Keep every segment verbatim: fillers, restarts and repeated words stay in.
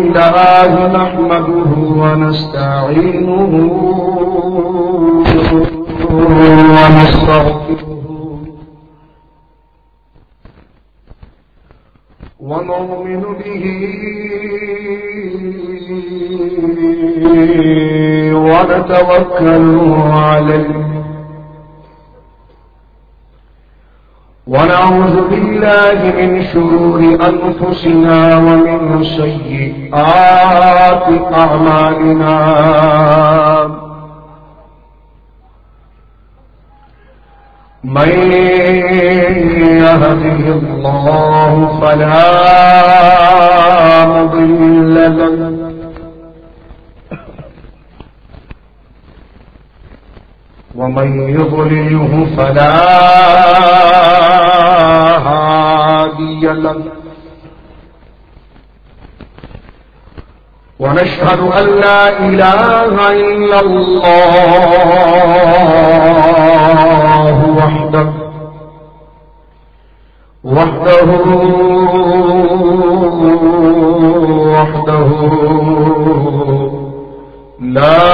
لله نحمده ونستعينه ونستغفره ونؤمن به ونتوكل عليه ونعوذ بالله من شرور أنفسنا ومن سيئات أعمالنا من يهده الله فلا مضل له ومن يضلله فلا هادي له ونشهد أن لا إله إلا الله وحده وحده وحده لا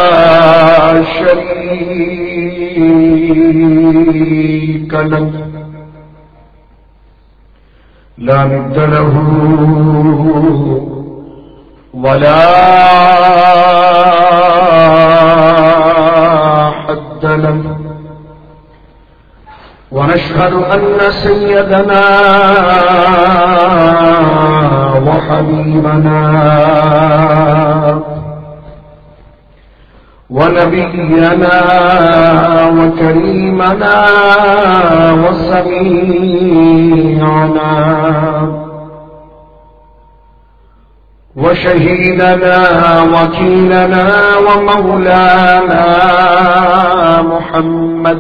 شريك له لا ند له ولا حد له ونشهد أن سيدنا وحبيبنا ونبينا وكريمنا وسميعنا وشهيدنا وكيلنا ومولانا محمد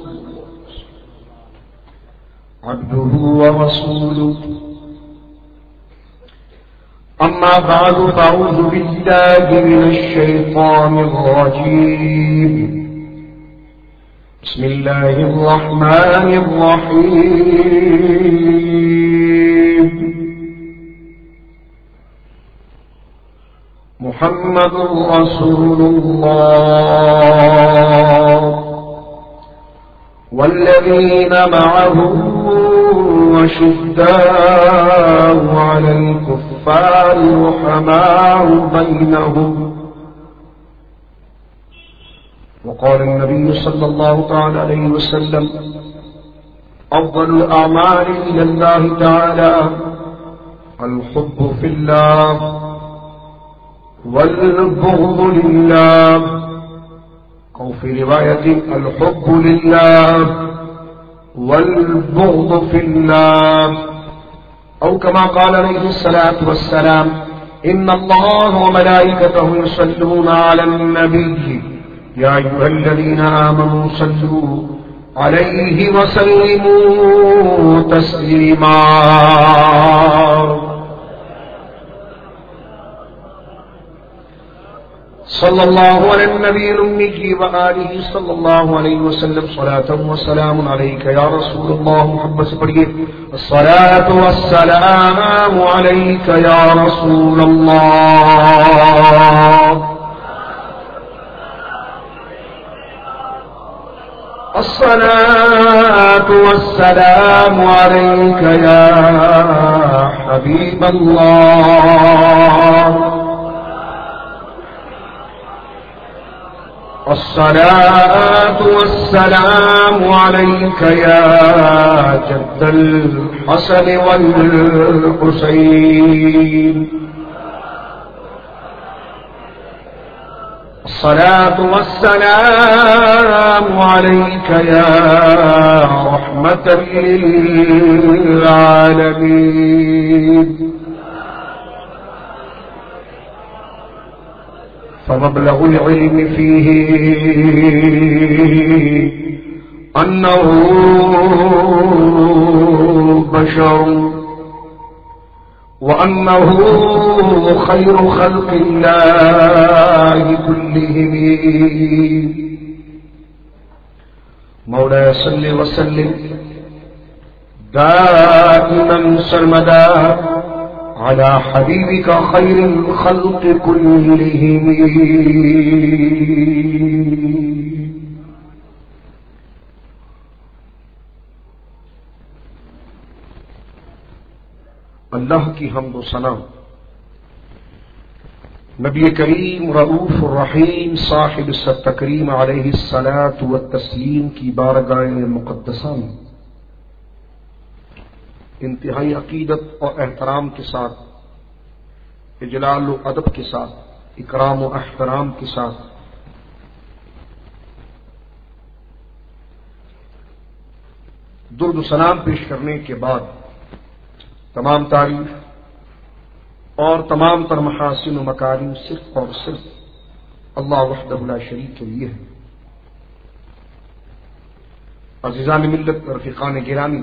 عبده ورسوله أما بعد فأعوذ بالله من الشيطان الرجيم بسم الله الرحمن الرحيم محمد رسول الله والذين معه وشداء على الكفار رحماء بينهم وقال النبي صلى الله تعالى عليه وسلم أفضل الأعمال إلى الله تعالى الحب في الله والبغض لله أو في رواية الحب لله والبغض في الله أو كما قال عليه الصلاة والسلام إن الله وملائكته يصلون على النبي يا أيها الذين آمنوا صلوا عليه وسلموا تسليما صلى الله على النبي الأمي وآله صلى الله عليه وسلم صلاة وسلام عليك يا رسول الله محبت سے پڑھیے الصلاة والسلام عليك يا رسول الله الصلاة والسلام عليك يا حبيب الله الصلاة والسلام عليك يا جد الحسن والحسين الصلاة والسلام عليك يا رحمة للعالمين فمبلغ العلم فيه أنه بشر وأنه خير خلق الله كلهم مولاي صل وسلم دائما سرمدا على حبيبك خير الخلق كلهم. اللہ کی حمد و ثنا نبی کریم رؤوف الرحیم صاحب التکریم علیہ الصلاۃ والتسلیم کی بارگاہ مقدسہ میں انتہائی عقیدت اور احترام کے ساتھ، اجلال و ادب کے ساتھ، اکرام و احترام کے ساتھ درود و سلام پیش کرنے کے بعد تمام تعریف اور تمام تر محاسن و مکارم صرف اور صرف اللہ وحدہ لا شریک کے لیے ہے. عزیزان ملت، رفیقان گرامی،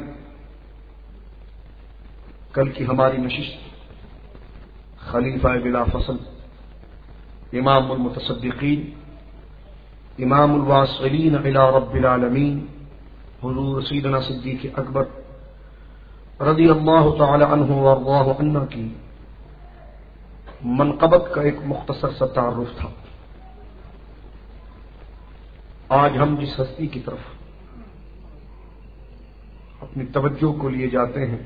کل کی ہماری نشست خلیفہ بلا فصل، امام المتصدقین، امام الواصلین الی رب العالمین حضور سیدنا صدیق اکبر رضی اللہ تعالی عنہ وارضاہ عنا کی منقبت کا ایک مختصر سا تعارف تھا. آج ہم جس ہستی کی طرف اپنی توجہ کو لیے جاتے ہیں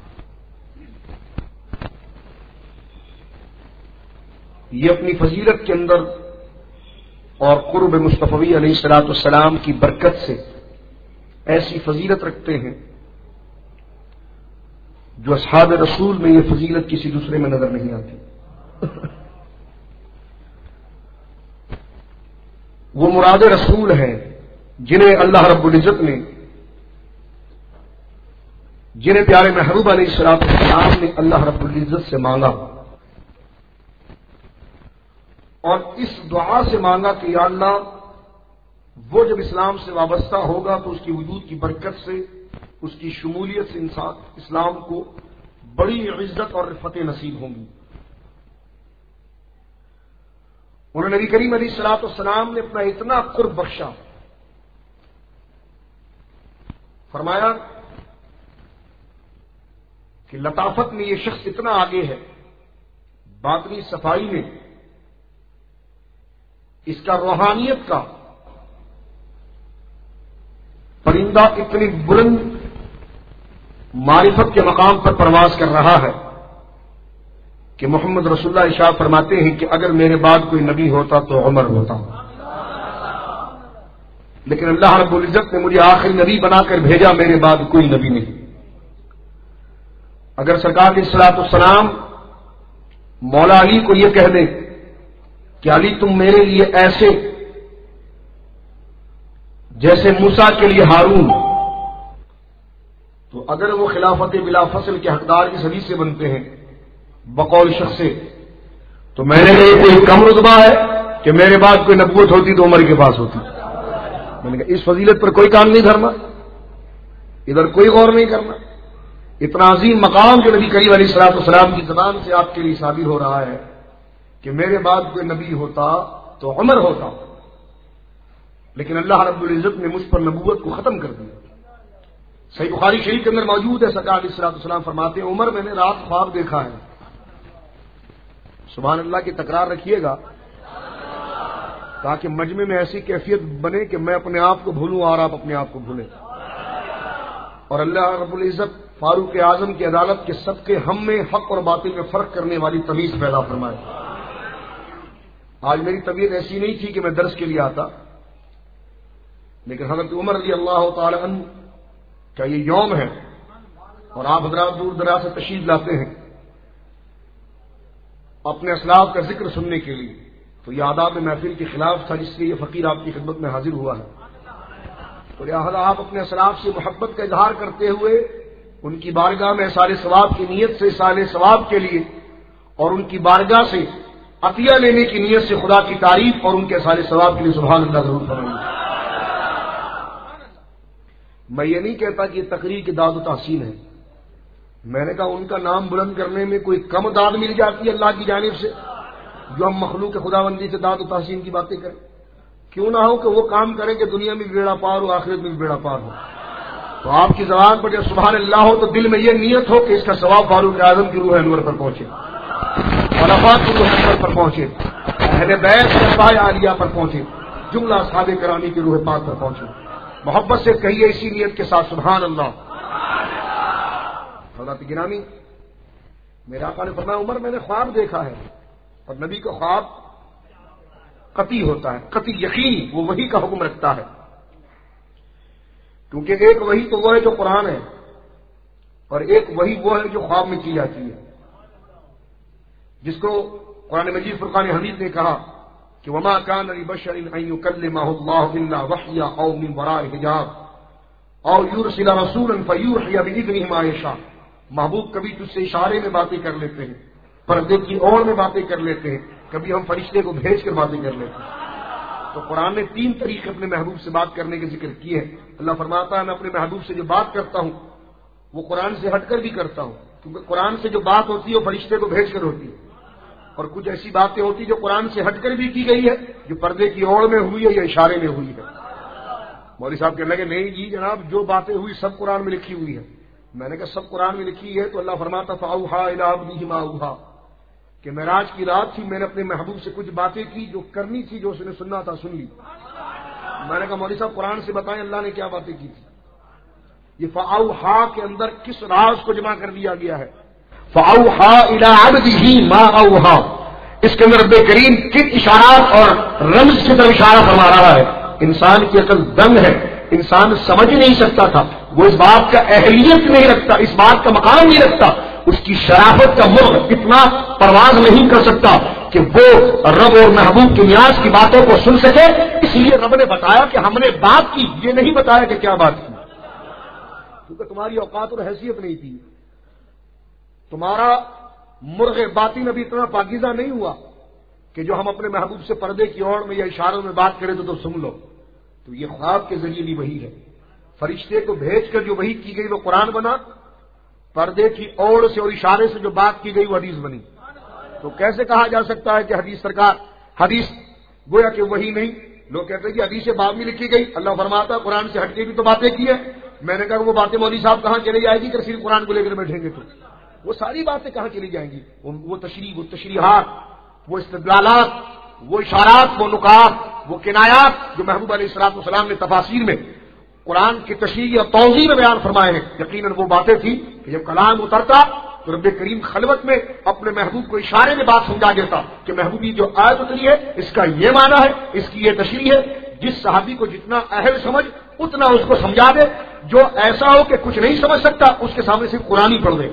یہ اپنی فضیلت کے اندر اور قرب مصطفی علیہ الصلوۃ والسلام کی برکت سے ایسی فضیلت رکھتے ہیں جو اصحاب رسول میں یہ فضیلت کسی دوسرے میں نظر نہیں آتی. وہ مراد رسول ہیں جنہیں اللہ رب العزت نے، جنہیں پیارے محبوب علیہ الصلوۃ والسلام نے اللہ رب العزت سے مانگا اور اس دعا سے مانگا کہ یا اللہ وہ جب اسلام سے وابستہ ہوگا تو اس کی وجود کی برکت سے، اس کی شمولیت سے انسان اسلام کو بڑی عزت اور رفعت نصیب ہوں گی. انہوں نے نبی کریم علیہ الصلوۃ والسلام نے اپنا اتنا قرب بخشا، فرمایا کہ لطافت میں یہ شخص اتنا آگے ہے، باطنی صفائی میں اس کا روحانیت کا پرندہ اتنی بلند معرفت کے مقام پر پرواز کر رہا ہے کہ محمد رسول اللہ ارشاد فرماتے ہیں کہ اگر میرے بعد کوئی نبی ہوتا تو عمر ہوتا، لیکن اللہ رب العزت نے مجھے آخری نبی بنا کر بھیجا، میرے بعد کوئی نبی نہیں. اگر سرکار علیہ الصلوۃ والسلام مولا علی کو یہ کہہ دیں کہ علی تم میرے لیے ایسے جیسے موسیٰ کے لیے ہارون، تو اگر وہ خلافت بلا فصل کے حقدار اس حدیث سے بنتے ہیں بقول شخص سے، تو میرے لیے کوئی کم رتبہ ہے کہ میرے بعد کوئی نبوت ہوتی تو عمر کے پاس ہوتی. میں نے کہا اس فضیلت پر کوئی کام نہیں دھرنا، ادھر کوئی غور نہیں کرنا. اتنا عظیم مقام جو نبی کریم علیہ الصلوۃ والسلام کی زبان سے آپ کے لیے ثابت ہو رہا ہے کہ میرے بعد کوئی نبی ہوتا تو عمر ہوتا، لیکن اللہ رب العزت نے مجھ پر نبوت کو ختم کر دیا. صحیح بخاری شریف کے اندر موجود ہے، سرکار علیہ الصلوۃ والسلام فرماتے ہیں عمر میں نے رات خواب دیکھا ہے. سبحان اللہ کی تکرار رکھیے گا تاکہ مجمع میں ایسی کیفیت بنے کہ میں اپنے آپ کو بھولوں اور آپ اپنے آپ کو بھولیں، اور اللہ رب العزت فاروق اعظم کی عدالت کے صدقے ہم میں حق اور باطل میں فرق کرنے والی تمیز پیدا فرمائے. آج میری طبیعت ایسی نہیں تھی کہ میں درس کے لیے آتا، لیکن حضرت عمر رضی اللہ تعالی عنہ کا یہ یوم ہے اور آپ حضرات دور دراز سے تشریف لاتے ہیں اپنے اسلاف کا ذکر سننے کے لیے، تو یہ آداب محفل کے خلاف تھا، جس لیے یہ فقیر آپ کی خدمت میں حاضر ہوا ہے. تو لہٰذا آپ اپنے اسلاف سے محبت کا اظہار کرتے ہوئے ان کی بارگاہ میں اصال ثواب کی نیت سے اصال ثواب کے لیے اور ان کی بارگاہ سے عطیہ لینے کی نیت سے خدا کی تعریف اور ان کے اصال ثواب کے لیے سبحان اللہ ضرور فرمائیں. میں یہ نہیں کہتا کہ یہ تقریر کی داد و تحسین ہے، میں نے کہا ان کا نام بلند کرنے میں کوئی کم داد مل جاتی ہے اللہ کی جانب سے جو ہم مخلوق خدا بندی سے داد و تحسین کی باتیں کریں. کیوں نہ ہو کہ وہ کام کریں کہ دنیا میں بھی بیڑا پار ہو، آخرت میں بھی بیڑا پار ہو. تو آپ کی زبان پر جب سبحان اللہ ہو تو دل میں یہ نیت ہو کہ اس کا ثواب فاروق اعظم کی روح انور پر پہنچے، خلفاء کی روح انور پر پہنچے، اہل بیت اتباع عالیہ پر پہنچے، جملہ اصحاب کرانی کی روح پاک پر پہنچے۔ محبت سے کہیے اسی نیت کے ساتھ سبحان اللہ۔ حضرت گرامی، میرے آقا نے فرمایا عمر میں نے خواب دیکھا ہے، اور نبی کا خواب قطعی ہوتا ہے، قطعی یقینی، وہ وحی کا حکم رکھتا ہے، کیونکہ ایک وحی تو وہ ہے جو قرآن ہے، اور ایک وحی وہ ہے جو خواب میں کی جاتی ہے، جس کو قرآن مجید فرقان حمید نے کہا کہ وما كان لبشر ان يكلمه الله الا وحيا او من وراء حجاب او يرسل رسولا فيوحي باذنه ما يشاء۔ محبوب کبھی تجھ سے اشارے میں باتیں کر لیتے ہیں، پردے کی اوڑ میں باتیں کر لیتے ہیں، کبھی ہم فرشتے کو بھیج کر باتیں کر لیتے ہیں۔ تو قرآن نے تین طریقے اپنے محبوب سے بات کرنے کے ذکر کیے ہیں۔ اللہ فرماتا ہے میں اپنے محبوب سے جو بات کرتا ہوں وہ قرآن سے ہٹ کر بھی کرتا ہوں، کیونکہ قرآن سے جو بات ہوتی ہے وہ فرشتے کو بھیج کر ہوتی ہے، اور کچھ ایسی باتیں ہوتی جو قرآن سے ہٹ کر بھی کی گئی ہے، جو پردے کی اوڑ میں ہوئی ہے یا اشارے میں ہوئی ہے۔ مولوی صاحب کہنے لگے نہیں جی جناب، جو باتیں ہوئی سب قرآن میں لکھی ہوئی ہے۔ میں نے کہا سب قرآن میں لکھی ہے تو اللہ فرماتا فاوحا الی عبدہ ما اوحا، کہ معراج کی رات تھی، میں نے اپنے محبوب سے کچھ باتیں کی جو کرنی تھی، جو اس نے سننا تھا سن لی۔ میں نے کہا مولوی صاحب قرآن سے بتائیں اللہ نے کیا باتیں کی تھی۔ یہ فاوحا کے اندر کس راز کو جمع کر دیا گیا ہے؟ فاوحا الی عبدہ ما اوحا، اس کے اندر رب کریم کن اشارات اور رمز کی طرف اشارہ فرما رہا ہے۔ انسان کی عقل دنگ ہے، انسان سمجھ ہی نہیں سکتا تھا، وہ اس بات کا اہلیت نہیں رکھتا، اس بات کا مقام نہیں رکھتا، اس کی شرافت کا مرغ اتنا پرواز نہیں کر سکتا کہ وہ رب اور محبوب کی نیاز کی باتوں کو سن سکے۔ اس لیے رب نے بتایا کہ ہم نے بات کی، یہ نہیں بتایا کہ کیا بات کی، کیونکہ تمہاری اوقات اور حیثیت نہیں تھی، تمہارا مرغ باطن ابھی اتنا پاکیزہ نہیں ہوا کہ جو ہم اپنے محبوب سے پردے کی اوڑ میں یا اشاروں میں بات کریں تو تم سن لو۔ تو یہ خواب کے ذریعے بھی وحی ہے، فرشتے کو بھیج کر جو وحی کی گئی وہ قرآن بنا، پردے کی اوڑ سے اور اشارے سے جو بات کی گئی وہ حدیث بنی۔ تو کیسے کہا جا سکتا ہے کہ حدیث سرکار حدیث گویا کہ وہی نہیں؟ لوگ کہتے ہیں کہ حدیث باب میں لکھی گئی، اللہ فرماتا ہے قرآن سے ہٹ کے بھی تو باتیں کی ہے۔ میں نے کہا وہ باتیں مولوی صاحب کہاں چلی جائے گی کہ صرف قرآن کو لے کر بیٹھیں گے تو وہ ساری باتیں کہاں چلی جائیں گی؟ وہ تشریح، وہ تشریحات، وہ استدلالات، وہ اشارات، وہ نکات، وہ کنایات جو محبوب علیہ الصلوۃ والسلام نے تفاسیر میں قرآن کی تشریح اور توضیح میں بیان فرمائے ہیں، یقیناً وہ باتیں تھیں کہ جب کلام اترتا تو رب کریم خلوت میں اپنے محبوب کو اشارے میں بات سمجھا دیتا کہ محبوبی جو آیت اتری ہے اس کا یہ معنی ہے، اس کی یہ تشریح ہے۔ جس صحابی کو جتنا اہل سمجھ اتنا اس کو سمجھا دے، جو ایسا ہو کہ کچھ نہیں سمجھ سکتا اس کے سامنے صرف قرآن ہی پڑھ دے۔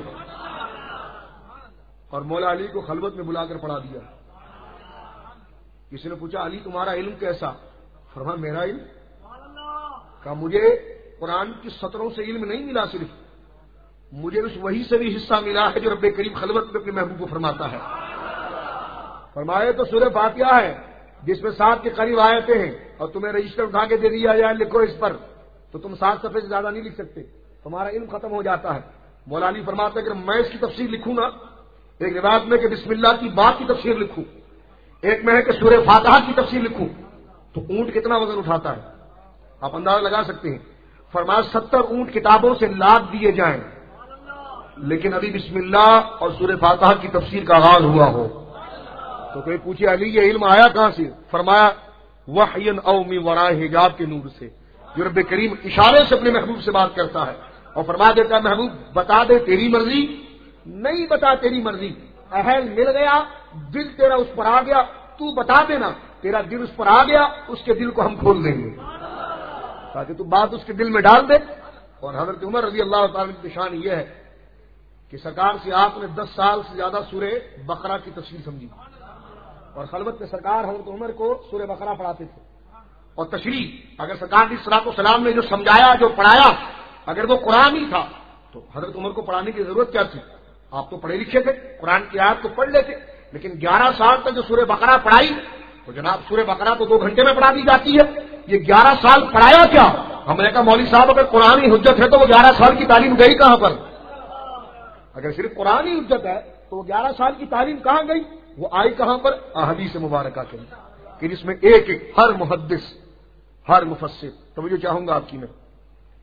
اور مولا علی کو خلوت میں بلا کر پڑھا دیا۔ کسی نے پوچھا علی تمہارا علم کیسا؟ فرمایا میرا علم کہا مجھے قرآن کی سطروں سے علم نہیں ملا، صرف مجھے اس وحی سے بھی حصہ ملا ہے جو رب کریم خلوت میں اپنے محبوب کو فرماتا ہے۔ فرمائے تو سورہ فاتحہ ہے جس میں سات کے قریب آیتیں ہیں، اور تمہیں رجسٹر اٹھا کے دے دیا جائے لکھو اس پر، تو تم سات صفحے سے زیادہ نہیں لکھ سکتے، تمہارا علم ختم ہو جاتا ہے۔ مولا علی فرماتا ہے کہ میں اس کی تفسیر لکھوں گا، ایک روایت میں کہ بسم اللہ کی بات کی تفسیر لکھوں، ایک میں ہے کہ سورہ فاتحہ کی تفسیر لکھوں، تو اونٹ کتنا وزن اٹھاتا ہے آپ اندازہ لگا سکتے ہیں۔ فرمایا ستر اونٹ کتابوں سے لاد دیے جائیں لیکن ابھی بسم اللہ اور سورہ فاتحہ کی تفسیر کا آغاز ہوا ہو۔ تو کوئی پوچھے علی یہ علم آیا کہاں سے؟ فرمایا وحی او من وراء حجاب کے نور سے، جو رب کریم اشارے سے اپنے محبوب سے بات کرتا ہے اور فرما دیتا ہے محبوب بتا دے تیری مرضی، نہیں بتا تیری مرضی، اہل مل گیا، دل تیرا اس پر آ گیا، تو بتا دینا، تیرا دل اس پر آ گیا، اس کے دل کو ہم کھول دیں گے تاکہ تو بات اس کے دل میں ڈال دے۔ اور حضرت عمر رضی اللہ تعالیٰ کی نشان یہ ہے کہ سرکار سے آپ نے دس سال سے زیادہ سورہ بقرہ کی تفسیر سمجھی، اور خلوت میں سرکار حضرت عمر کو سورہ بقرہ پڑھاتے تھے، اور تشریح اگر سرکار کی صلاۃ والسلام نے جو سمجھایا جو پڑھایا اگر وہ قرآن ہی تھا تو حضرت عمر کو پڑھانے کی ضرورت کیا تھی؟ آپ تو پڑھے لکھے تھے، قرآن کی آیت تو پڑھ لیتے، لیکن گیارہ سال تک جو سورہ بقرہ پڑھائی تو جناب سورہ بقرہ تو دو گھنٹے میں پڑھا دی جاتی ہے، یہ گیارہ سال پڑھایا کیا؟ ہم نے کہا مولوی صاحب اگر قرآن ہی حجت ہے تو وہ گیارہ سال کی تعلیم گئی کہاں پر؟ اگر صرف قرآن ہی حجت ہے تو وہ گیارہ سال کی تعلیم کہاں گئی؟ وہ آئی کہاں پر؟ احادیث مبارکہ کے کہ جس میں ایک ایک ہر محدث ہر مفسر، توجہ چاہوں گا آپ کی میں،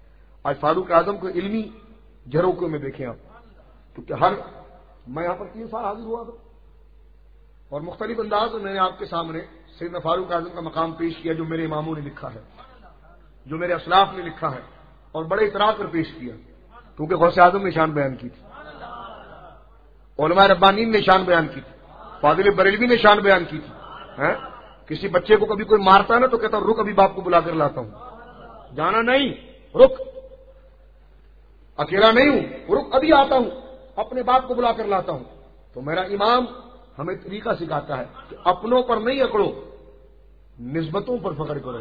آج فاروق اعظم کو علمی جھروکوں میں دیکھیں آپ، کیونکہ ہر میں یہاں پر تین سال حاضر ہوا تھا اور مختلف انداز میں میں نے آپ کے سامنے سیدنا فاروق اعظم کا مقام پیش کیا جو میرے اماموں نے لکھا ہے، جو میرے اسلاف نے لکھا ہے، اور بڑے اتراء کر پیش کیا، کیونکہ غوث اعظم نے شان بیان کی تھی، علماء ربانین نے شان بیان کی تھی، فاضل بریلوی نے شان بیان کی تھی۔ کسی بچے کو کبھی کوئی مارتا ہے نا تو کہتا رک ابھی باپ کو بلا کر لاتا ہوں، جانا نہیں، رک، اکیلا نہیں ہوں، رک ابھی آتا ہوں، اپنے باپ کو بلا کر لاتا ہوں۔ تو میرا امام ہمیں طریقہ سکھاتا ہے کہ اپنوں پر نہیں اکڑو، نسبتوں پر فخر کرو،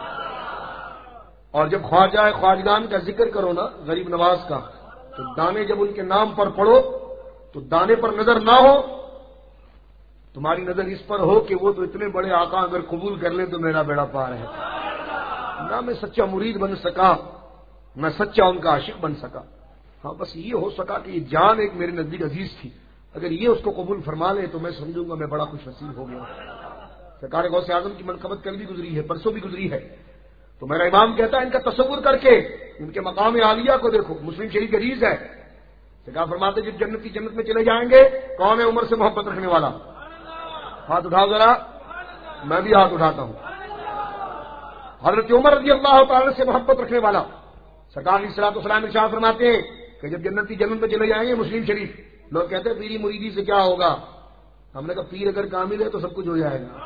اور جب خواجہ خواجگان کا ذکر کرو نا غریب نواز کا، تو دانے جب ان کے نام پر پڑھو تو دانے پر نظر نہ ہو، تمہاری نظر اس پر ہو کہ وہ تو اتنے بڑے آقا اگر قبول کر لیں تو میرا بیڑا پار ہے۔ نہ میں سچا مرید بن سکا، میں سچا ان کا عاشق بن سکا، ہاں بس یہ ہو سکا کہ یہ جان ایک میرے نزدیک عزیز تھی، اگر یہ اس کو قبول فرما لے تو میں سمجھوں گا میں بڑا خوش نصیب ہو گیا۔ سرکار غوث اعظم کی منقبت کل بھی گزری ہے، پرسوں بھی گزری ہے، تو میرا امام کہتا ہے ان کا تصور کر کے ان کے مقام عالیہ کو دیکھو، مسلم شریف حدیث ہے، سرکار فرماتے جب جنت کی جنت میں چلے جائیں گے کون ہے عمر سے محبت رکھنے والا؟ ہاتھ اٹھاؤ ذرا، میں بھی ہاتھ اٹھاتا ہوں۔ حضرت عمر رضی اللہ تعالی سے محبت رکھنے والا، سرکار علیہ الصلوۃ والسلام ارشاد فرماتے ہیں کہ جب جنتی جنت میں چلے جائیں گے، مسلم شریف، لوگ کہتے ہیں پیری مریدی سے کیا ہوگا؟ ہم نے کہا پیر اگر کامل ہے تو سب کچھ ہو جائے گا۔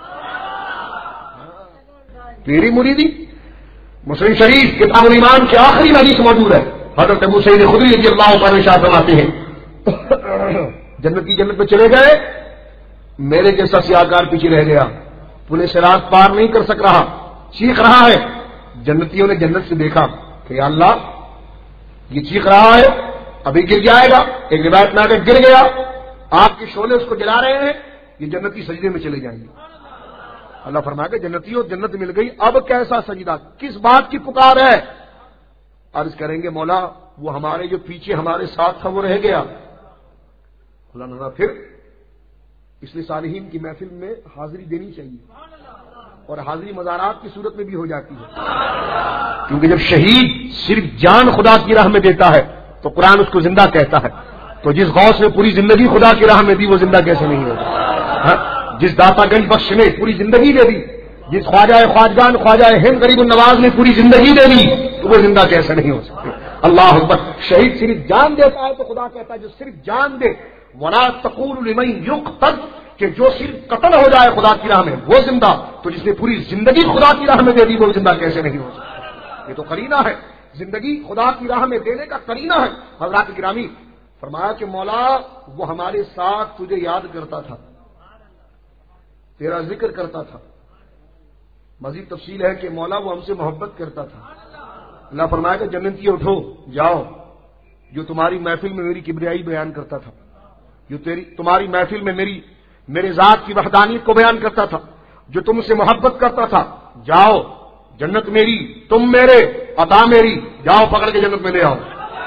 پیری مریدی مسلم شریف کتاب الایمان کے آخری حدیث موجود ہے، حضرت ابو سعید خدری رضی اللہ تعالی عنہ فرماتے ہیں جنت کی جنت میں چلے گئے، میرے جیسا سیاہکار پیچھے رہ گیا، پولیس رات پار نہیں کر سک رہا، چیخ رہا ہے، جنتیوں نے جنت سے دیکھا کہ یا اللہ یہ چیخ رہا ہے ابھی گر جائے گا، ایک روایت میں آگے گر گیا، آپ کے شعلے اس کو جلا رہے ہیں، یہ جنتی سجدے میں چلے جائیں گے۔ اللہ فرمایا کہ جنتیوں جنت مل گئی، اب کیسا سجدہ، کس بات کی پکار ہے؟ عرض کریں گے مولا وہ ہمارے جو پیچھے ہمارے ساتھ تھا وہ رہ گیا۔ اللہ نے پھر اس لیے صالحین کی محفل میں حاضری دینی چاہیے، اور حاضری مزارات کی صورت میں بھی ہو جاتی ہے، کیونکہ جب شہید صرف جان خدا کی راہ میں دیتا ہے تو قرآن اس کو زندہ کہتا ہے، تو جس غوث نے پوری زندگی خدا کی راہ میں دی وہ زندہ کیسے نہیں ہوگا؟ جس داتا گنج بخش نے پوری زندگی دے دی، جس خواجہ خواجگان خواجہ ہند غریب النواز نے پوری زندگی دے دی، تو وہ زندہ کیسے نہیں ہو سکتے؟ اللہ اکبر۔ شہید صرف جان دیتا ہے تو خدا کہتا ہے جو صرف جان دے، ولا تقولوا لمن يقتل، کہ جو صرف قتل ہو جائے خدا کی راہ میں وہ زندہ، تو جس نے پوری زندگی خدا کی راہ میں دے دی وہ زندہ کیسے نہیں ہو سکتا؟ یہ تو قرینہ ہے، زندگی خدا کی راہ میں دینے کا قرینہ ہے۔ حضرات گرامی فرمایا کہ مولا وہ ہمارے ساتھ تجھے یاد کرتا تھا، تیرا ذکر کرتا تھا، مزید تفصیل ہے کہ مولا وہ ہم سے محبت کرتا تھا۔ اللہ فرمایا کہ جنتی اٹھو جاؤ، جو تمہاری محفل میں میری کبریائی بیان کرتا تھا، جو تیری تمہاری محفل میں میری میرے ذات کی وحدانیت کو بیان کرتا تھا، جو تم سے محبت کرتا تھا، جاؤ جنت میری، تم میرے، عطا میری، جاؤ پکڑ کے جنت میں لے آؤ،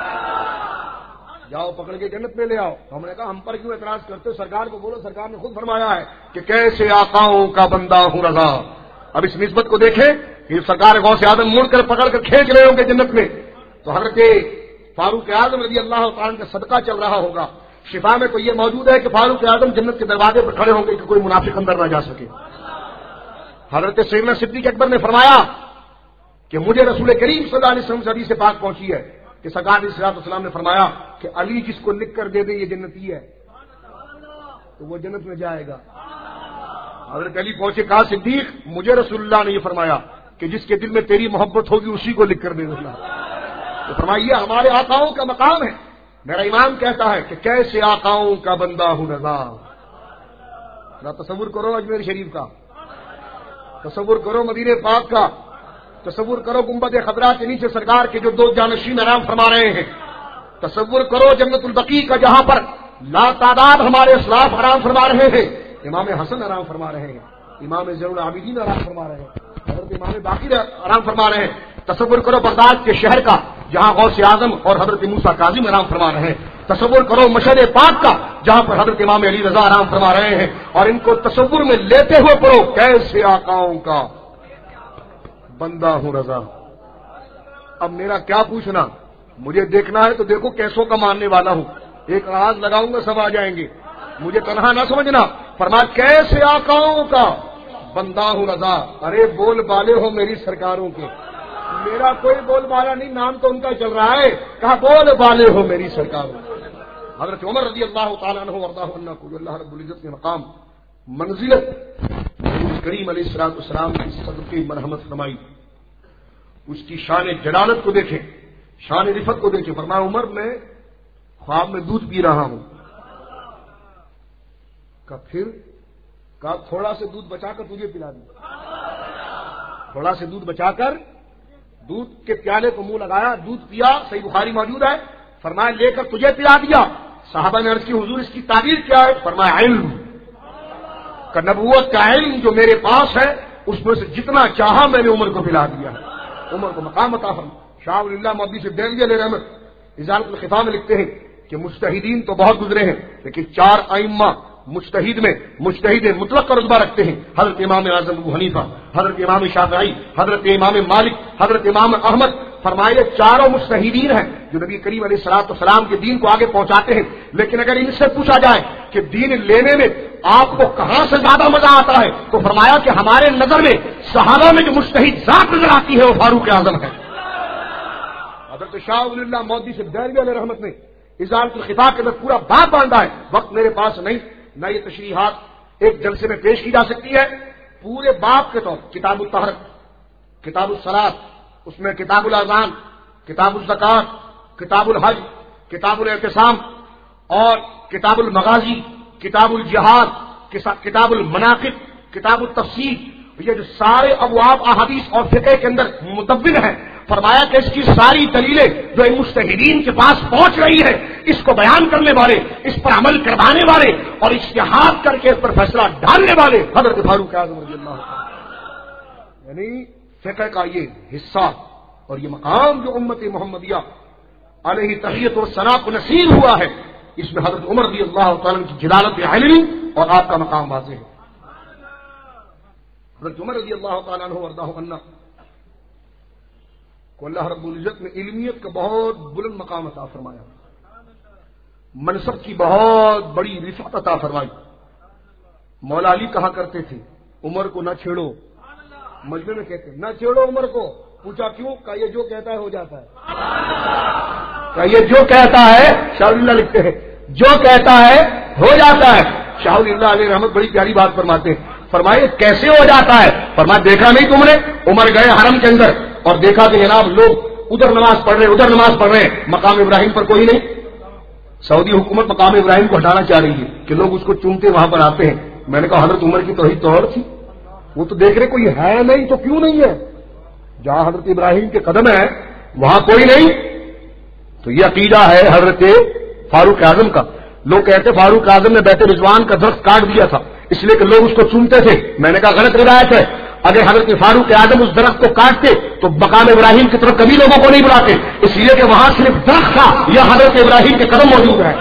جاؤ پکڑ کے جنت میں لے آؤ۔ ہم نے کہا ہم پر کیوں اعتراض کرتے ہو؟ سرکار کو بولو، سرکار نے خود فرمایا ہے کہ کیسے آقاؤں کا بندہ ہوں رضا۔ اب اس نسبت کو دیکھیں کہ سرکار غوث اعظم مڑ کر پکڑ کر کھینچ رہے ہوں گے جنت میں، تو حضرت فاروق اعظم رضی اللہ تعالیٰ کا صدقہ چل رہا ہوگا۔ شفا میں تو یہ موجود ہے کہ فاروق اعظم جنت کے دروازے پر کھڑے ہوں گے کہ کوئی منافق اندر نہ جا سکے۔ حضرت سیدنا صدیق اکبر نے فرمایا کہ مجھے رسول کریم صلی اللہ علیہ وسلم سے حدیث پاک پہنچی ہے کہ سرکار علیہ الصلوۃ والسلام نے فرمایا کہ علی جس کو لکھ کر دے دے یہ جنتی ہے تو وہ جنت میں جائے گا۔ حضرت علی پہنچے، کہا صدیق مجھے رسول اللہ نے یہ فرمایا کہ جس کے دل میں تیری محبت ہوگی اسی کو لکھ کر دے دینا۔ تو فرمائیے ہمارے آقاؤں کا مقام ہے۔ میرا امام کہتا ہے کہ کیسے آقاؤں کا بندہ ہوں رضا۔ ذرا تصور کرو اجمیر شریف کا، تصور کرو مدینہ پاک کا، تصور کرو گنبد خضرا کے نیچے سرکار کے جو دو جانشین آرام فرما رہے ہیں، تصور کرو جنت البقیع کا جہاں پر لا تعداد ہمارے اسلاف آرام فرما رہے ہیں، امام حسن آرام فرما رہے ہیں، امام زین العابدین آرام فرما رہے ہیں، حضرت امام باقر آرام فرما رہے ہیں۔ تصور کرو بغداد کے شہر کا جہاں غوث اعظم اور حضرت موسیٰ کاظم آرام فرما رہے ہیں۔ تصور کرو مشہد پاک کا جہاں پر حضرت امام علی رضا آرام فرما رہے ہیں، اور ان کو تصور میں لیتے ہوئے پڑھو کیسے آقاؤں کا بندہ ہوں رضا۔ اب میرا کیا پوچھنا، مجھے دیکھنا ہے تو دیکھو کیسوں کا ماننے والا ہوں، ایک آواز لگاؤں گا سب آ جائیں گے، مجھے تنہا نہ سمجھنا۔ فرمایا کیسے آقاؤں کا بندہ ہوں رضا، ارے بول بالے ہو میری سرکاروں کے، میرا کوئی بول بالا نہیں، نام تو ان کا چل رہا ہے، کہا بول بالے ہو میری سرکاروں۔ حضرت عمر رضی اللہ تعالیٰ عنہ وارضاہ عنہ کو جو اللہ رب العزت نے مقام منزلت نبی کریم علیہ الصلوۃ والسلام کی صدقے مرحمت فرمائی، اس کی شان جلالت کو دیکھیں، شان رفت کو دیکھیں۔ فرمایا عمر میں خواب میں دودھ پی رہا ہوں، کہا پھر، کہا تھوڑا سے دودھ بچا کر تجھے پلا دوں، تھوڑا سے دودھ بچا کر دودھ کے پیالے کو منہ لگایا، دودھ پیا، صحیح بخاری موجود ہے، فرمایا لے کر تجھے پلا دیا۔ صحابہ نے عرض کی حضور اس کی تعبیر کیا ہے؟ فرمایا علم، کہ نبوت کا علم جو میرے پاس ہے اس میں سے جتنا چاہا میں نے عمر کو پلا دیا ہے، عمر کو مقام عطا فرمایا۔ شاہ ولی اللہ مودودی سے دہلوی علیہ رحمت ازالۃ الخفا میں لکھتے ہیں کہ مجتہدین تو بہت گزرے ہیں، لیکن چار ائمہ مجتہد میں مجتہد مطلق کا رتبہ رکھتے ہیں، حضرت امام اعظم ابو حنیفہ، حضرت امام شافعی، حضرت امام مالک، حضرت امام احمد۔ فرمائے چاروں مجتہدین ہیں جو نبی کریم علیہ الصلوۃ والسلام کے دین کو آگے پہنچاتے ہیں، لیکن اگر ان سے پوچھا جائے کہ دین لینے میں آپ کو کہاں سے زیادہ مزہ آتا ہے تو فرمایا کہ ہمارے نظر میں صحابہ میں جو مجتہد ذات نظر آتی ہے وہ فاروق اعظم ہے۔ حضرت شاہ ولی اللہ مودودی سے دہلوی علیہ رحمت نے ازالۃ الخفا کے اندر پورا باب باندھا ہے، وقت میرے پاس نہیں، نہ یہ تشریحات ایک جلسے میں پیش کی جا سکتی ہے، پورے باب کے طور کتاب الطہارت، کتاب الصلاۃ، اس میں کتاب الاذان، کتاب الزکات، کتاب الحج، کتاب الاعتصام اور کتاب المغازی، کتاب الجہاد، کتاب المناقب، کتاب التفسیر، یہ جو سارے ابواب احادیث اور فقہ کے اندر متبن ہیں۔ فرمایا کہ اس کی ساری دلیلیں جو ان مجتہدین کے پاس پہنچ رہی ہے، اس کو بیان کرنے والے، اس پر عمل کروانے والے اور اجتہاد کر کے اس پر فیصلہ ڈالنے والے حضرت فاروق اعظم رضی اللہ عنہ، یعنی فقہ کا یہ حصہ اور یہ مقام جو امت محمدیہ علیہ تحیت و ثنا کو نصیب ہوا ہے، اس میں حضرت عمر رضی اللہ تعالیٰ کی جلالت علمی اور آپ کا مقام واضح ہے۔ حضرت عمر رضی اللہ تعالیٰ عنہ وارضاہ عنہ کو اللہ رب العزت نے علمیت کا بہت بلند مقام عطا فرمایا، منصب کی بہت بڑی رفعت عطا فرمائی۔ مولا علی کہا کرتے تھے عمر کو نہ چھیڑو، مجمع میں کہتے ہیں نہ چھیڑو عمر کو، پوچھا کیوں؟ کہ یہ جو کہتا ہے ہو جاتا ہے، کہ یہ جو کہتا ہے، شاہ ولی اللہ لکھتے ہیں جو کہتا ہے ہو جاتا ہے۔ شاہ ولی اللہ علیہ رحمت بڑی پیاری بات فرماتے ہیں، فرمائے کیسے ہو جاتا ہے؟ فرمایا دیکھا نہیں تم نے عمر گئے حرم کے اندر اور دیکھا کہ جناب لوگ ادھر نماز پڑھ رہے ادھر نماز پڑھ رہے ہیں، مقام ابراہیم پر کوئی نہیں۔ سعودی حکومت مقام ابراہیم کو ہٹانا چاہ رہی ہے کہ لوگ اس کو چومتے وہاں پر آتے ہیں۔ میں نے کہا حضرت عمر کی توحید تو اور تھی، وہ تو دیکھ رہے کوئی ہے نہیں تو کیوں نہیں ہے، جہاں حضرت ابراہیم کے قدم ہے وہاں کوئی نہیں۔ تو یہ عقیدہ ہے حضرت فاروق اعظم کا۔ لوگ کہتے فاروق اعظم نے بیت رضوان کا درخت کاٹ دیا تھا اس لیے کہ لوگ اس کو چومتے تھے، میں نے کہا غلط روایت ہے۔ اگر حضرت فاروق اعظم اس درخت کو کاٹتے تو مقام ابراہیم کی طرف کبھی لوگوں کو نہیں بلاتے، اس لیے کہ وہاں صرف درخت تھا، یہ حضرت ابراہیم کے قدم موجود ہے۔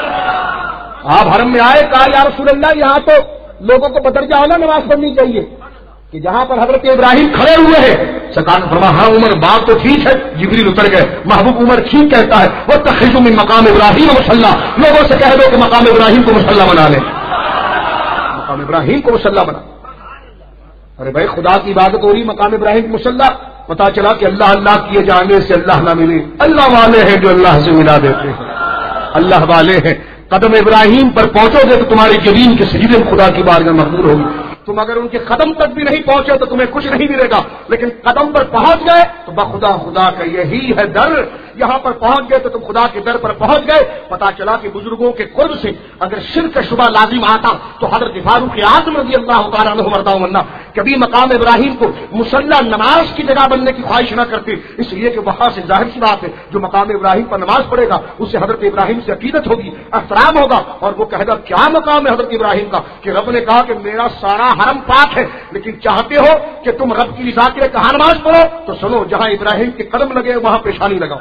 آپ حرم میں آئے، کہا یا رسول اللہ یہاں تو لوگوں کو بدرجہ اعلیٰ نماز پڑھنی چاہیے کہ جہاں پر حضرت ابراہیم کھڑے ہوئے ہیں۔ سرکار نے فرمایا ہاں عمر بات تو ٹھیک ہے، جبریل اتر گئے، محبوب عمر ٹھیک کہتا ہے، وہ تخذوا من مقام ابراہیم مصلی، لوگوں سے کہہ دو کہ مقام ابراہیم کو مصلی بنا لیں، مقام ابراہیم کو مصلی بنا۔ ارے بھائی خدا کی عبادت ہو رہی مقام ابراہیم کو مصلی، پتا چلا کہ اللہ اللہ کیے جانے سے اللہ نہ ملے، اللہ والے ہیں جو اللہ سے ملا دیتے ہیں، اللہ والے ہیں۔ قدم ابراہیم پر پہنچو گے تو تمہاری جبین کے سجدے میں خدا کی بارگاہ مقبول ہوگی، تم اگر ان کے قدم تک بھی نہیں پہنچے تو تمہیں کچھ نہیں ملے گا، لیکن قدم پر پہنچ گئے تو بخدا خدا کا یہی ہے در، یہاں پر پہنچ گئے تو تم خدا کے در پر پہنچ گئے۔ پتا چلا کہ بزرگوں کے قرب سے اگر شرک کا شبہ لازم آتا تو حضرت فاروق اعظم رضی اللہ تعالیٰ عنہ وارضاہ عنہ کبھی مقام ابراہیم کو مصلی نماز کی جگہ بننے کی خواہش نہ کرتے، اس لیے کہ وہاں سے ظاہر سی بات ہے جو مقام ابراہیم پر نماز پڑھے گا اسے حضرت ابراہیم سے عقیدت ہوگی، احترام ہوگا، اور وہ کہے گا کیا مقام ہے حضرت ابراہیم کا کہ رب نے کہا کہ میرا سارا حرم پاک ہے، لیکن چاہتے ہو کہ تم رب کی رضا کے لیے کہاں نماز پڑھو تو سنو جہاں ابراہیم کے قدم لگے وہاں پیشانی لگاؤ،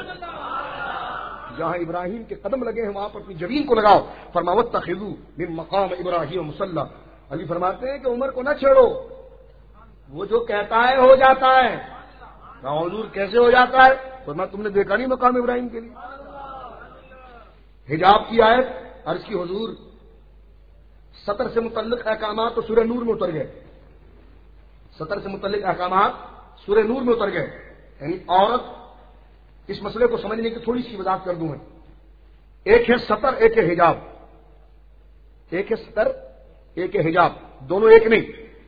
جہاں ابراہیم کے قدم لگے ہیں وہاں پر اپنی جبین کو لگاؤ۔ فرمایا واتخذوا من مقام ابراہیم مصلی، علی فرماتے ہیں کہ عمر کو نہ چھیڑو، وہ جو کہتا ہے ہو جاتا ہے۔ حضور کیسے ہو جاتا ہے؟ ورنہ تم نے دیکھا نہیں مقام ابراہیم کے لیے حجاب کی آیت عرض کی حضور سطر سے متعلق احکامات تو سورہ نور میں اتر گئے، سطر سے متعلق احکامات سورہ نور میں اتر گئے، یعنی عورت اس مسئلے کو سمجھنے کی تھوڑی سی وضاحت کر دوں میں. ایک ہے سطر، ایک ہے حجاب. ایک ہے سطر، ایک ہے حجاب، دونوں ایک نہیں.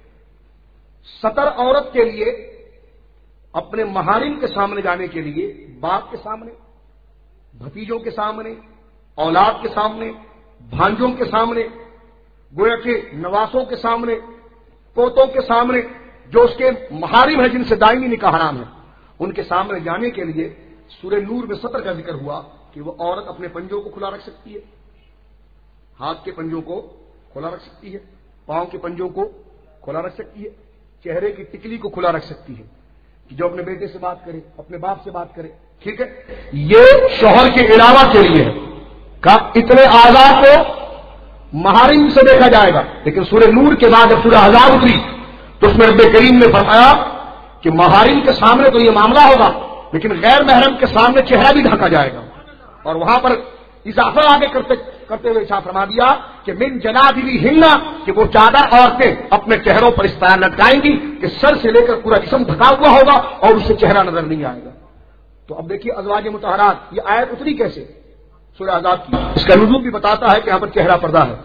سطر عورت کے لیے اپنے محارم کے سامنے جانے کے لیے باپ کے سامنے، بھتیجوں کے سامنے، اولاد کے سامنے، بھانجوں کے سامنے، گویا کہ نواسوں کے سامنے، پوتوں کے سامنے، جو اس کے محارم ہیں جن سے دائمی نکاح حرام ہے، ان کے سامنے جانے کے لیے سورہ نور میں سطر کا ذکر ہوا کہ وہ عورت اپنے پنجوں کو کھلا رکھ سکتی ہے، ہاتھ کے پنجوں کو کھلا رکھ سکتی ہے، پاؤں کے پنجوں کو کھلا رکھ سکتی ہے، چہرے کی ٹکلی کو کھلا رکھ سکتی ہے کہ جو اپنے بیٹے سے بات کرے، اپنے باپ سے بات کرے. ٹھیک ہے، یہ شوہر کے علاوہ کے لیے ہے کہ اتنے اعضاء کو محارم سے دیکھا جائے گا. لیکن سورہ نور کے بعد جب سورہ احزاب اتری تو اس میں رب کریم نے فرمایا کہ محارم کے سامنے تو یہ معاملہ ہوگا، لیکن غیر محرم کے سامنے چہرہ بھی ڈھانکا جائے گا. اور وہاں پر اضافہ آگے کرتے کرتے ہوئے ارشاد فرما دیا کہ من جنابی ہننا، کہ وہ چادر عورتیں اپنے چہروں پر اس طرح لٹکائیں گی کہ سر سے لے کر پورا جسم ڈھکا ہوا ہوگا اور اس سے چہرہ نظر نہیں آئے گا. تو اب دیکھیے ازواج مطہرات، یہ آیت اتری کیسے؟ سورہ احزاب کی. اس کا نزول بھی بتاتا ہے کہ یہاں پر چہرہ پردہ ہے.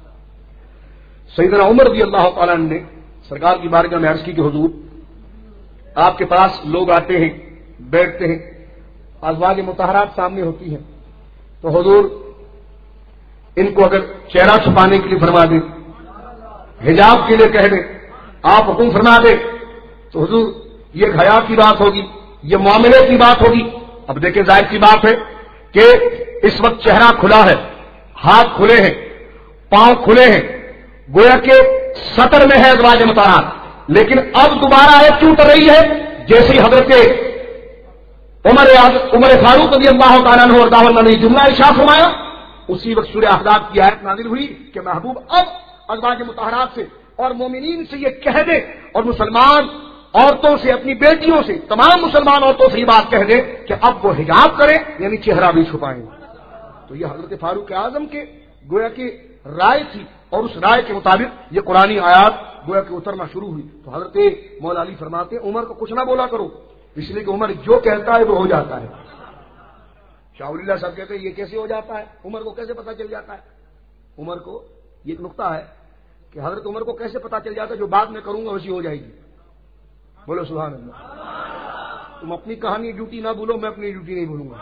سیدنا عمر رضی اللہ تعالیٰ عنہ نے سرکار کی بارگاہ میں عرض کی کہ حضور آپ کے پاس لوگ آتے ہیں، بیٹھتے ہیں، ازواج مطہرات سامنے ہوتی ہیں، تو حضور ان کو اگر چہرہ چھپانے کے لیے فرما دیں، حجاب کے لیے کہہ دیں، آپ حکم فرما دیں تو حضور یہ حیا کی بات ہوگی، یہ معاملے کی بات ہوگی. اب دیکھیں ظاہر کی بات ہے کہ اس وقت چہرہ کھلا ہے، ہاتھ کھلے ہیں، پاؤں کھلے ہیں، گویا کہ سطر میں ہے ازواج مطہرات. لیکن اب دوبارہ آیت کیوں اتر رہی ہے؟ جیسے ہی حضرت عمر عمر فاروق رضی اللہ تعالیٰ عنہ اور دعوت نے جملہ ارشاد فرمایا، اسی وقت سورہ احزاب کی آیت نازل ہوئی کہ محبوب اب ازواج مطہرات سے اور مومنین سے یہ کہہ دے، اور مسلمان عورتوں سے، اپنی بیٹیوں سے، تمام مسلمان عورتوں سے یہ بات کہہ دے کہ اب وہ حجاب کریں، یعنی چہرہ بھی چھپائیں. تو یہ حضرت فاروق اعظم کے گویا کی رائے تھی، اور اس رائے کے مطابق یہ قرآنی آیات گویا کہ اترنا شروع ہوئی. تو حضرت مولا علی فرماتے عمر کو کچھ نہ بولا کرو، اس لیے کہ عمر جو کہتا ہے وہ ہو جاتا ہے. شاہ ولی اللہ صاحب کہتے ہیں یہ کیسے ہو جاتا ہے، عمر کو کیسے پتا چل جاتا ہے؟ عمر کو یہ ایک نقطہ ہے کہ حضرت عمر کو کیسے پتا چل جاتا ہے جو بات میں کروں گا ویسی ہو جائے گی. بولو سبحان اللہ. تم اپنی کہانی ڈیوٹی نہ بھولو، میں اپنی ڈیوٹی نہیں بھولوں گا.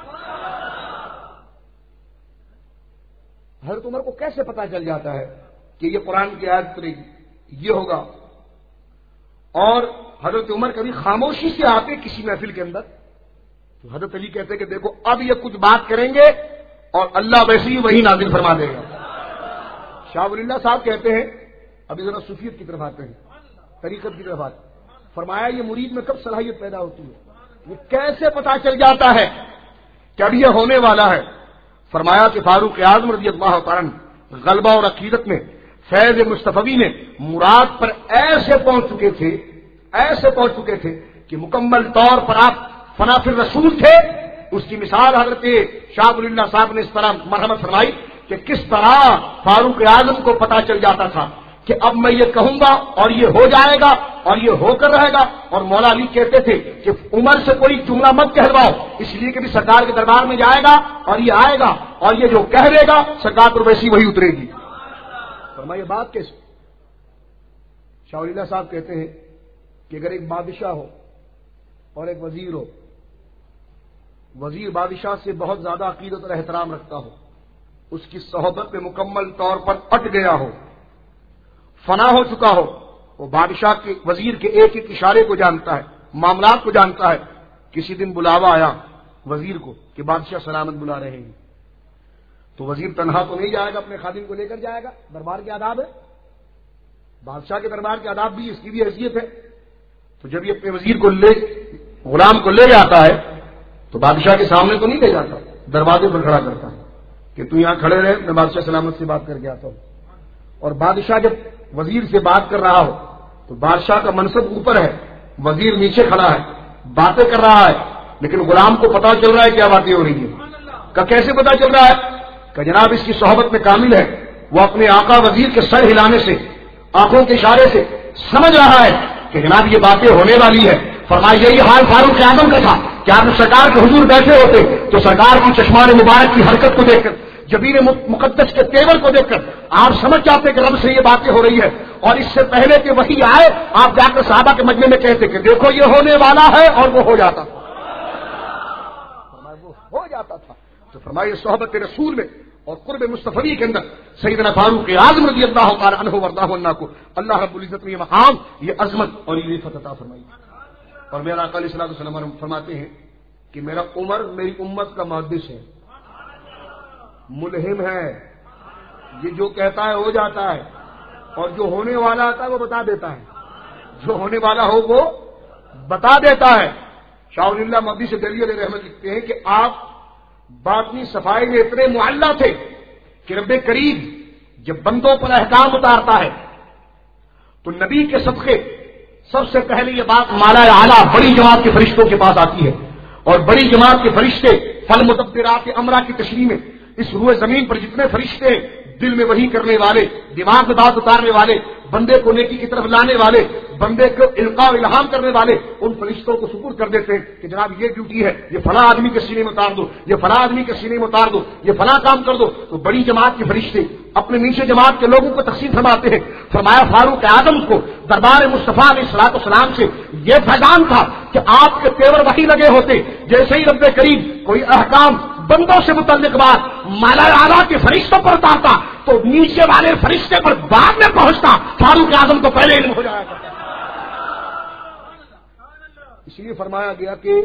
حضرت عمر کو کیسے پتا چل جاتا ہے کہ یہ قرآن کی آیت اترے گی، یہ ہوگا؟ اور حضرت عمر کبھی خاموشی سے آتے کسی محفل کے اندر تو حضرت علی کہتے کہ دیکھو اب یہ کچھ بات کریں گے اور اللہ ویسے ہی وہی نازل فرما دے گا. شاہ ولی اللہ صاحب کہتے ہیں، ابھی ذرا صوفیت کی طرف آتے ہیں، طریقت کی طرف آتے ہیں. فرمایا یہ مرید میں کب صلاحیت پیدا ہوتی ہے، یہ کیسے پتا چل جاتا ہے کہ اب یہ ہونے والا ہے؟ فرمایا کہ فاروق اعظم رضی اللہ تعالیٰ غلبہ اور عقیدت میں فیض مصطفی میں مراد پر ایسے پہنچ چکے تھے ایسے پہنچ چکے تھے کہ مکمل طور پر آپ فنا فی الرسول تھے. اس کی مثال حضرت شاہ ولی اللہ صاحب نے اس طرح مرحمت فرمائی کہ کس طرح فاروق اعظم کو پتا چل جاتا تھا کہ اب میں یہ کہوں گا اور یہ ہو جائے گا اور یہ ہو کر رہے گا. اور مولا علی کہتے تھے کہ عمر سے کوئی جملہ مت کہلواؤ، اس لیے کہ بھی سرکار کے دربار میں جائے گا اور یہ آئے گا اور یہ جو کہہ دے گا سرکار پر ویسی وہی اترے گی. فرمایا یہ بات کیسے؟ شاہ ولی اللہ صاحب کہتے ہیں کہ اگر ایک بادشاہ ہو اور ایک وزیر ہو، وزیر بادشاہ سے بہت زیادہ عقیدت اور احترام رکھتا ہو، اس کی صحبت میں مکمل طور پر اٹ گیا ہو، فنا ہو چکا ہو، وہ بادشاہ کے وزیر کے ایک ایک اشارے کو جانتا ہے، معاملات کو جانتا ہے. کسی دن بلاوا آیا وزیر کو کہ بادشاہ سلامت بلا رہے ہیں، تو وزیر تنہا تو نہیں جائے گا، اپنے خادم کو لے کر جائے گا. دربار کے آداب ہے، بادشاہ کے دربار کے آداب بھی، اس کی بھی حیثیت ہے. تو جب یہ اپنے وزیر کو لے غلام کو لے جاتا ہے تو بادشاہ کے سامنے تو نہیں لے جاتا، دروازے پر کھڑا کرتا ہے کہ تو یہاں کھڑے رہے، میں بادشاہ سلامت سے بات کر کے آتا ہوں. اور بادشاہ جب وزیر سے بات کر رہا ہو تو بادشاہ کا منصب اوپر ہے، وزیر نیچے کھڑا ہے، باتیں کر رہا ہے، لیکن غلام کو پتا چل رہا ہے کیا باتیں ہو رہی ہیں. کہ کیسے پتا چل رہا ہے؟ کہ جناب اس کی صحبت میں کامل ہے، وہ اپنے آقا وزیر کے سر ہلانے سے، آنکھوں کے اشارے سے سمجھ رہا ہے کہ جناب یہ باتیں ہونے والی ہے. فرمایا یہی حال فاروق اعظم کا تھا کہ آپ سرکار کے حضور بیٹھے ہوتے تو سرکار کی چشمان مبارک کی حرکت کو دیکھ کر، جبین مقدس کے تیور کو دیکھ کر آپ سمجھ جاتے کہ رب سے یہ باتیں ہو رہی ہے. اور اس سے پہلے کہ وہی آئے آپ جا کر صحابہ کے مجمع میں کہتے کہ دیکھو یہ ہونے والا ہے، اور وہ ہو جاتا تھا. وہ ہو جاتا تھا. تو فرمائیے صحبت رسول میں اور قرب مصطفی کے اندر سیدنا فاروق اعظم رضی اللہ تعالی عنہ وارضاہ عنہ کو اللہ رب العزت نے یہ مقام، یہ عظمت اور یہ عزت عطا فرمائی. اور میرا آقا علیہ الصلوۃ والسلام فرماتے ہیں کہ میرا عمر میری امت کا محدث ہے، ملہم ہے. یہ جو کہتا ہے ہو جاتا ہے، اور جو ہونے والا آتا ہے وہ بتا دیتا ہے. جو ہونے والا ہو وہ بتا دیتا ہے. شاہ ولی اللہ مدنی سے دلی علیہ رحمت لکھتے ہیں کہ آپ باطنی صفائی میں اتنے معلّہ تھے کہ رب کریم جب بندوں پر احکام اتارتا ہے تو نبی کے صدقے سب سے پہلے یہ بات مالا اعلیٰ بڑی جماعت کے فرشتوں کے پاس آتی ہے، اور بڑی جماعت کے فرشتے فل مدبرات امرا کی تشریح میں اس روئے زمین پر جتنے فرشتے ہیں، دل میں وحی کرنے والے، دماغ میں بات اتارنے والے، بندے کو نیکی کی طرف لانے والے، بندے کو القاء و الہام کرنے والے، ان فرشتوں کو سپرد کر دیتے ہیں کہ جناب یہ ڈیوٹی ہے، یہ فلاں آدمی کے سینے میں اتار دو، یہ فلاں آدمی کے سینے میں اتار دو، یہ فلاں کام کر دو. تو بڑی جماعت کے فرشتے اپنے نیچے جماعت کے لوگوں کو تقسیم فرماتے ہیں. فرمایا فاروق اعظم کو دربار مصطفیٰ علیہ الصلوۃ والسلام سے یہ فیضان تھا کہ آپ کے تیور وہی لگے ہوتے، جیسے ہی رب کریم کوئی احکام بندوں سے متعلق بات مالا اعلیٰ کے فرشتوں پر اتارتا تو نیچے والے فرشتے پر بعد میں پہنچتا، فاروق اعظم کو پہلے علم ہو جایا کرتا. اس لیے فرمایا گیا کہ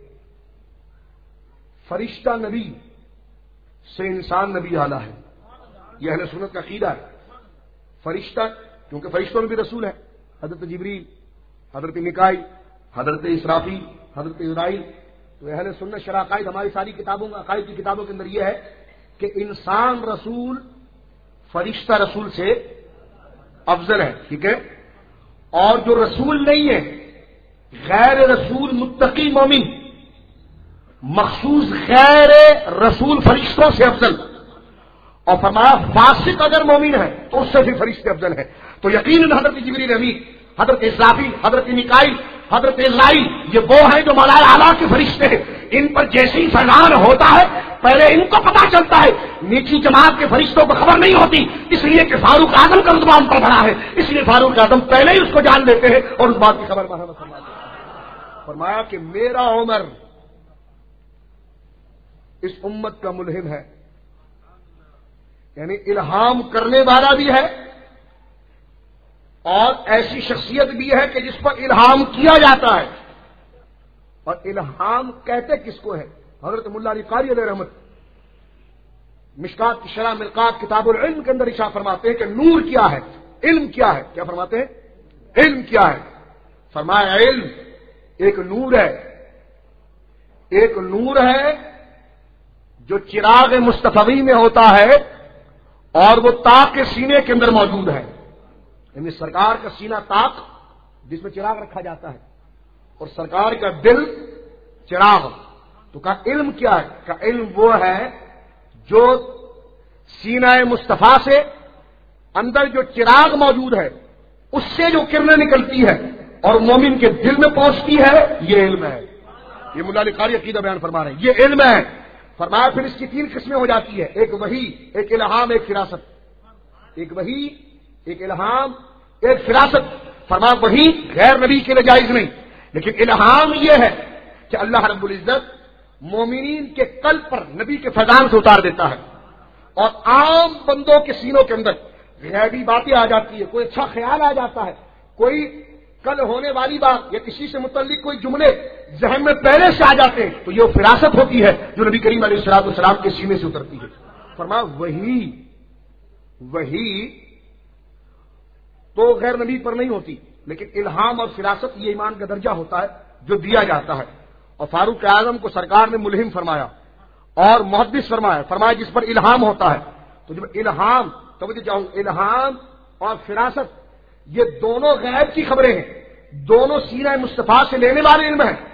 فرشتہ نبی سے انسان نبی اعلیٰ ہے. یہ اہل سنت کا عقیدہ ہے. فرشتہ کیونکہ فرشتوں میں بھی رسول ہے، حضرت جبریل، حضرت میکائیل، حضرت اسرافیل، حضرت اسرائیل. تو اہل سنت شرح عقائد ہماری ساری کتابوں عقائد کی کتابوں کے اندر یہ ہے کہ انسان رسول فرشتہ رسول سے افضل ہے. ٹھیک ہے. اور جو رسول نہیں ہے، غیر رسول متقی مومن، مخصوص غیر رسول فرشتوں سے افضل. اور فرمایا فاسق اگر مومن ہے تو اس سے بھی فرشتے افضل ہے. تو یقیناً حضرت جبریل امین، حضرت اسرافیل، حضرت میکائیل، حضرت اسرائیل یہ وہ ہیں جو مولا اعلیٰ کے فرشتے ہیں. ان پر جیسے ہی فیضان ہوتا ہے پہلے ان کو پتا چلتا ہے، نیچی جماعت کے فرشتوں کو خبر نہیں ہوتی، اس لیے کہ فاروق اعظم کا رتبہ ان پر بڑا ہے، اس لیے فاروق اعظم پہلے ہی اس کو جان لیتے ہیں اور اس بات کی خبر محمد صلی اللہ علیہ وسلم. فرمایا کہ میرا عمر اس امت کا ملہم ہے، یعنی الہام کرنے والا بھی ہے اور ایسی شخصیت بھی ہے کہ جس پر الہام کیا جاتا ہے. اور الہام کہتے کس کو ہے؟ حضرت ملا علی قاری علیہ رحمت مشکات کی شرح ملقات کتاب العلم کے اندر ارشاد فرماتے ہیں کہ نور کیا ہے، علم کیا ہے. کیا فرماتے ہیں؟ علم کیا ہے؟ فرمایا علم ایک نور ہے، ایک نور ہے جو چراغ مصطفی میں ہوتا ہے اور وہ طاق کے سینے کے اندر موجود ہے. یعنی سرکار کا سینہ طاق جس میں چراغ رکھا جاتا ہے اور سرکار کا دل چراغ. تو کہا علم کیا ہے؟ کہا علم وہ ہے جو سینہ مصطفیٰ سے اندر جو چراغ موجود ہے اس سے جو کرنیں نکلتی ہے اور مومن کے دل میں پہنچتی ہے، یہ علم ہے. یہ مولا علی قاری عقیدہ بیان فرما رہے ہیں، یہ علم ہے. فرمایا پھر اس کی تین قسمیں ہو جاتی ہے، ایک وحی، ایک الہام، ایک فراست. ایک وحی، ایک الہام، ایک فراست. فرمایا وحی غیر نبی کے لیے جائز نہیں، لیکن الہام یہ ہے کہ اللہ رب العزت مومنین کے قلب پر نبی کے فیضان سے اتار دیتا ہے اور عام بندوں کے سینوں کے اندر غیبی باتیں آ جاتی ہے، کوئی اچھا خیال آ جاتا ہے، کوئی کل ہونے والی بات یا کسی سے متعلق کوئی جملے ذہن میں پہلے سے آ جاتے ہیں، تو یہ فراست ہوتی ہے جو نبی کریم علیہ الصلوۃ والسلام کے سینے سے اترتی ہے. فرمایا وہی وہی تو غیر نبی پر نہیں ہوتی، لیکن الہام اور فراست یہ ایمان کا درجہ ہوتا ہے جو دیا جاتا ہے. اور فاروق اعظم کو سرکار نے ملہم فرمایا اور محدث فرمایا. فرمایا جس پر الہام ہوتا ہے. تو جب الہام توجہ چاہوں الہام اور فراست یہ دونوں غیب کی خبریں ہیں، دونوں سینہ مصطفیٰ سے لینے والے علم ہیں. تو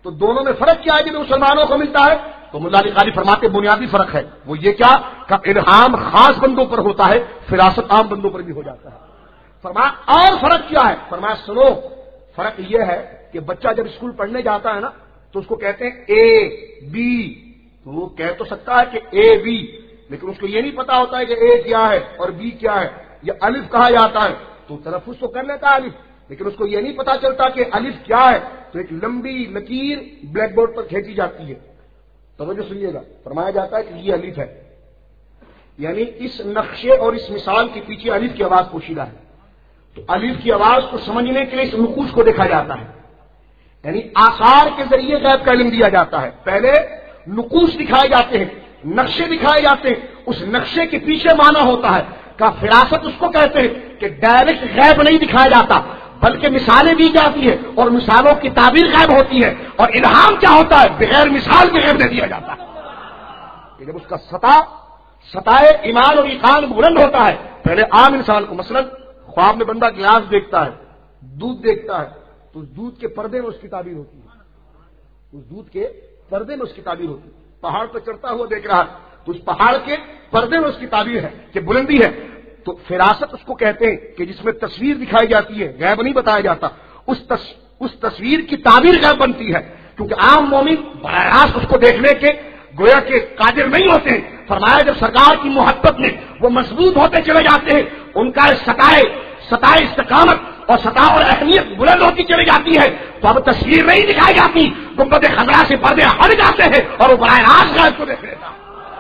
تو دونوں میں فرق کیا ہے جو مسلمانوں کو ملتا ہے؟ تو مولا علی قاری فرماتے بنیادی فرق ہے وہ یہ کیا کہ الہام خاص بندوں پر ہوتا ہے، فراست عام بندوں پر بھی ہو جاتا ہے۔ فرمایا اور فرق کیا ہے؟ فرمایا سنو، فرق یہ ہے کہ بچہ جب اسکول پڑھنے جاتا ہے نا تو اس کو کہتے ہیں اے بی، تو وہ کہہ تو سکتا ہے کہ اے بی، لیکن اس کو یہ نہیں پتا ہوتا ہے کہ اے کیا ہے اور بی کیا ہے، یا الف کہا جاتا ہے تو تلفظ تو کر لیتا ہے الف، لیکن اس کو یہ نہیں پتا چلتا کہ الف کیا ہے، تو ایک لمبی لکیر بلیک بورڈ پر کھینچی جاتی ہے۔ توجہ سنیے گا، فرمایا جاتا ہے کہ یہ الف ہے، یعنی اس نقشے اور اس مثال کے پیچھے الف کی آواز پوشیدہ ہے، تو الف کی آواز کو سمجھنے کے لیے اس نقوش کو دیکھا جاتا ہے، یعنی آثار کے ذریعے غیب کا علم دیا جاتا ہے۔ پہلے نقوش دکھائے جاتے ہیں، نقشے دکھائے جاتے ہیں، اس نقشے کے پیچھے معنی ہوتا ہے کا فراست اس کو کہتے ہیں کہ ڈائریکٹ غیب نہیں دکھایا جاتا بلکہ مثالیں دی جاتی ہیں اور مثالوں کی تعبیر غیب ہوتی ہے، اور الہام کیا ہوتا ہے؟ بغیر مثال کے غیب دے دیا جاتا ہے کہ جب اس کا سطح سطح ایمان اور ایقان بلند ہوتا ہے۔ پہلے عام انسان کو مثلا خواب میں بندہ گلاس دیکھتا ہے، دودھ دیکھتا ہے، تو اس دودھ کے پردے میں اس کی تعبیر ہوتی ہے، اس دودھ کے پردے میں اس کی تعبیر ہوتی ہے۔ پہاڑ پہ چڑھتا ہوا دیکھ رہا ہے تو اس پہاڑ کے پردے میں اس کی تعبیر ہے کہ بلندی ہے، تو فراست اس کو کہتے ہیں کہ جس میں تصویر دکھائی جاتی ہے، غیب نہیں بتایا جاتا، اس تص... اس تصویر کی تعبیر غیب بنتی ہے، کیونکہ عام مومن براہ راست اس کو دیکھنے کے گویا کے قادر نہیں ہوتے ہیں۔ فرمایا جب سرکار کی محبت میں وہ مضبوط ہوتے چلے جاتے ہیں، ان کا ستائے ستائے استقامت اور سطح اور اہمیت بلند ہوتی چلی جاتی ہے، تو اب تصویر نہیں دکھائی جاتی، گنبد خضرا سے پردے ہٹ جاتے ہیں اور وہ براہ راست غیب کو دیکھ لیتا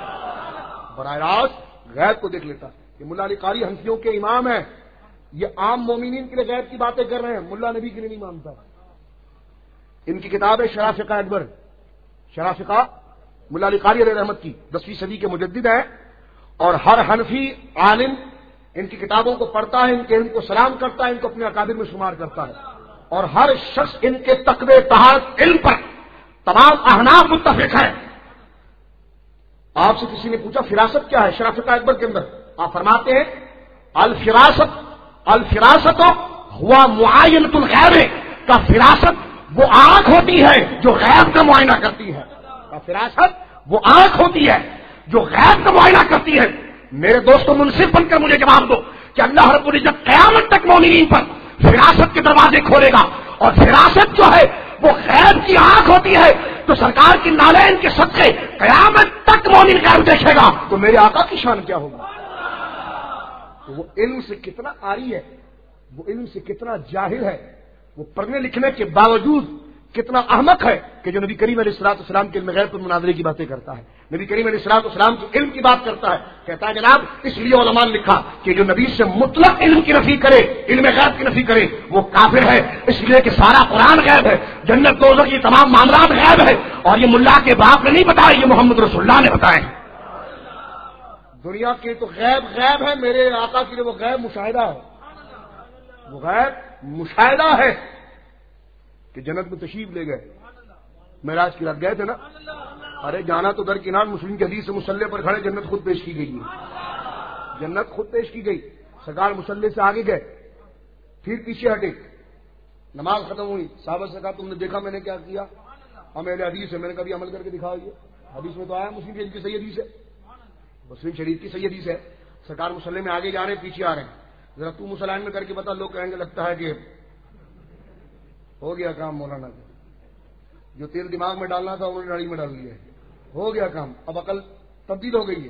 براہ راست غیب کو دیکھ لیتا یہ ملا علی قاری حنفیوں کے امام ہیں، یہ عام مومنین کے لیے غیب کی باتیں کر رہے ہیں، ملا نبی کے لیے نہیں مانتا۔ ان کی کتاب ہے شرح فقہ اکبر، شرح فقہ ملا علی قاری علیہ رحمت کی، دسویں صدی کے مجدد ہیں، اور ہر حنفی عالم ان کی کتابوں کو پڑھتا ہے، ان کے علم کو سلام کرتا ہے، ان کو اپنے اکابر میں شمار کرتا ہے، اور ہر شخص ان کے تقوی طہارت علم پر تمام احناف متفق ہے۔ آپ سے کسی نے پوچھا فراست کیا ہے شرح فقہ اکبر کے اندر، آپ فرماتے ہیں الفراست الفراست ہوا معاینۃ الغیب کا، فراست وہ آنکھ ہوتی ہے جو غیب کا معائنہ کرتی ہے، کا فراست وہ آنکھ ہوتی ہے جو غیب کا معائنہ کرتی ہے۔ میرے دوستوں منصف بن کر مجھے جواب دو کہ اللہ رب العزت قیامت تک مومنین پر فراست کے دروازے کھولے گا، اور فراست جو ہے وہ غیب کی آنکھ ہوتی ہے، تو سرکار کی نالین کے صدقے قیامت تک مومن غیب دیکھے گا، تو میرے آقا کی شان کیا ہوگا؟ وہ علم سے کتنا عاری ہے، وہ علم سے کتنا جاہل ہے، وہ پڑھنے لکھنے کے باوجود کتنا احمق ہے کہ جو نبی کریم علیہ الصلوۃ والسلام کے علم غیب پر مناظرے کی باتیں کرتا ہے، نبی کریم علیہ الصلوۃ والسلام کے علم کی بات کرتا ہے، کہتا ہے جناب اس لیے علماء نے لکھا کہ جو نبی سے مطلق علم کی نفی کرے، علم غیب کی نفی کرے، وہ کافر ہے، اس لیے کہ سارا قرآن غیب ہے، جنت دوزخ کی تمام معاملات غیب ہے، اور یہ ملا کے باپ نے نہیں بتایا، یہ محمد رسول اللہ نے بتائے۔ دنیا کے تو غیب غیب ہے، میرے آقا کے لیے وہ غیب مشاہدہ ہے، وہ غیب مشاہدہ ہے کہ جنت میں تشریف لے گئے، معراج کی رات گئے تھے نا، ارے جانا تو درکنار، مسلم کی حدیث سے مسلح پر کھڑے جنت خود پیش کی گئی ہے، جنت خود پیش کی گئی، سرکار مسلح سے آگے گئے، پھر پیچھے ہٹے، نماز ختم ہوئی، صحابہ سے کہا تم نے دیکھا میں نے کیا کیا؟ ہم اہل حدیث ہے، میں نے کبھی عمل کر کے دکھاؤ، یہ حدیث میں تو آیا، مسلم شریف کی صحیح حدیث ہے، مسلم شریف کی صحیح حدیث ہے، سرکار مسلح میں آگے جا رہے ہیں پیچھے آ رہے ہیں، ذرا تو مسلمان میں کر کے بتا، لوگ کہیں گے لگتا ہے کہ ہو گیا کام مولانا کا، جو تیل دماغ میں ڈالنا تھا انہوں نے ناڑی میں ڈال لیا ہے، ہو گیا کام، اب عقل تبدیل ہو گئی ہے۔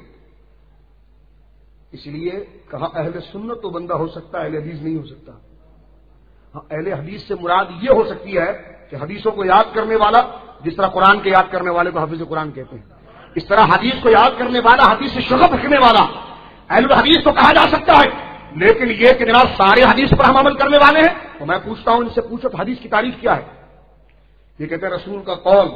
اس لیے کہا اہل سنت تو بندہ ہو سکتا ہے، اہل حدیث نہیں ہو سکتا۔ ہاں اہل حدیث سے مراد یہ ہو سکتی ہے کہ حدیثوں کو یاد کرنے والا، جس طرح قرآن کے یاد کرنے والے کو حافظ قرآن کہتے ہیں، اس طرح حدیث کو یاد کرنے والا، حدیث سے شغف رکھنے والا اہل الحدیث تو کہا جا سکتا ہے۔ لیکن یہ کہ جناب سارے حدیث پر ہم عمل کرنے والے ہیں، تو میں پوچھتا ہوں ان سے پوچھو تو حدیث کی تعریف کیا ہے؟ یہ کہتے ہیں رسول کا قول،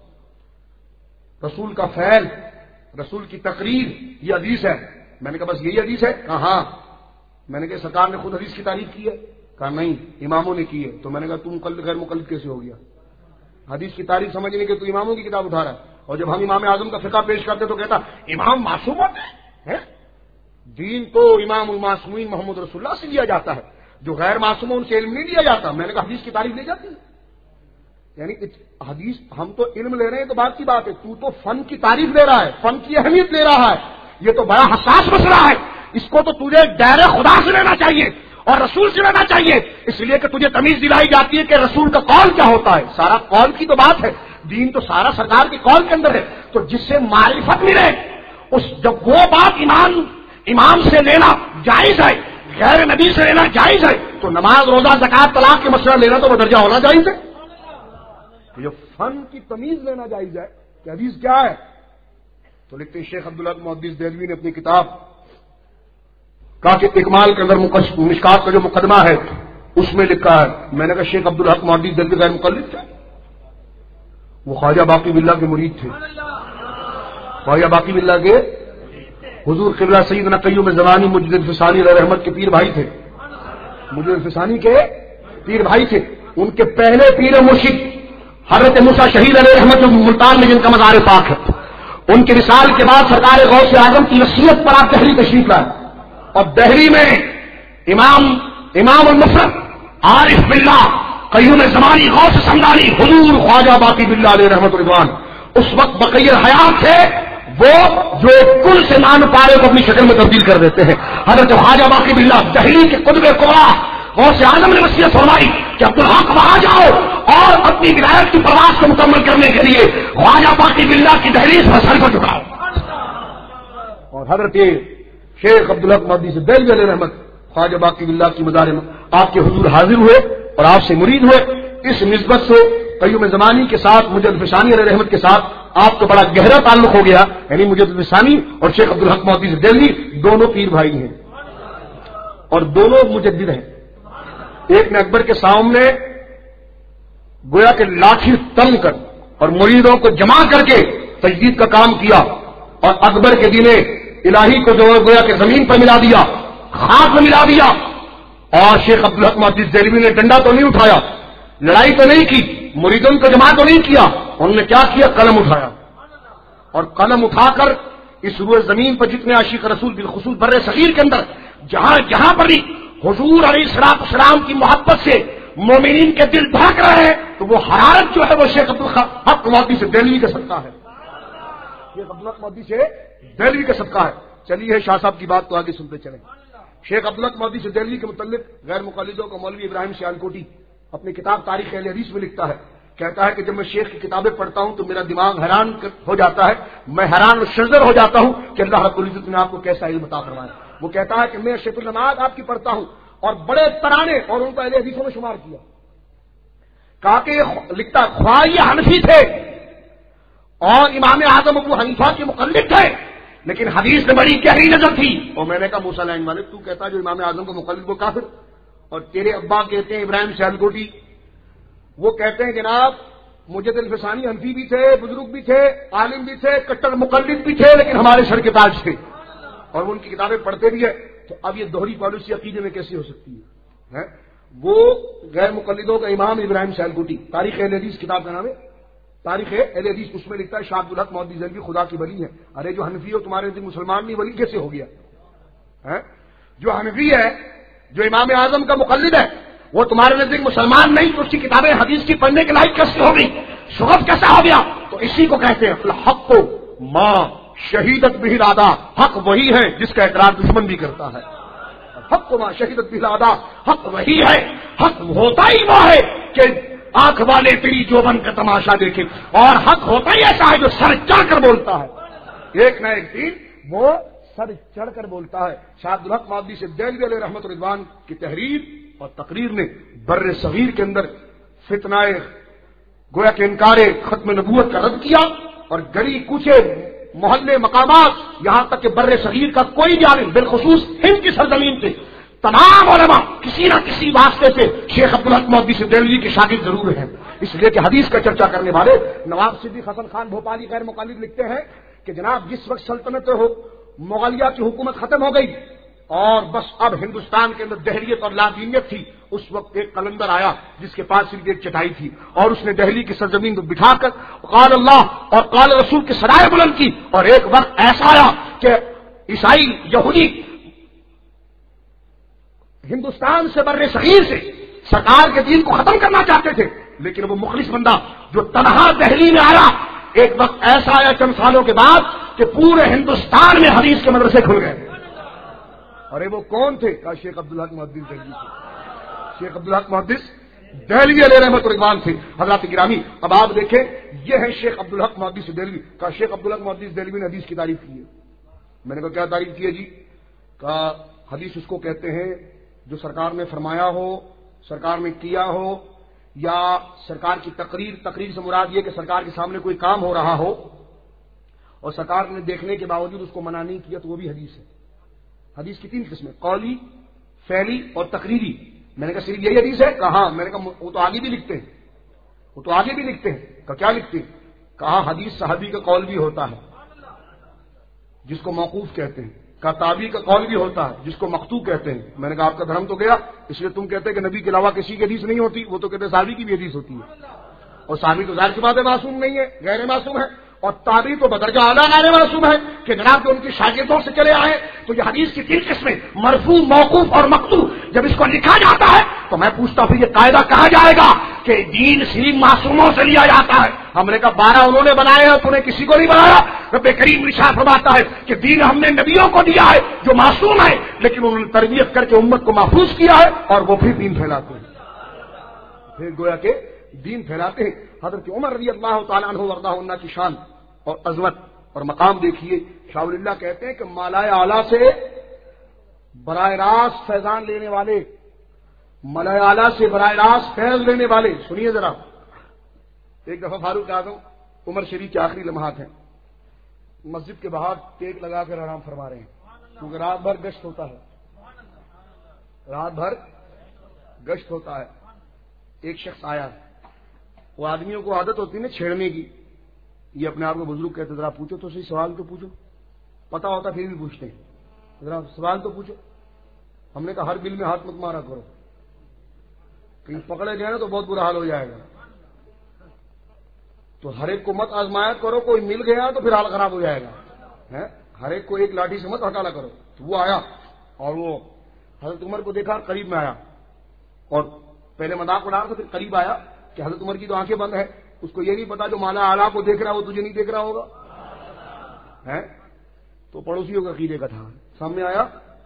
رسول کا فعل، رسول کی تقریر، یہ حدیث ہے۔ میں نے کہا بس یہی حدیث ہے؟ کہا ہاں۔ میں نے کہا سرکار نے خود حدیث کی تعریف کی ہے؟ کہا نہیں، اماموں نے کی ہے۔ تو میں نے کہا تم مقلد غیر مقلد کیسے ہو گیا؟ حدیث کی تعریف سمجھنے کے تو اماموں کی کتاب اٹھا رہا ہے، اور جب ہم امام اعظم کا فقہ پیش کرتے تو کہتا امام معصوم ہوتے ہیں؟ دین تو امام المعصومین محمد رسول اللہ سے لیا جاتا ہے، جو غیر معصوم ان سے علم نہیں لیا جاتا۔ میں نے کہا حدیث کی تعریف لی جاتی ہے؟ یعنی حدیث ہم تو علم لے رہے ہیں تو بات کی بات ہے، تو تو فن کی تعریف لے رہا ہے، فن کی اہمیت لے رہا ہے، یہ تو بڑا حساس مسئلہ ہے، اس کو تو تجھے ڈائر خدا سے لینا چاہیے اور رسول سے لینا چاہیے، اس لیے کہ تجھے تمیز دلائی جاتی ہے کہ رسول کا قول کیا ہوتا ہے، سارا قول کی تو بات ہے، دین تو سارا سرکار کے قول کے اندر ہے، تو جس سے معرفت ملے اس جب وہ بات ایمان امام سے لینا جائز ہے، غیر نبی سے لینا جائز ہے، تو نماز روزہ زکات طلاق کے مسئلہ لینا تو بدرجہ ہونا جائز ہے۔ یہ فن کی تمیز لینا جائز ہے کہ حدیث کیا ہے، تو لکھتے ہیں شیخ عبدالحق محدث دہلوی نے اپنی کتاب کہا کہ اکمال کے اندر مشکات کا جو مقدمہ ہے اس میں لکھا ہے، میں نے کہا شیخ عبدالحق محدث دہلوی غیر مقلد تھے؟ وہ خواجہ باقی باللہ کے مرید تھے، خواجہ باقی باللہ کے حضور قبلہ سیدنا قیوم زمانی مجد الفسانی علیہ رحمت کے پیر بھائی تھے، مجد الفسانی کے پیر بھائی تھے، ان کے پہلے پیر مرشد حضرت موسیٰ شہید علیہ رحمت ملتان میں جن کا مزار پاک ہے، ان کے وصال کے بعد سرکار غوث اعظم کی وصیت پر آپ دہلی تشریف لائے، اور دہلی میں امام امام المفرد عارف باللہ قیوم زمانی غوث سمدانی حضور خواجہ باقی باللہ علیہ رحمت رضوان اس وقت بقیر حیات تھے، وہ جو کل سے مان پارے کو اپنی شکل میں تبدیل کر دیتے ہیں۔ حضرت خواجہ باقی باللہ دہلی کے قطب کبریٰ غوث اعظم نے وصیت فرمائی کہ عبدالحق وہاں جاؤ اور اپنی ولایت کی پرواز کو مکمل کرنے کے لیے خواجہ باقی باللہ کی دہلیز پر سر کو جھکاؤ، اور حضرت شیخ عبدالحق محدث دہلوی علیہ رحمت خواجہ باقی باللہ کی مزار میں آپ کے حضور حاضر ہوئے اور آپ سے مرید ہوئے۔ اس نسبت سے قیوم زمانی کے ساتھ مجد الفسانی علیہ رحمت کے ساتھ آپ کا بڑا گہرا تعلق ہو گیا، یعنی مجد الفسانی اور شیخ عبدالحق محدث دہلوی دونوں پیر بھائی ہیں اور دونوں مجدد ہیں۔ ایک نے اکبر کے سامنے گویا کہ لاٹھی تن کر اور مریدوں کو جمع کر کے تجدید کا کام کیا، اور اکبر کے دین الہی کو جو گویا کہ زمین پر ملا دیا، خاک میں ملا دیا، اور شیخ عبدالحق محدث دہلوی نے ڈنڈا تو نہیں اٹھایا، لڑائی تو نہیں کی، مریدوں کو جمع تو نہیں کیا، انہوں نے کیا کیا؟ قلم اٹھایا، اور قلم اٹھا کر اس روئے زمین پر جتنے عاشق رسول بالخصوص بر صغیر کے اندر جہاں جہاں پر بھی حضور علیہ الصلوۃ والسلام کی محبت سے مومنین کے دل دھڑک رہے ہیں، تو وہ حرارت جو ہے وہ شیخ عبدالحق محدث دہلوی کا صدقہ ہے، شیخ عبدالحق محدث دہلوی کا صدقہ ہے۔ چلیے شاہ صاحب کی بات تو آگے سنتے چلیں۔ شیخ عبدالحق محدث دہلوی کے متعلق غیر مقلدوں کو مولوی ابراہیم سیالکوٹی اپنی کتاب تاریخ اہل حدیث میں لکھتا ہے، کہتا ہے کہ جب میں شیخ کی کتابیں پڑھتا ہوں تو میرا دماغ حیران ہو جاتا ہے، میں حیران و شزر ہو جاتا ہوں کہ اللہ رب العزت نے آپ کو کیسا علم عطا فرمایا۔ وہ کہتا ہے کہ میں شیخ النماز آپ کی پڑھتا ہوں اور بڑے ترانے اور ان کو اہل حدیثوں میں شمار کیا، کہا کہ لکھتا خواہ یہ حنفی تھے اور امام اعظم ابو حنیفہ کے مقلد تھے، لیکن حدیث میں بڑی گہری نظر تھی، اور میں نے کہا موسیٰ علیہ السلام تو کہتا جو امام اعظم کو مقلد وہ کافر، اور تیرے ابا کہتے ہیں ابراہیم سیالکوٹی وہ کہتے ہیں جناب مجد الفسانی حنفی بھی تھے، بزرگ بھی تھے، عالم بھی تھے، کٹر مقلد بھی تھے، لیکن ہمارے سر کے تاج تھے اور وہ ان کی کتابیں پڑھتے بھی ہیں۔ تو اب یہ دوہری پالیسی عقیدے میں کیسے ہو سکتی ہے؟ وہ غیر مقلدوں کا امام ابراہیم سیالکوٹی، تاریخ اہل حدیث کتاب کا نام ہے تاریخ اہل حدیث، اس میں لکھتا ہے شاہ عبدالحق محدث دہلوی خدا کی ولی ہے۔ ارے جو حنفی ہو تمہارے نزدیک مسلمان نہیں، ولی کیسے ہو گیا؟ جو حنفی ہے جو امام اعظم کا مقلد ہے وہ تمہارے نزدیک مسلمان نہیں، تو اس کی کتابیں حدیث کی پڑھنے کے لائق کیسے ہو گئی؟ شغف کیسا ہو گیا؟ تو اسی کو کہتے ہیں الحق کو ماں شہیدت بھی ارادہ، حق وہی ہے جس کا اقرار دشمن بھی کرتا ہے۔ حق کو ماں شہیدت بھی ارادہ، حق وہی ہے، حق ہوتا ہی وہ ہے کہ آنکھ والے تیری جوبن کا تماشا دیکھے، اور حق ہوتا ہی ایسا ہے جو سر چڑھ کر بولتا ہے، ایک نہ ایک دن وہ سر چڑھ کر بولتا ہے۔ شاہ عبدالحق محدث دہلوی علیہ رحمت رضوان کی تحریر اور تقریر نے بر صغیر کے اندر فتنہ گویا کہ انکار ختم نبوت کا رد کیا، اور گلی کوچے محلے مقامات یہاں تک کہ بر صغیر کا کوئی بھی عالم بالخصوص ہند کی سرزمین سے تمام علماء کسی نہ کسی واسطے سے شیخ عبدالحق محدث دہلوی کے شاگرد ضرور ہیں، اس لیے کہ حدیث کا چرچا کرنے والے نواب صدیق حسن خان بھوپالی غیر مقلد لکھتے ہیں کہ جناب جس وقت سلطنت ہو مغلیہ کی حکومت ختم ہو گئی اور بس اب ہندوستان کے اندر دہلیت اور لادینیت تھی، اس وقت ایک قلندر آیا جس کے پاس صرف ایک چٹائی تھی، اور اس نے دہلی کی سرزمین کو بٹھا کر قال اللہ اور قال رسول کی صدائیں بلند کی، اور ایک وقت ایسا آیا کہ عیسائی یہودی ہندوستان سے بر صغیر سے سرکار کے دین کو ختم کرنا چاہتے تھے، لیکن وہ مخلص بندہ جو تنہا دہلی میں آیا، ایک وقت ایسا آیا چند سالوں کے بعد کہ پورے ہندوستان میں حدیث کے مدرسے کھل گئے. ارے وہ کون تھے؟ کہا شیخ عبدالحق محدث دہلوی تھے. شیخ عبدالحق محدث دہلوی علیہ رحمۃ الرحمان تھے. حضرات گرامی، اب آپ دیکھیں یہ ہے شیخ عبدالحق محدث دہلوی. کہا شیخ عبدالحق محدث دہلوی نے حدیث کی تعریف کی ہے. میں نے کہا کیا تعریف کی ہے جی؟ کہا حدیث اس کو کہتے ہیں جو سرکار نے فرمایا ہو، سرکار نے کیا ہو، یا سرکار کی تقریر، تقریر سے مراد یہ کہ سرکار کے سامنے کوئی کام ہو رہا ہو اور سرکار نے دیکھنے کے باوجود اس کو منع نہیں کیا تو وہ بھی حدیث ہے. حدیث کی تین قسمیں، قولی، فعلی اور تقریری. میں نے کہا صرف یہی حدیث ہے؟ کہا. میں نے کہا وہ تو آگے بھی لکھتے ہیں، وہ تو آگے بھی لکھتے ہیں. کہا کیا لکھتے ہیں؟ کہا حدیث صحابی کا قول بھی ہوتا ہے جس کو موقوف کہتے ہیں، کا تابعی کا قول بھی ہوتا ہے جس کو مقطوع کہتے ہیں. میں نے کہا آپ کا دھرم تو گیا، اس لیے تم کہتے ہیں کہ نبی کے علاوہ کسی کی حدیث نہیں ہوتی. وہ تو کہتے ہیں صحابی کی بھی حدیث ہوتی ہے، اور صحابی تو ظاہر سی بات ہے معصوم نہیں ہے، غیر معصوم ہے، اور تابعی تو بدرجہ اعلیٰ غیر معصوم ہے کہ جناب جو ان کی شاگردوں سے چلے آئے. تو یہ حدیث کی تین قسمیں، مرفوع، موقوف اور مقطوع. جب اس کو لکھا جاتا ہے تو میں پوچھتا ہوں یہ قاعدہ کہا جائے گا کہ دین صرف معصوموں سے لیا جاتا ہے. ہم نے کہا بارہ انہوں نے بنائے ہیں، تو نے کسی کو نہیں بنایا. رب کریم ارشاد فرماتا ہے کہ دین ہم نے نبیوں کو دیا ہے جو معصوم ہے، لیکن انہوں نے تربیت کر کے امت کو محفوظ کیا ہے اور وہ پھر دین پھیلاتے ہیں، پھر گویا کہ دین پھیلاتے ہیں. حضرت عمر رضی اللہ تعالیٰ عنہ وارضہ عنہ کی شان اور عظمت اور مقام دیکھیے. شاہ ولی اللہ کہتے ہیں کہ مالائے اعلیٰ سے براہ راست فیضان لینے والے، ملائے اعلیٰ سے براہ راست فیض لینے والے. سنیے ذرا، ایک دفعہ فاروق اعظم عمر شریف کے آخری لمحات ہیں، مسجد کے باہر ٹیک لگا کر آرام فرما رہے ہیں کیونکہ رات بھر گشت ہوتا ہے، رات بھر گشت ہوتا ہے. ایک شخص آیا، وہ آدمیوں کو عادت ہوتی ہے نا چھیڑنے کی، یہ اپنے آپ کو بزرگ کہتے ذرا پوچھو تو صحیح، سوال تو پوچھو. پتا ہوتا پھر بھی پوچھتے ہیں، ذرا سوال تو پوچھو. ہم نے کہا ہر بل میں ہاتھ مت مارا کرو، کہیں پکڑے گئے نا تو بہت برا حال ہو جائے گا. تو ہر ایک کو مت آزمایا کرو، کوئی مل گیا تو پھر حال خراب ہو جائے گا. ہر ایک کو ایک لاٹھی سے مت ہٹانا کرو. تو وہ آیا اور وہ حضرت عمر کو دیکھا، قریب میں آیا اور پہلے مذاق اڑا تو پھر قریب آیا کہ حضرت عمر کی تو آنکھیں بند ہے، اس کو یہ نہیں پتا جو مالا اعلیٰ کو دیکھ رہا ہے وہ تجھے نہیں دیکھ رہا ہوگا. ہے تو پڑوسیوں کا عقیدے کا تھا. سامنے آیا،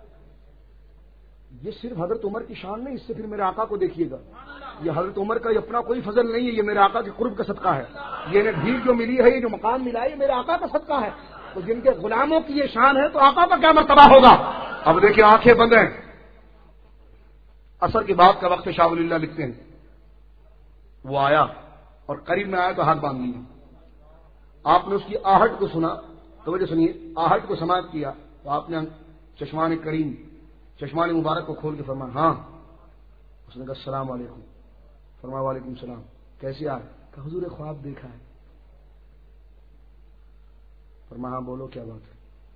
یہ صرف حضرت عمر کی شان نہیں، اس سے پھر میرے آقا کو دیکھیے گا. یہ حضرت عمر کا یہ اپنا کوئی فضل نہیں ہے، یہ میرے آقا کے قرب کا صدقہ ہے. یہ انہیں بھیڑ جو ملی ہے، یہ جو مقام ملا ہے، یہ میرے آقا کا صدقہ ہے. تو جن کے غلاموں کی یہ شان ہے تو آقا کا کیا مرتبہ ہوگا. اب دیکھیں آنکھیں بند ہیں. عصر کے بعد کا وقت شاہ ولی اللہ لکھتے ہیں، وہ آیا اور قریب میں آیا تو ہاتھ باندھ لیا. آپ نے اس کی آہٹ کو سنا، توجہ سنیے، آہٹ کو سماعت کیا تو آپ نے چشمان کریم، چشمان مبارک کو کھول کے فرمایا ہاں. اس نے کہا السلام علیکم. فرمایا وعلیکم السلام، کیسے آئے؟ کہ حضور خواب دیکھا ہے. فرمایا ہاں بولو کیا بات ہے.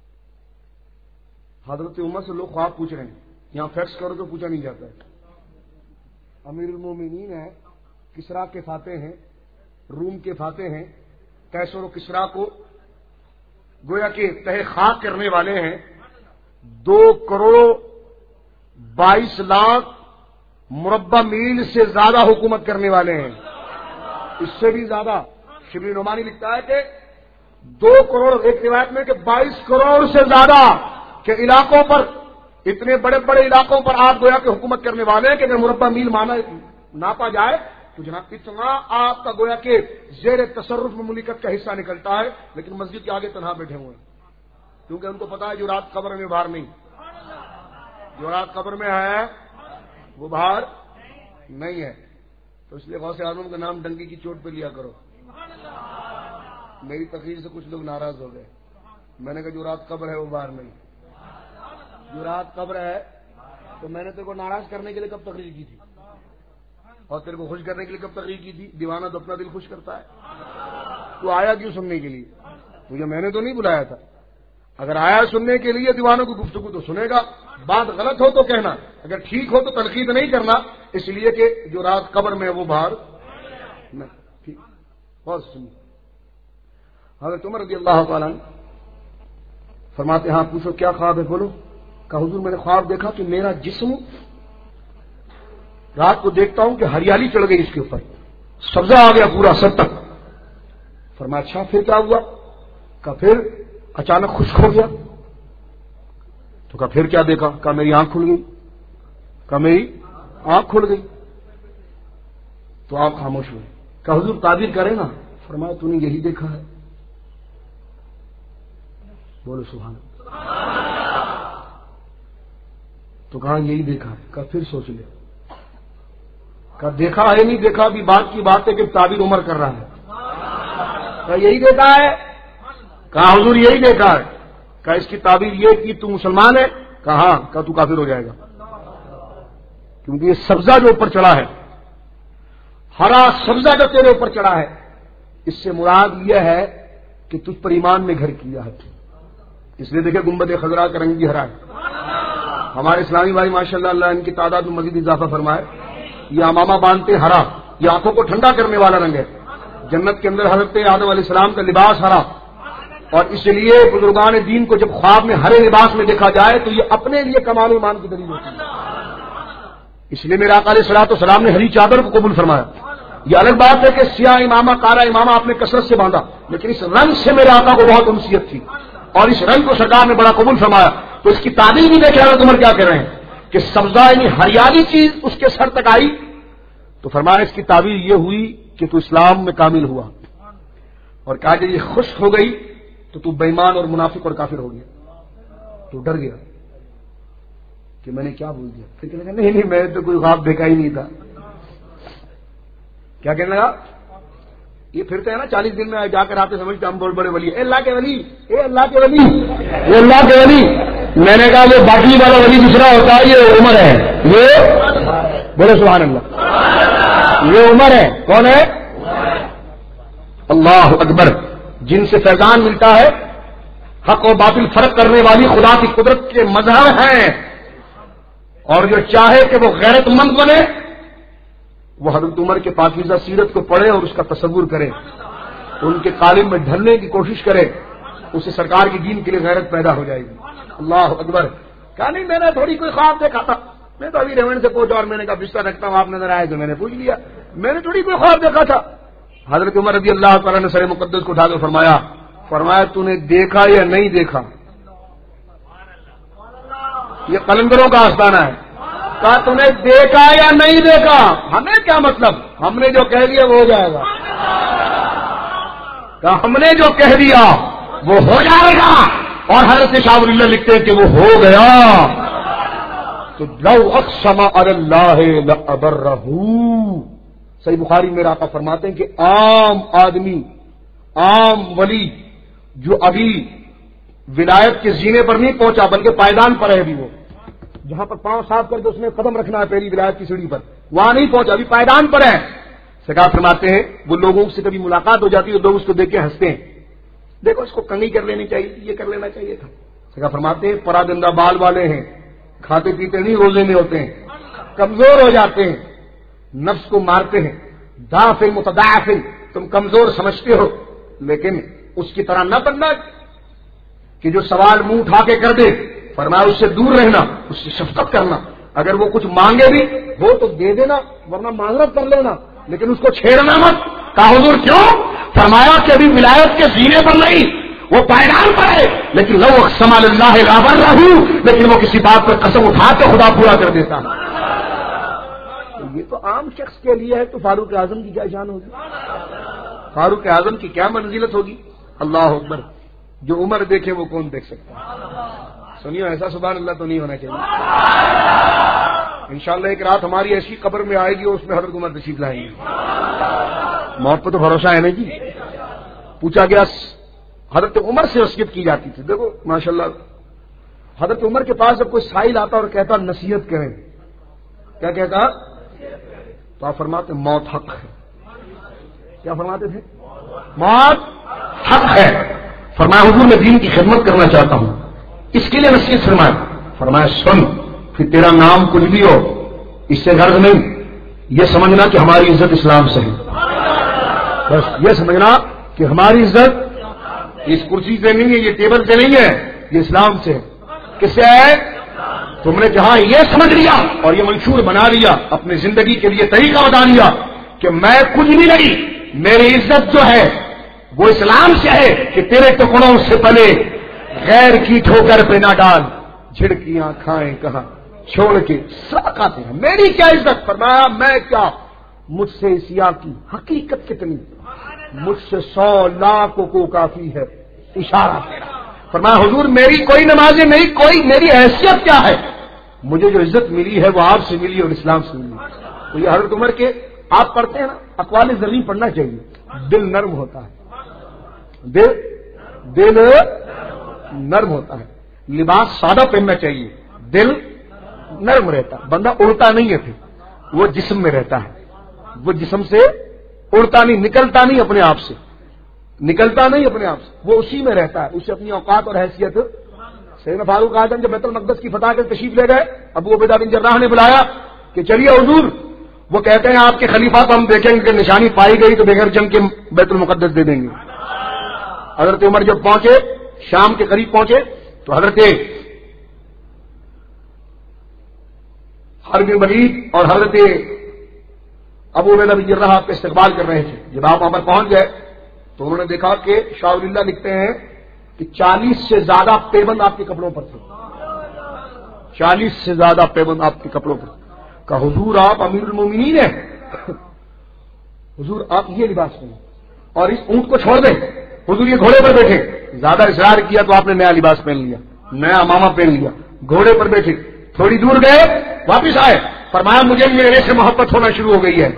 حضرت عمر سے لوگ خواب پوچھ رہے ہیں، یہاں فیکس کرو تو پوچھا نہیں جاتا ہے. امیر المومنین ہے، کسرا کے فاتح ہیں، روم کے فاتح ہیں، کیسر و کسرا کو گویا کہ تہ خاک کرنے والے ہیں. دو کروڑ بائیس لاکھ مربع میل سے زیادہ حکومت کرنے والے ہیں، اس سے بھی زیادہ. شبلی نعمانی لکھتا ہے کہ دو کروڑ، ایک روایت میں کہ بائیس کروڑ سے زیادہ کے علاقوں پر، اتنے بڑے بڑے علاقوں پر آپ گویا کہ حکومت کرنے والے ہیں کہ اگر مربع میل مانا ناپا جائے تو جناب اتنا آپ کا گویا کہ زیر تصرف مملکت کا حصہ نکلتا ہے. لیکن مسجد کے آگے تنہا بیٹھے ہوئے ہیں کیونکہ ان کو پتا ہے جو رات قبر میں باہر نہیں، جو رات قبر میں ہے وہ باہر نہیں ہے. تو اس لیے غوث اعظم کا نام ڈنگی کی چوٹ پہ لیا کرو. میری تقریر سے کچھ لوگ ناراض ہو گئے. میں نے کہا جو رات قبر ہے وہ باہر نہیں، جو رات قبر ہے. تو میں نے تیرے کو ناراض کرنے کے لیے کب تقریر کی تھی اور تیرے کو خوش کرنے کے لیے کب تقریر کی تھی؟ دیوانہ تو اپنا دل خوش کرتا ہے. تو آیا کیوں سننے کے لیے؟ مجھے میں نے تو نہیں بلایا تھا. اگر آیا سننے کے لیے دیوانوں کی گفتگو تو سنے گا، بات غلط ہو تو کہنا، اگر ٹھیک ہو تو تنقید نہیں کرنا، اس لیے کہ جو رات قبر میں وہ باہر نہیں. بہت سنیے، حضرت عمر رضی اللہ تعالیٰ فرماتے ہاں پوچھو کیا خواب ہے بولو. کہ حضور میں نے خواب دیکھا کہ میرا جسم رات کو دیکھتا ہوں کہ ہریالی چڑھ گئی اس کے اوپر، سبزہ آ گیا پورا سر تک. فرمایا اچھا پھر کیا ہوا؟ کہا پھر اچانک خشک ہو گیا. تو کہا پھر کیا دیکھا؟ کہا میری آنکھ کھل گئی. کہا میری آنکھ کھل گئی. تو آپ خاموش ہوئے. کہا حضور تعبیر کرے نا. فرمایا تو نے یہی دیکھا ہے. بولو سبحان اللہ. تو کہا یہی دیکھا ہے. کہا پھر سوچ لے. کہا دیکھا ہے نہیں دیکھا بھی بات کی بات ہے کہ تعبیر عمر کر رہا ہے. کہا یہی دیکھا ہے. کہا حضور یہی دیکھا ہے. کہا اس کی تعبیر یہ کہ تو مسلمان ہے. کہا ہاں. کہا تو کافر ہو جائے گا، کیونکہ یہ سبزہ جو اوپر چڑھا ہے، ہرا سبزہ جو تیرے اوپر چڑھا ہے، اس سے مراد یہ ہے کہ تجھ پر ایمان میں گھر کیا ہے. اس لیے دیکھیں گنبد خضرا کا رنگ بھی ہرا ہے. ہمارے اسلامی بھائی ماشاء اللہ اللہ ان کی تعداد میں مزید اضافہ فرمائے. یہ امامہ باندھتے ہرا، یہ آنکھوں کو ٹھنڈا کرنے والا رنگ ہے. جنت کے اندر حضرت آدم علیہ السلام کا لباس ہرا، اور اس لیے بزرگان دین کو جب خواب میں ہرے لباس میں دیکھا جائے تو یہ اپنے لیے کمال ایمان کی دلیل ہوتی ہے. اس لیے میرے آقا علیہ الصلوۃ والسلام نے ہری چادر کو قبول فرمایا. یہ الگ بات ہے کہ سیاہ امامہ کالا امامہ آپ نے کثرت سے باندھا، لیکن اس رنگ سے میرے آقا کو بہت انسیت تھی اور اس رنگ کو سرکار نے بڑا قبول فرمایا. تو اس کی تعبیر بھی دیکھے حضرت عمر کیا کہہ رہے ہیں کہ سبزہ یعنی ہریالی چیز اس کے سر تک آئی. تو فرمایا اس کی تعبیر یہ ہوئی کہ تو اسلام میں کامل ہوا، اور کہا کہ یہ خشک ہو گئی تو تو بےمان اور منافق اور کافر ہو گیا. تو ڈر گیا کہ میں نے کیا بول دیا. پھر کہنے لگا نہیں نہیں میں تو کوئی خواب دیکھا ہی نہیں تھا. کیا کہنے لگا؟ یہ پھرتے ہیں نا چالیس دن میں جا کر آتے سمجھتے ہم بہت بڑے ولی. اے اللہ کے ولی، اے اللہ کے ولی، اے اللہ کے ولی. میں نے کہا یہ باٹلی والا ولی دوسرا ہوتا ہے، یہ عمر ہے. یہ بولے سبحان اللہ، یہ عمر ہے. کون ہے؟ اللہ اکبر. جن سے فیضان ملتا ہے، حق و باطل فرق کرنے والی خدا کی قدرت کے مظہر ہیں. اور جو چاہے کہ وہ غیرت مند بنے، وہ حضرت عمر کے پاکیزہ سیرت کو پڑھے اور اس کا تصور کرے، ان کے قالب میں ڈھلنے کی کوشش کرے، اسے سرکار کی دین کے لیے غیرت پیدا ہو جائے گی. اللہ اکبر. کہا نہیں میں نے تھوڑی کوئی خواب دیکھا تھا، میں تو ابھی ریونڈ سے پہنچا اور میں نے کہا بستر رکھتا ہوں، آپ نظر آئے تو میں نے پوچھ لیا، میں نے تھوڑی کوئی خواب دیکھا تھا. حضرت عمر رضی اللہ تعالیٰ نے سر مقدس کو اٹھا کر فرمایا فرمایا تو نے دیکھا یا نہیں دیکھا؟ یہ قلندروں کا آستانہ ہے. کہا تم نے دیکھا یا نہیں دیکھا؟ ہمیں کیا مطلب، ہم نے جو کہہ دیا وہ ہو جائے گا. کہا ہم نے جو کہہ دیا وہ ہو جائے گا. اور حضرت شاہ ولی اللہ لکھتے ہیں کہ وہ ہو گیا. تو لو اقسم علی اللہ لابرہ. صحیح بخاری میں آقا فرماتے ہیں کہ عام آدمی، عام ولی جو ابھی ولایت کے زینے پر نہیں پہنچا بلکہ پائدان پر ہے، ابھی وہ جہاں پر پاؤں صاف کر کے اس نے قدم رکھنا ہے پہلی ولایت کی سیڑھی پر، وہاں نہیں پہنچا، ابھی پائدان پر ہے. سرکار فرماتے ہیں وہ لوگوں سے کبھی ملاقات ہو جاتی ہے تو لوگ اس کو دیکھ کے ہنستے ہیں، دیکھو اس کو کنگھی کر لینی چاہیے، یہ کر لینا چاہیے تھا. سرکار فرماتے ہیں پرادندہ بال والے ہیں، کھاتے پیتے نہیں، روزے میں ہوتے ہیں، کمزور ہو جاتے ہیں، نفس کو مارتے ہیں. دافل متدافل، تم کمزور سمجھتے ہو لیکن اس کی طرح نہ بننا کہ جو سوال منہ اٹھا کے کر دے. فرمایا اس سے دور رہنا، اس سے شفقت کرنا. اگر وہ کچھ مانگے بھی ہو تو دے دینا، ورنہ معذرت کر لینا، لیکن اس کو چھیڑنا مت. کہا حضور کیوں؟ فرمایا کہ ابھی ولایت کے زینے پر نہیں، وہ پائدان پر ہے، لیکن لو اقسم علی اللہ لابرہ، لیکن وہ کسی بات پر قسم اٹھا کے خدا پورا کر دیتا. یہ تو عام شخص کے لیے ہے، تو فاروق اعظم کی کیا شان ہوگی، فاروق اعظم کی کیا منزلت ہوگی. اللہ اکبر. جو عمر دیکھے وہ کون دیکھ سکتا ہے. سنیو ایسا سبحان اللہ تو نہیں ہونا چاہیے. انشاءاللہ ایک رات ہماری ایسی قبر میں آئے گی اور اس میں حضرت عمر تشریف لائیں گے. موت پہ تو بھروسہ ہے نا جی. پوچھا گیا حضرت عمر سے وصیت کی جاتی تھی. دیکھو ماشاءاللہ حضرت عمر کے پاس جب کوئی سائل آتا اور کہتا نصیحت کریں، کیا کہتا؟ تو آپ فرماتے موت حق ہے. کیا فرماتے تھے؟ موت حق ہے. فرمایا حضور میں دین کی خدمت کرنا چاہتا ہوں، اس کے لیے نصیحت فرمایا. فرمایا سن، پھر تیرا نام کچھ بھی ہو اس سے غرض نہیں، یہ سمجھنا کہ ہماری عزت اسلام سے ہے. بس یہ سمجھنا کہ ہماری عزت اس کرسی سے نہیں ہے، یہ ٹیبل سے نہیں ہے، یہ اسلام سے ہے. کس سے ہے؟ تم نے جہاں یہ سمجھ لیا اور یہ منشور بنا لیا، اپنی زندگی کے لیے طریقہ بتا لیا کہ میں کچھ نہیں لگی، میری عزت جو ہے وہ اسلام سے ہے کہ تیرے ٹکڑوں سے پلے غیر کی ٹھوکر پہ نہ ڈال، جھڑکیاں کھائیں کہاں چھوڑ کے ساکاتے ہیں، میری کیا عزت؟ فرمایا میں کیا، مجھ سے سیاہ کی حقیقت کتنی، مجھ سے سو لاکھوں کو کافی ہے اشارہ تیرا۔ فرمایا حضور میری کوئی نمازیں نہیں، کوئی میری حیثیت کیا ہے، مجھے جو عزت ملی ہے وہ آپ سے ملی اور اسلام سے ملی۔ تو یہ حضرت عمر کے آپ پڑھتے ہیں نا، اقوال زرعی پڑھنا چاہیے، دل نرم ہوتا ہے، دل دل نرم ہوتا ہے، لباس سادہ پہننا چاہیے، دل نرم رہتا ہے، بندہ اڑتا نہیں ہے، پھر وہ جسم میں رہتا ہے، وہ جسم سے اڑتا نہیں، نکلتا نہیں اپنے آپ سے، نکلتا نہیں اپنے آپ سے، وہ اسی میں رہتا ہے، اسے اپنی اوقات اور حیثیت۔ سیدنا فاروق اعظم جب بیت المقدس کی فتح کے تشریف لے گئے، ابو عبیدہ بن جراح نے بلایا کہ چلیے حضور، وہ کہتے ہیں آپ کے خلیفہ کو ہم دیکھیں گے کہ نشانی پائی گئی تو بغیر جنگ کے بیت المقدس دے دیں گے۔ حضرت عمر جب پہنچے، شام کے قریب پہنچے تو حضرت خالد بن ولید اور حضرت ابو عبیدہ بن جراح آپ کا استقبال کر رہے تھے۔ جب آپ وہاں پر پہنچ گئے تو انہوں نے دیکھا کہ شاہ ولی اللہ لکھتے ہیں کہ چالیس سے زیادہ پیبند آپ کے کپڑوں پر تھے، چالیس سے زیادہ پیبند آپ کے کپڑوں پر۔ کہا حضور آپ امیر المومنین ہیں، حضور آپ یہ لباس پہنیں اور اس اونٹ کو چھوڑ دیں، حضور یہ گھوڑے پر بیٹھے۔ زیادہ اصرار کیا تو آپ نے نیا لباس پہن لیا، نیا امامہ پہن لیا، گھوڑے پر بیٹھے، تھوڑی دور گئے واپس آئے، فرمایا مجھے میرے سے محبت ہونا شروع ہو گئی ہے،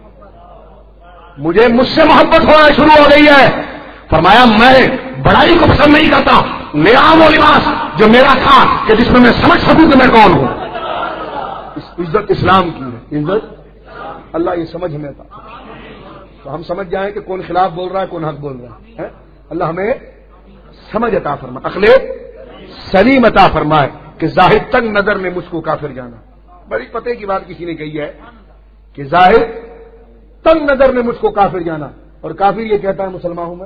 مجھے مجھ سے محبت ہونا شروع ہو گئی ہے۔ فرمایا میں بڑائی کو پسند نہیں کرتا، میرا وہ لباس جو میرا تھا کہ جس میں میں سمجھ سکوں کہ میں کون ہوں۔ عزت اسلام کی ہے، عزت اللہ یہ سمجھ ہمیں تھا تو ہم سمجھ جائیں کہ کون خلاف بول رہا ہے کون حق بول رہا ہے۔ اللہ ہمیں سمجھ عطا فرمائے، عقل سلیم عطا فرمائے کہ زاہد تنگ نظر نے مجھ کو کافر جانا۔ بڑی پتے کی بات کسی نے کہی ہے کہ زاہد تنگ نظر نے مجھ کو کافر جانا، اور کافر یہ کہتا ہے مسلمان ہوں میں،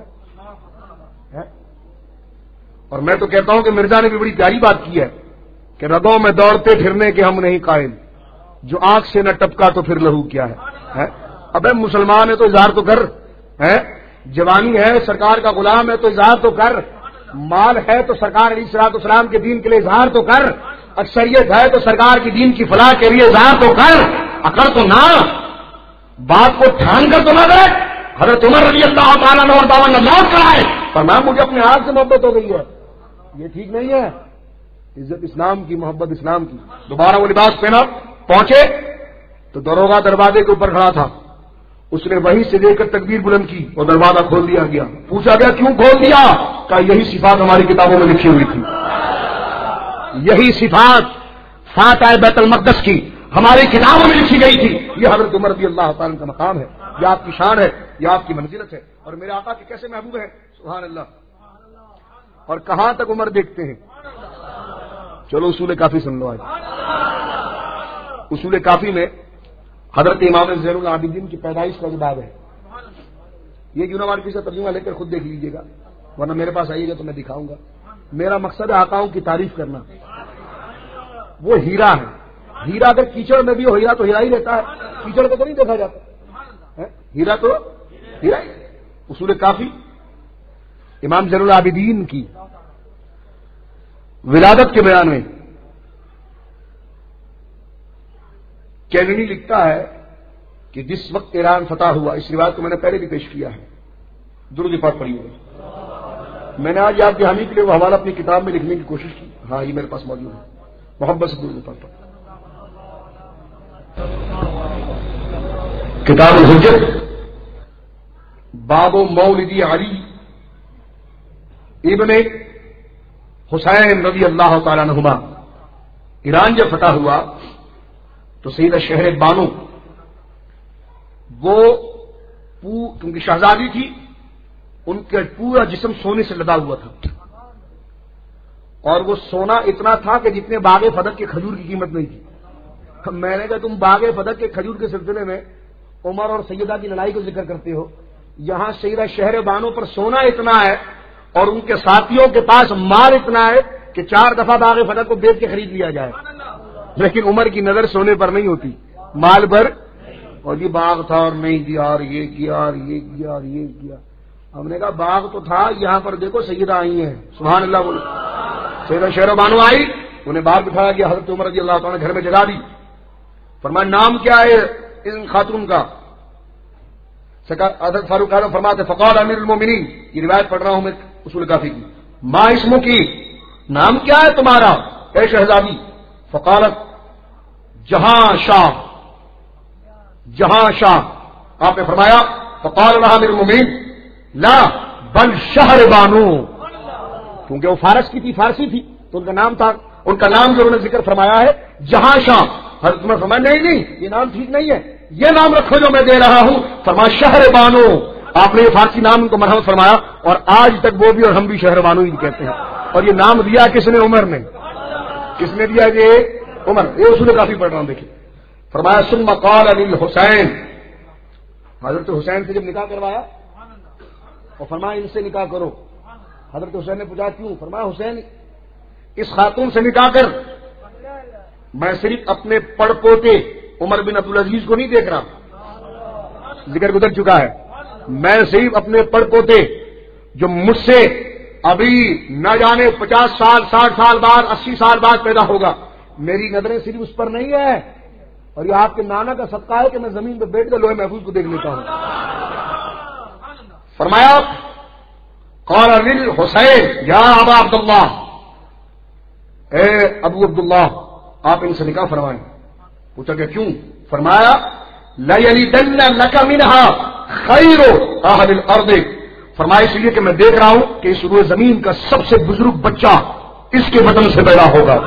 اور میں تو کہتا ہوں کہ مرزا نے بھی بڑی پیاری بات کی ہے کہ رگوں میں دوڑتے پھرنے کے ہم نہیں قائل، جو آنکھ سے نہ ٹپکا تو پھر لہو کیا ہے۔ ابے مسلمان ہے تو اظہار تو کر، جوانی ہے سرکار کا غلام ہے تو اظہار تو کر، مال ہے تو سرکار علیہ الصلوۃ والسلام کے دین کے لیے اظہار تو کر، اکثریت ہے تو سرکار کی دین کی فلاح کے لیے اظہار تو کر، اکڑ تو نہ، بات کو ٹھان کر تو نہ بیٹھ۔ حضرت عمر رضی اللہ تعالیٰ عنہ اور دعوت نہ لوٹ کر آئے، فرمایا مجھے اپنے ہاتھ سے محبت ہو گئی ہے، یہ ٹھیک نہیں ہے، عزت اسلام کی، محبت اسلام کی۔ دوبارہ وہ لباس پہنا، پہنچے تو دروگا دروازے کے اوپر کھڑا تھا، اس نے وہیں سے لے کر تکبیر بلند کی اور دروازہ کھول دیا گیا۔ پوچھا گیا کیوں کھول دیا؟ کہا یہی صفات ہماری کتابوں میں لکھی ہوئی تھی، یہی صفات فاتح بیت المقدس کی ہماری کتابوں میں لکھی گئی تھی۔ یہ حضرت عمر رضی اللہ تعالیٰ کا مقام ہے، یہ آپ کی شان ہے، یہ آپ کی منزلت ہے، اور میرے آقا کے کیسے محبوب ہیں، سبحان اللہ۔ اور کہاں تک عمر دیکھتے ہیں؟ چلو اصول کافی سن لو آج۔ اصول کافی میں حضرت امام زین العابدین کی پیدائش کا جو باب ہے، یہ یونیورسٹی سے ترجمہ لے کر خود دیکھ لیجیے گا، ورنہ میرے پاس آئیے گا تو میں دکھاؤں گا۔ میرا مقصد ہے آقاؤں کی تعریف کرنا۔ وہ ہیرا ہے، ہیرا اگر کیچڑ میں بھی ہو ہیرا تو ہیرا ہی رہتا ہے، کیچڑ کو تو نہیں دیکھا جاتا، ہیرا تو ہیرا ہی۔ اصول کافی امام زین العابدین کی ولادت کے بیان میں کیننی لکھتا ہے کہ جس وقت ایران فتح ہوا، اس روایت کو میں نے پہلے بھی پیش کیا ہے، درود پاک پڑھی ہوئی، میں نے آج آپ کی حامی کے لیے وہ حوالہ اپنی کتاب میں لکھنے کی کوشش کی، ہاں یہ میرے پاس موجود ہے، محبت سے درود پاک پڑھ۔ کتاب الحجت، باب مولد علی ابن حسین رضی اللہ تعالیٰ عنہما۔ ایران جب فتح ہوا تو سیدہ شہر بانو، وہ کیونکہ شہزادی تھی، ان کا پورا جسم سونے سے لدا ہوا تھا، اور وہ سونا اتنا تھا کہ جتنے باغ فدق کے کھجور کی قیمت نہیں تھی۔ میں نے کہا تم باغ فدق کے کھجور کے سلسلے میں عمر اور سیدہ کی لڑائی کو ذکر کرتے ہو، یہاں سیدہ شہر بانو پر سونا اتنا ہے اور ان کے ساتھیوں کے پاس مال اتنا ہے کہ چار دفعہ باغ فدق کو بیچ کے خرید لیا جائے۔ لیکن عمر کی نظر سونے پر نہیں ہوتی، مال پر، اور یہ باغ تھا اور نہیں دیا اور یہ کیا اور یہ کیا اور یہ کیا. ہم نے کہا باغ تو تھا، یہاں پر دیکھو سیدہ آئی ہیں، سبحان اللہ بولو. سیدہ شہر بانو آئی، انہیں باہر بٹھایا گیا، حضرت عمر رضی اللہ تعالیٰ نے گھر میں جگا دی. فرمایا نام کیا ہے ان خاتون کا؟ حضرت فاروق اعظم فرماتے فقال امیر المومنین، یہ روایت پڑھ رہا ہوں میں اصول کافی کی، ما اسمو کی، نام کیا ہے تمہارا اے شہزادی؟ فقالت جہاں شاہ، جہاں شاہ. آپ نے فرمایا فقال لها امیر المومنین لا بل شہر بانو، کیونکہ وہ فارس کی تھی، فارسی تھی تو ان کا نام تھا، ان کا نام جو انہوں نے ذکر فرمایا ہے جہاں شاہ. حضرت عمر فرمایا نہیں نہیں یہ نام ٹھیک نہیں ہے، یہ نام رکھو جو میں دے رہا ہوں. فرمایا شہر بانو. آپ نے یہ فارسی نام ان کو مرحمت فرمایا، اور آج تک وہ بھی اور ہم بھی شہر بانو ہی کہتے ہیں. اور یہ نام دیا کس نے؟ عمر نے. کس نے دیا؟ یہ عمر. یہ اصول کافی پڑھ رہا ہوں دیکھیے. فرمایا ثم قال للحسین، حضرت حسین سے جب نکاح کروایا اور فرمایا ان سے نکاح کرو. حضرت حسین نے پوچھا کیوں؟ فرمایا حسین اس خاتون سے نکاح کر میں صرف اپنے پڑ پوتے عمر بن عبدالعزیز کو نہیں دیکھ رہا، ذکر گزر چکا ہے، میں صرف اپنے پڑ پوتے جو مجھ سے ابھی نہ جانے پچاس سال ساٹھ سال بعد اسی سال بعد پیدا ہوگا، میری نظریں صرف اس پر نہیں ہے، اور یہ آپ کے نانا کا صدقہ ہے کہ میں زمین پہ بیٹھ کر لوہے محفوظ کو دیکھ لیتا ہوں. فرمایا قال للحسین یا ابا عبداللہ، اے ابو عبداللہ آپ ان سے نکاح فرمائیں. پوچھا کہ کیوں؟ فرمایا لَيَلِدَنَّ لَكَ مِنْهَا خَيْرُ أَهْلِ الْأَرْضِ، فرمایا اس لیے کہ میں دیکھ رہا ہوں کہ اس روئے زمین کا سب سے بزرگ بچہ اس کے بدن سے پیدا ہوگا.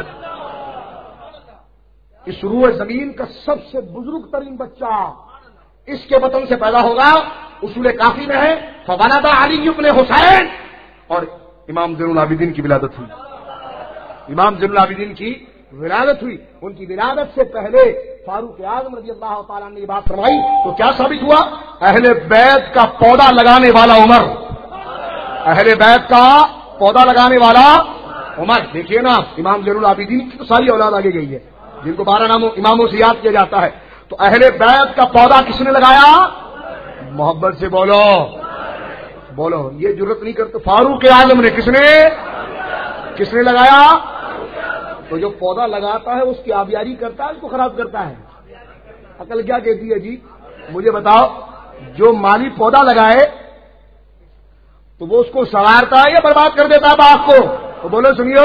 اس روئے زمین کا سب سے بزرگ ترین بچہ اس کے بدن سے پیدا ہوگا. اصول کافی میں ہے فولد علی بن حسین، اور امام زین العابدین کی ولادت ہوئی. امام زین العابدین کی ولادت ہوئی. ان کی ولادت سے پہلے فاروق اعظم رضی اللہ تعالیٰ نے یہ بات فرمائی تو کیا ثابت ہوا؟ اہل بیت کا پودا لگانے والا عمر، اہل بیت کا پودا لگانے والا عمر. دیکھیے نا امام زین العابدین کی تو ساری اولاد آگے گئی ہے جن کو بارہ ناموں اماموں سے یاد کیا جاتا ہے. تو اہل بیت کا پودا کس نے لگایا؟ محبت سے بولو بولو، یہ جرت نہیں کرتے. فاروق اعظم نے. کس نے کس نے لگایا؟ تو جو پودا لگاتا ہے اس کی آبیاری کرتا ہے، اس کو خراب کرتا ہے. عقل کیا کہتی ہے جی؟ مجھے بتاؤ، جو مالی پودا لگائے تو وہ اس کو سنوارتا ہے یا برباد کر دیتا ہے باغ کو؟ تو بولو سنیو،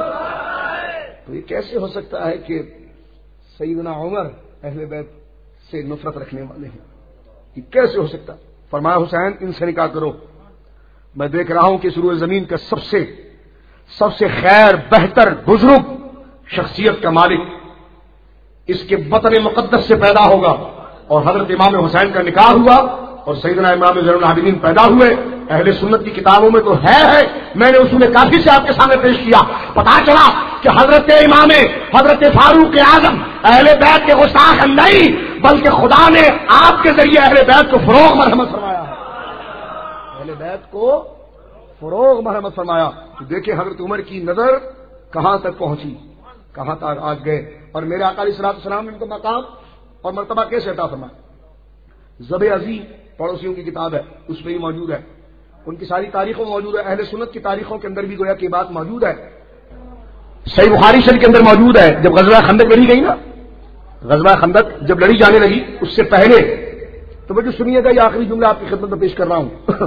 تو یہ کیسے ہو سکتا ہے کہ سیدنا عمر اہل بیت سے نفرت رکھنے والے ہیں؟ یہ کیسے ہو سکتا؟ فرمایا حسین ان سے نکاح کرو، میں دیکھ رہا ہوں کہ اس روئے زمین کا سب سے سب سے خیر بہتر بزرگ شخصیت کا مالک اس کے بطن مقدس سے پیدا ہوگا. اور حضرت امام حسین کا نکاح ہوا اور سیدنا امام زین العابدین پیدا ہوئے. اہل سنت کی کتابوں میں تو ہے ہے میں نے اصول کافی سے آپ کے سامنے پیش کیا. پتا چلا کہ حضرت امام حضرت فاروق اعظم اہل بیت کے گستاخ نہیں، بلکہ خدا نے آپ کے ذریعے اہل بیت کو فروغ مرحمت فرمایا ہے، اہل بیت کو فروغ مرحمت فرمایا. تو دیکھیں حضرت عمر کی نظر کہاں تک پہنچی، کہاں تک آج گئے. اور میرے آقا علیہ الصلوۃ والسلام نے ان کو مقام اور مرتبہ کیسے عطا فرمایا؟ ذبح عظیم پڑوسیوں کی کتاب ہے، اس میں ہی موجود ہے. ان کی ساری تاریخوں موجود ہے. اہل سنت کی تاریخوں کے اندر بھی گویا کہ بات موجود ہے. صحیح بخاری شریف کے اندر موجود ہے. جب غزوہ خندق لڑی گئی نا، غزوہ خندق جب لڑی جانے لگی اس سے پہلے تو مجھے سنیے گا، یہ آخری جملہ آپ کی خدمت میں پیش کر رہا ہوں.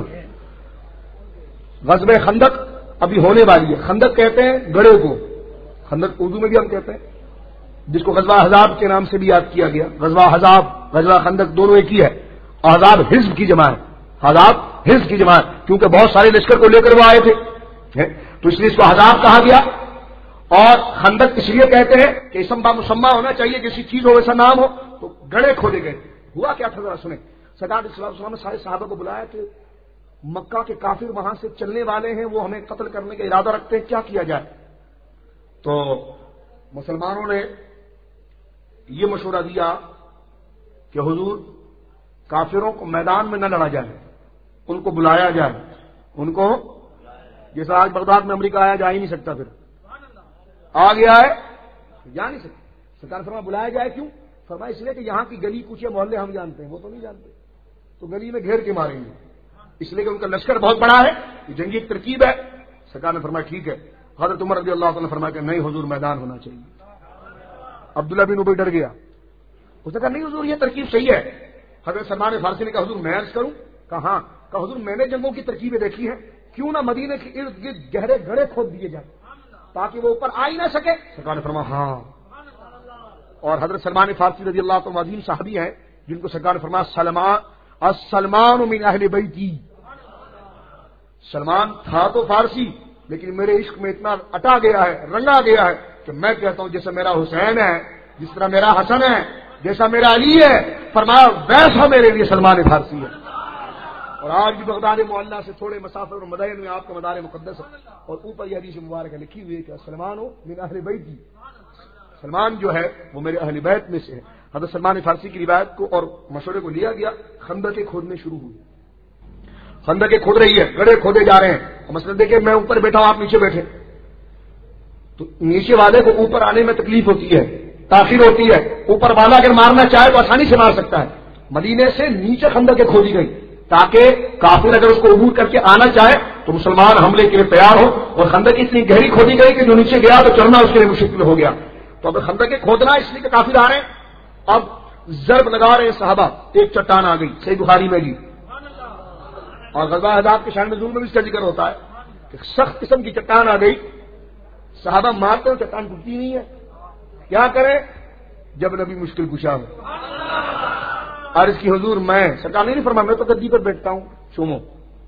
غزوہ خندق ابھی ہونے والی ہے. خندق کہتے ہیں گڑھے کو، خندق اردو میں بھی ہم کہتے ہیں، جس کو غزوہ احزاب کے نام سے بھی یاد کیا گیا. غزوہ احزاب غزوہ خندق دونوں ایک ہی ہے. احزاب حزب کی جمع ہے، احزاب حزب کی جمع ہے، کیونکہ بہت سارے لشکر کو لے کر وہ آئے تھے تو اس لیے اس کو احزاب کہا گیا. اور خندق اس لیے کہتے ہیں کہ اسم با مسمى ہونا چاہیے، کسی چیز ہو ویسا نام ہو. تو گڑھے کھودے گئے. ہوا کیا تھا ذرا سنیں. سرکار صلی اللہ علیہ وسلم نے سارے صحابہ کو بلایا کہ مکہ کے کافر وہاں سے چلنے والے ہیں، وہ ہمیں قتل کرنے کا ارادہ رکھتے ہیں، کیا کیا جائے؟ تو مسلمانوں نے یہ مشورہ دیا کہ حضور کافروں کو میدان میں نہ لڑا جائے، ان کو بلایا جائے. ان کو جیسا آج بغداد میں امریکہ آیا جا ہی نہیں سکتا، پھر آ گیا ہے جا نہیں سکتا. سرکار فرمایا بلایا جائے کیوں؟ فرمایا اس لیے کہ یہاں کی گلی کوچے محلے ہم جانتے ہیں، وہ تو نہیں جانتے، تو گلی میں گھیر کے ماریں گے، اس لیے کہ ان کا لشکر بہت بڑا ہے، یہ جنگی ایک ترکیب ہے۔ سرکار نے فرمایا ٹھیک ہے۔ حضرت عمر رضی اللہ عنہ نے فرمایا کہ نہیں حضور، میدان ہونا چاہیے۔ عبداللہ بن ابی ڈر گیا، اس نے کہا نہیں حضور یہ ترکیب صحیح ہے۔ حضرت سلمان فارسی نے کہا حضور میں عرض کروں؟ کہا ہاں۔ کہا حضور میں نے جنگوں کی ترکیبیں دیکھی ہیں، کیوں نہ مدینے کے ارد گرد گہرے گڑھے کھود دیے جائیں تاکہ وہ اوپر آ ہی نہ سکے؟ سرکار نے فرمایا ہاں۔ اور حضرت سلمان فارسی رضی اللہ عنہ عظیم صحابی ہیں جن کو سرکار نے فرمایا سلمان السلمان من اہل بیتی، سلمان تھا تو فارسی لیکن میرے عشق میں اتنا اٹا گیا ہے، رنگا گیا ہے کہ میں کہتا ہوں جیسا میرا حسین ہے، جس طرح میرا حسن ہے، جیسا میرا علی ہے، فرمایا ویسا میرے لیے سلمان فارسی ہے۔ اور آج بھی بغداد معلیٰ سے تھوڑے مسافر اور مدائن میں آپ کا مدار مقدس ہے، اور اوپر یہ حدیث مبارکہ لکھی ہوئی ہے کہ سلمان ہو من اہل بیتی، سلمان جو ہے وہ میرے اہل بیت میں سے ہے۔ حضرت سلمان فارسی کی روایت کو اور مشورے کو لیا گیا، خندقیں کھودنے شروع ہوئی، خندقیں کھود رہی ہے، گڑھے کھودے جا رہے ہیں۔ مثلا دیکھیں میں اوپر بیٹھا ہوں، آپ نیچے بیٹھے، تو نیچے والے کو اوپر آنے میں تکلیف ہوتی ہے، تاخیر ہوتی ہے، اوپر والا اگر مارنا چاہے تو آسانی سے مار سکتا ہے۔ مدینے سے نیچے خندقیں کھودی گئی تاکہ کافر اگر اس کو عبور کر کے آنا چاہے تو مسلمان حملے کے لیے تیار ہو، اور خندق اتنی گہری کھودی گئی کہ جو نیچے گیا تو چڑھنا اس کے لیے مشکل ہو گیا۔ تو اب خندقیں کھودنا اس لیے کہ کافر آ رہے ہیں، اب ضرب لگا رہے ہیں صحابہ، ایک چٹان آ گئی، صحیح بخاری میں جی، اور غزوہ احزاب کے شان نزول میں بھی اس کا ذکر ہوتا ہے کہ سخت قسم کی چٹان آ گئی، صحابہ مارتے ہیں چٹان ٹوٹتی نہیں ہے، کیا کریں؟ جب نبی مشکل کشا ہو، عرض کی حضور میں، سرکار نے نہیں فرمایا میں تو گدی پر بیٹھتا ہوں، چومو،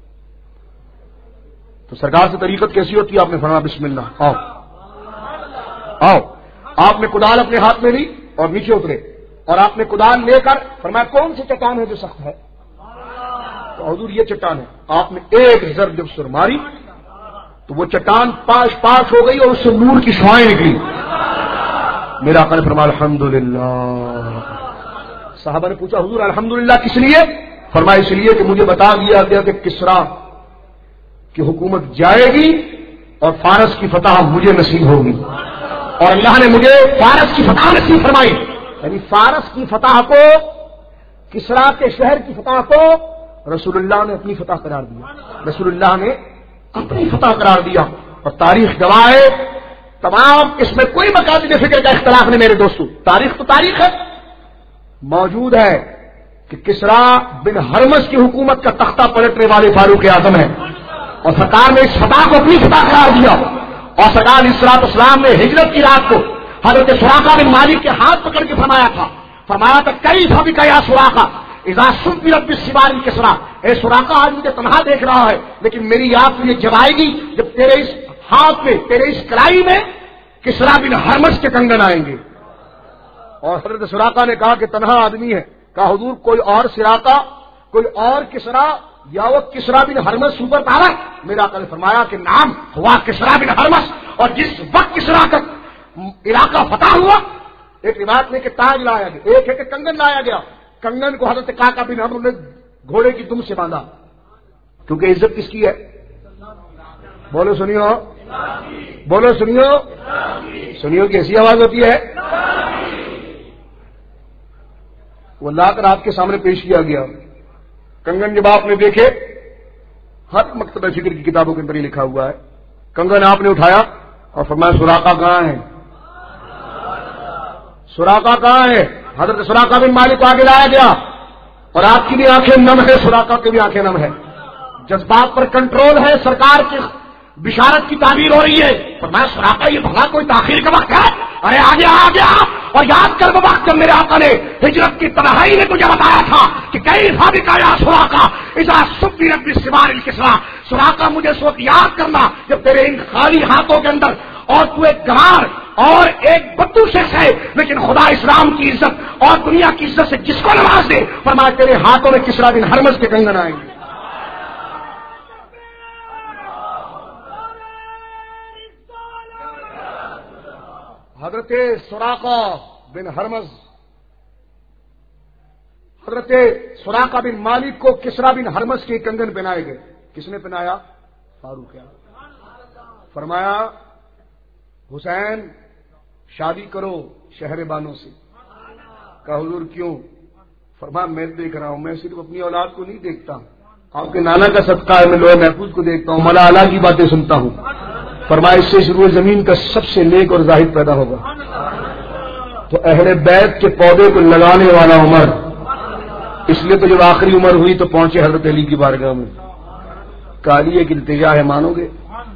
تو سرکار سے طریقت کیسی ہوتی ہے؟ آپ نے فرمایا بسم اللہ، آؤ آؤ۔ آپ نے کدال اپنے ہاتھ میں لی اور نیچے اترے، اور آپ نے کدال لے کر فرمایا کون سی چٹان ہے جو سخت ہے؟ تو حضور یہ چٹان ہے۔ آپ نے ایک ضرب جب سر ماری تو وہ چٹان پاش پاش ہو گئی اور اس سے نور کی شعائیں نکلی۔ میرا آقا نے فرمایا الحمدللہ۔ صحابہ نے پوچھا حضور الحمدللہ کس لیے؟ فرمایا اس لیے کہ مجھے بتا دیا گیا کہ کسرا کی حکومت جائے گی اور فارس کی فتح مجھے نصیب ہوگی، اور اللہ نے مجھے فارس کی فتح نصیب فرمائی۔ یعنی فارس کی فتح کو، کسرا کے شہر کی فتح کو رسول اللہ نے اپنی فتح قرار دیا، رسول اللہ نے اپنی فتح قرار دیا، اور تاریخ گواہ ہے، تمام اس میں کوئی مقاصد فکر کا اختلاف نہیں میرے دوستو، تاریخ تو تاریخ ہے۔ موجود ہے کہ کسرا بن ہرمز کی حکومت کا تختہ پلٹنے والے فاروق اعظم ہے، اور سرکار نے اس فتح کو اپنی فتح قرار دیا، اور سرکار اسلام اسلام نے ہجرت کی رات کو حضرت سراقہ بن مالک کے ہاتھ پکڑ کے فرمایا تھا، فرمایا تھا کئی سبھی کا یا سراقہ اذا سبرت بالسبار کسرا، اے سراقہ آج مجھے تنہا دیکھ رہا ہے لیکن میری یاد تجھے جب آئے گی جب تیرے اس ہاتھ میں، تیرے اس کلائی میں کسرا بن ہرمز کے کنگن آئیں گے۔ اور حضرت سراقہ نے کہا کہ تنہا آدمی ہے، کہا حضور کوئی اور سراقہ، کوئی اور کسرا، یا وہ کسرا بن ہرمز سپر پاور؟ میرا آقا نے فرمایا کہ نام ہوا کسرا بن ہرمز، اور جس وقت کسرا کا علاقہ فتح ہوا، ایک روایت میں کہ تاج لایا گیا، ایک ہے کہ کنگن لایا گیا، کنگن کو حضرت کاکا بن عمرو نے گھوڑے کی دم سے باندھا، کیونکہ عزت کس کی ہے؟ بولو سنیو، بولو سنیو، سنیو کیسی آواز ہوتی ہے؟ وہ لا کر آپ کے سامنے پیش کیا گیا۔ کنگن جب آپ نے دیکھے، ہر مکتبہ فکر کی کتابوں کے اندر یہ لکھا ہوا ہے، کنگن آپ نے اٹھایا اور فرمایا سراقہ کہاں ہے؟ سراقہ کہاں ہے؟ حضرت سراقہ بن مالک کو آگے لایا گیا، اور آپ کی بھی آنکھیں نم ہے، سراقہ کی بھی آنکھیں نم ہے، جذبات پر کنٹرول ہے، سرکار کی بشارت کی تعبیر ہو رہی ہے۔ فرمایا سراقہ یہ بھلا کوئی تاخیر کا وقت ہے؟ ارے آگے آ گیا، اور یاد کر وہ وقت جب میرے آقا نے ہجرت کی تنہائی میں تجھے بتایا تھا کہ کئی فابقہ یا سراقہ اذا سبرت بالسبار الکسرا، سراقہ مجھے اس وقت یاد کرنا جب تیرے ان خالی ہاتھوں کے اندر، اور تو ایک گوار اور ایک بدو شخص ہے لیکن خدا اسلام کی عزت اور دنیا کی عزت سے جس کو نواز دے، فرمایا تیرے ہاتھوں میں کسرا بن ہرمز کے کنگن آئیں گے۔ حضرت سراقہ بن ہرمز، حضرت سراقہ بن مالک کو کسرا بن ہرمز کے کنگن پہنائے گئے۔ کس نے پہنایا؟ فاروق اعظم۔ فرمایا حسین شادی کرو شہر بانوں سے. کہا حضور کیوں؟ فرمایا میں دیکھ رہا ہوں، میں صرف اپنی اولاد کو نہیں دیکھتا، آپ کے نانا کا صدقہ ہے، میں لوہے محفوظ کو دیکھتا ہوں، مولا اعلیٰ کی باتیں سنتا ہوں. فرمایا اس سے شروع زمین کا سب سے نیک اور زاہد پیدا ہوگا. تو اہل بیت کے پودے کو لگانے والا عمر، اس لیے تو جب آخری عمر ہوئی تو پہنچے حضرت علی کی بارگاہ میں. کالیے کی التجا ہے، مانو گے؟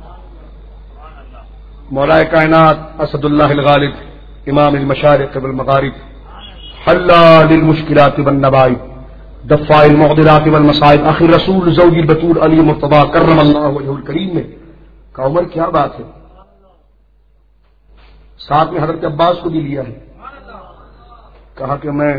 مولا کائنات اسد اللہ الغالب امام المشارق والمغارب حلال للمشکلات والنوائب دفاع المعضلات والمصائب آخر رسول زوج البتول علی مرتضی کرم اللہ وجہہ الکریم میں کا عمر کیا بات ہے. ساتھ میں حضرت عباس کو بھی لیا ہے. کہا کہ میں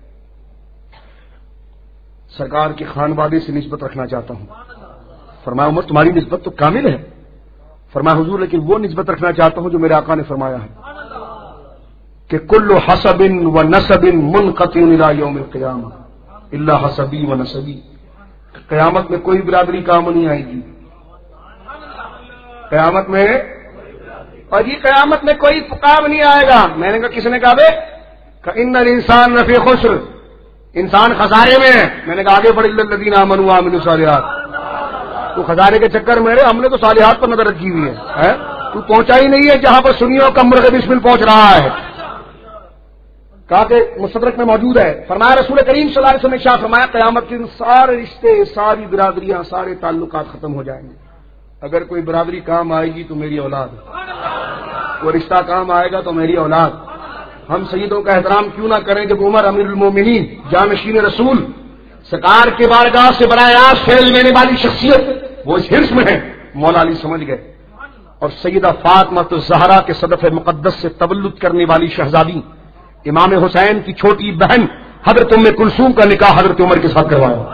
سرکار کے خانوادے سے نسبت رکھنا چاہتا ہوں. فرمایا عمر تمہاری نسبت تو کامل ہے. فرمایا حضور لیکن وہ نسبت رکھنا چاہتا ہوں جو میرے آقا نے فرمایا ہے کہ کل حسب و نسب منقطع الی یوم القیامہ الا حسبی و نسبی. قیامت میں کوئی برادری کام نہیں آئے گی. قیامت میں اور یہ قیامت میں کوئی کام نہیں آئے گا. میں نے کہا کس نے کہا بے؟ کہ ان الانسان لفی خسر، انسان خسارے میں ہے. میں نے کہا آگے بڑھ الا الذین آمنوا وعملوا الصالحات. تو خسارے کے چکر میں ہم نے تو صالحات پر نظر رکھی ہوئی ہے. تو پہنچا ہی نہیں ہے جہاں پر سنیوں کا مرغ بسمل پہنچ رہا ہے. کہا کہ مستدرک میں موجود ہے. فرمایا رسول کریم صلی اللہ علیہ وسلم نے شاہ فرمایا قیامت کے سارے رشتے، ساری برادریاں، سارے تعلقات ختم ہو جائیں گے. اگر کوئی برادری کام آئے گی تو میری اولاد، کوئی رشتہ کام آئے گا تو میری اولاد. ہم سیدوں کا احترام کیوں نہ کریں جب عمر امیر المومنین جانشین رسول سرکار کے بارگاہ سے براہ راست فیض لینے والی شخصیت وہ اس حرص میں ہے. مولا علی سمجھ گئے. اور سیدہ فاطمہ الزہرا کے صدف مقدس سے تولد کرنے والی شہزادی امام حسین کی چھوٹی بہن حضرت ام کلثوم کا نکاح حضرت عمر کے ساتھ کروایا.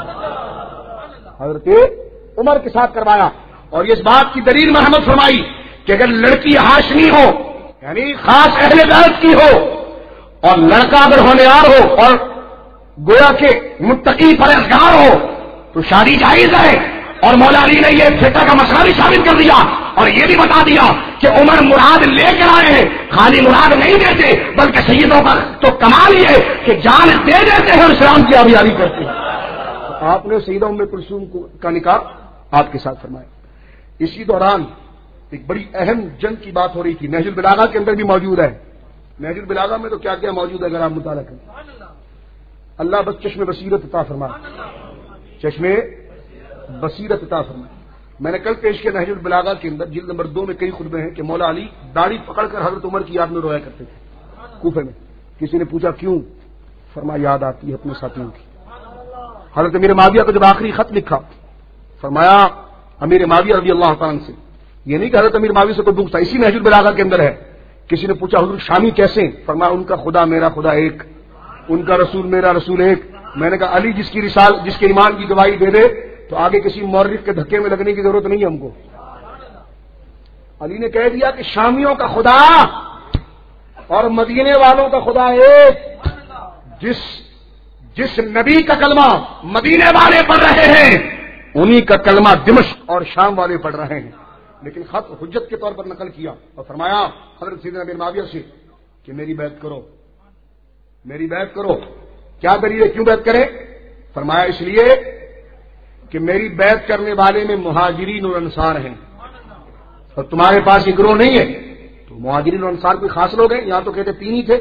حضرت عمر کے ساتھ کروایا. اور اس بات کی دلیل مرحمت فرمائی کہ اگر لڑکی ہاشمی ہو یعنی خاص اہل بیت کی ہو اور لڑکا اگر ہونہار ہو اور گویا کے متقی پرہیزگار ہو تو شادی جائز ہے. اور مولا علی نے یہ فقہ کا مسئلہ بھی ثابت کر دیا اور یہ بھی بتا دیا کہ عمر مراد لے کر آئے ہیں، خالی مراد نہیں دیتے بلکہ سیدوں کا تو کمال یہ ہے کہ جان دے دیتے ہیں اور اسلام کی آبیاری کرتے ہیں. آپ نے سیدہ ام کلثوم کا نکاح آپ کے ساتھ فرمایا. اسی دوران ایک بڑی اہم جنگ کی بات ہو رہی تھی، نہج البلاغہ کے اندر بھی موجود ہے. نہج البلاغہ میں تو کیا کیا موجود ہے اگر آپ مطالعہ کریں. اللہ بس چشم بصیرت عطا فرمائے، چشم بصیرت عطا فرمائے. میں نے کل پیش کیا نہج البلاغہ کے اندر جلد نمبر دو میں کئی خطبے ہیں کہ مولا علی داڑھی پکڑ کر حضرت عمر کی یاد میں رویا کرتے تھے کوفے میں. کسی نے پوچھا کیوں؟ فرمایا یاد آتی ہے اپنے ساتھیوں کی. حضرت امیر معاویہ کو جب آخری خط لکھا فرمایا امیر معاویہ رضی اللہ تعالیٰ سے، یہ نہیں کہ حضرت امیر معاویہ سے کوئی دکھ تھا، اسی نہج البلاغہ کے اندر ہے. کسی نے پوچھا حضور شامی کیسے؟ فرمایا ان کا خدا میرا خدا ایک، ان کا رسول میرا رسول ایک. میں نے کہا علی جس کی رسال جس کے ایمان کی گواہی دے دے تو آگے کسی مورخ کے دھکے میں لگنے کی ضرورت نہیں ہے ہم کو. علی نے کہہ دیا کہ شامیوں کا خدا اور مدینے والوں کا خدا ایک. جس جس نبی کا کلمہ مدینے والے پڑھ رہے ہیں انہی کا کلمہ دمشق اور شام والے پڑھ رہے ہیں. لیکن خط حجت کے طور پر نقل کیا اور فرمایا حضرت سیدنا امیر معاویہ سے کہ میری بیعت کرو، میری بیعت کرو. کیا دلیل ہے کیوں بیعت کرے؟ فرمایا اس لیے کہ میری بیعت کرنے والے میں مہاجرین اور انصار ہیں اور تمہارے پاس یہ گروہ نہیں ہے. تو مہاجرین اور انصار کوئی خاص لوگ ہیں؟ یہاں تو کہتے تین ہی تھے.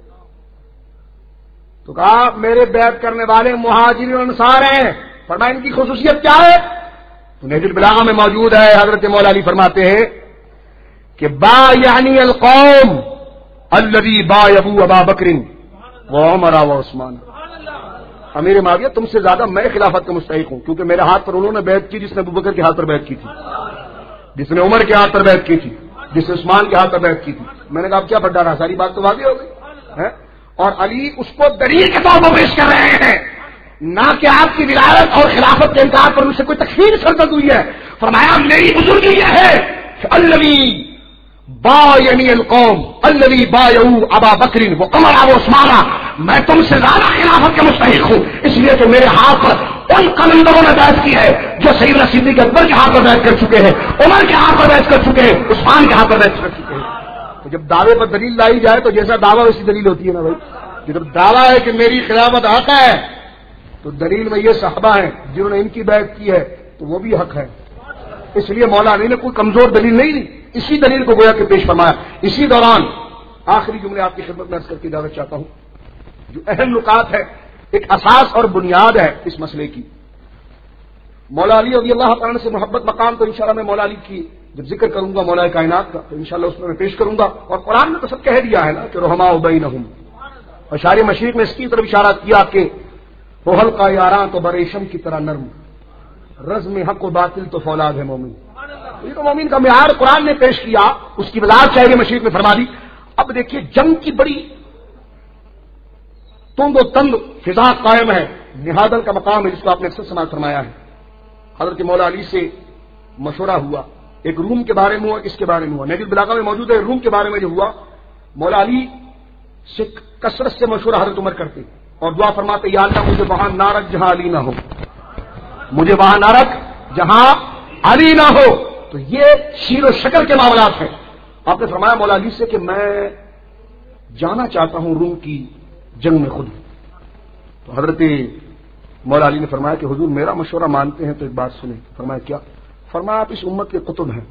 تو کہا میرے بیعت کرنے والے مہاجرین اور انصار ہیں. فرمایا ان کی خصوصیت کیا ہے؟ تو نہج البلاغہ میں موجود ہے. حضرت مولا علی فرماتے ہیں کہ با یعنی القوم الذی بایعوا ابا بکر وعمر وعثمان. امیر معاویہ تم سے زیادہ میں خلافت کا مستحق ہوں کیونکہ میرے ہاتھ پر انہوں نے بیعت کی جس نے ابوبکر کے ہاتھ پر بیعت کی تھی، جس نے عمر کے ہاتھ پر بیعت کی تھی، جس نے عثمان کے ہاتھ پر بیعت کی تھی. میں نے کہا اب کیا بڑا رہا، ساری بات تو واضح ہو گئی. اور علی اس کو دلیل کے طور پر پیش کر رہے ہیں، نہ کہ آپ کی ولایت اور خلافت کے انکار پر ان سے کوئی تکفیر سرزد ہوئی ہے. فرمایا میری بزرگی یہ ہے کہ الذی بایعنی القوم الذی بایعوا ابا بکر وعمر وعثمان، میں تم سے زیادہ خلافت کے مستحق ہوں اس لیے کہ میرے ہاتھ پر ان قلندروں نے بیعت کی ہے جو سیدنا صدیق اکبر کے ہاتھ پر بیعت کر چکے ہیں، عمر کے ہاتھ پر بیعت کر چکے ہیں، عثمان کے ہاتھ پر بیعت کر چکے ہیں. تو جب دعوے پر دلیل لائی جائے تو جیسا دعویٰ ویسی دلیل ہوتی ہے نا بھائی. جب دعویٰ ہے کہ میری خلافت حق ہے تو دلیل میں یہ صحابہ ہیں جنہوں نے ان کی بیعت کی ہے تو وہ بھی حق ہے. اس لیے مولا علی نے کوئی کمزور دلیل نہیں دی, اسی دلیل کو گویا کہ پیش فرمایا. اسی دوران آخری جملے آپ کی خدمت میں عرض کر کے اجازت چاہتا ہوں, جو اہم نکات ہے, ایک اساس اور بنیاد ہے اس مسئلے کی. مولا علی رضی اللہ تعالیٰ سے محبت مقام تو انشاءاللہ میں مولا علی کی جب ذکر کروں گا مولا کائنات کا تو انشاءاللہ اس میں میں پیش کروں گا. اور قرآن نے تو سب کہہ دیا ہے نا کہ رحماء بینہم, اور شارع مشرق نے اس کی طرف اشارہ کیا کہ وہ حلقہ یاراں تو بریشم کی طرح نرم, رزم حق و باطل تو فولاد ہے مومن. یہ تو مومن کا معیار قرآن نے پیش کیا, اس کی وضاحت شاعر مشرق میں فرما دی. اب دیکھیے جنگ کی بڑی تند و تند فضا قائم ہے, نہادن کا مقام ہے جس کو آپ نے اکثر سماعت فرمایا ہے. حضرت مولا علی سے مشورہ ہوا, ایک روم کے بارے میں ہوا, کس کے بارے میں ہوا, نیل بلاغہ میں موجود ہے. روم کے بارے میں جو ہوا, مولا علی سے کثرت سے مشورہ حضرت عمر کرتے اور دعا فرماتے یا اللہ مجھے وہاں نہ رکھ جہاں علی نہ ہو, مجھے وہاں نہ رکھ جہاں علی نہ ہو. تو یہ شیر و شکر کے معاملات ہیں. آپ نے فرمایا مولا علی سے کہ میں جانا چاہتا ہوں روم کی جنگ میں خود. تو حضرت مولا علی نے فرمایا کہ حضور میرا مشورہ مانتے ہیں تو ایک بات سنیں. فرمایا کیا؟ فرمایا آپ اس امت کے قطب ہیں.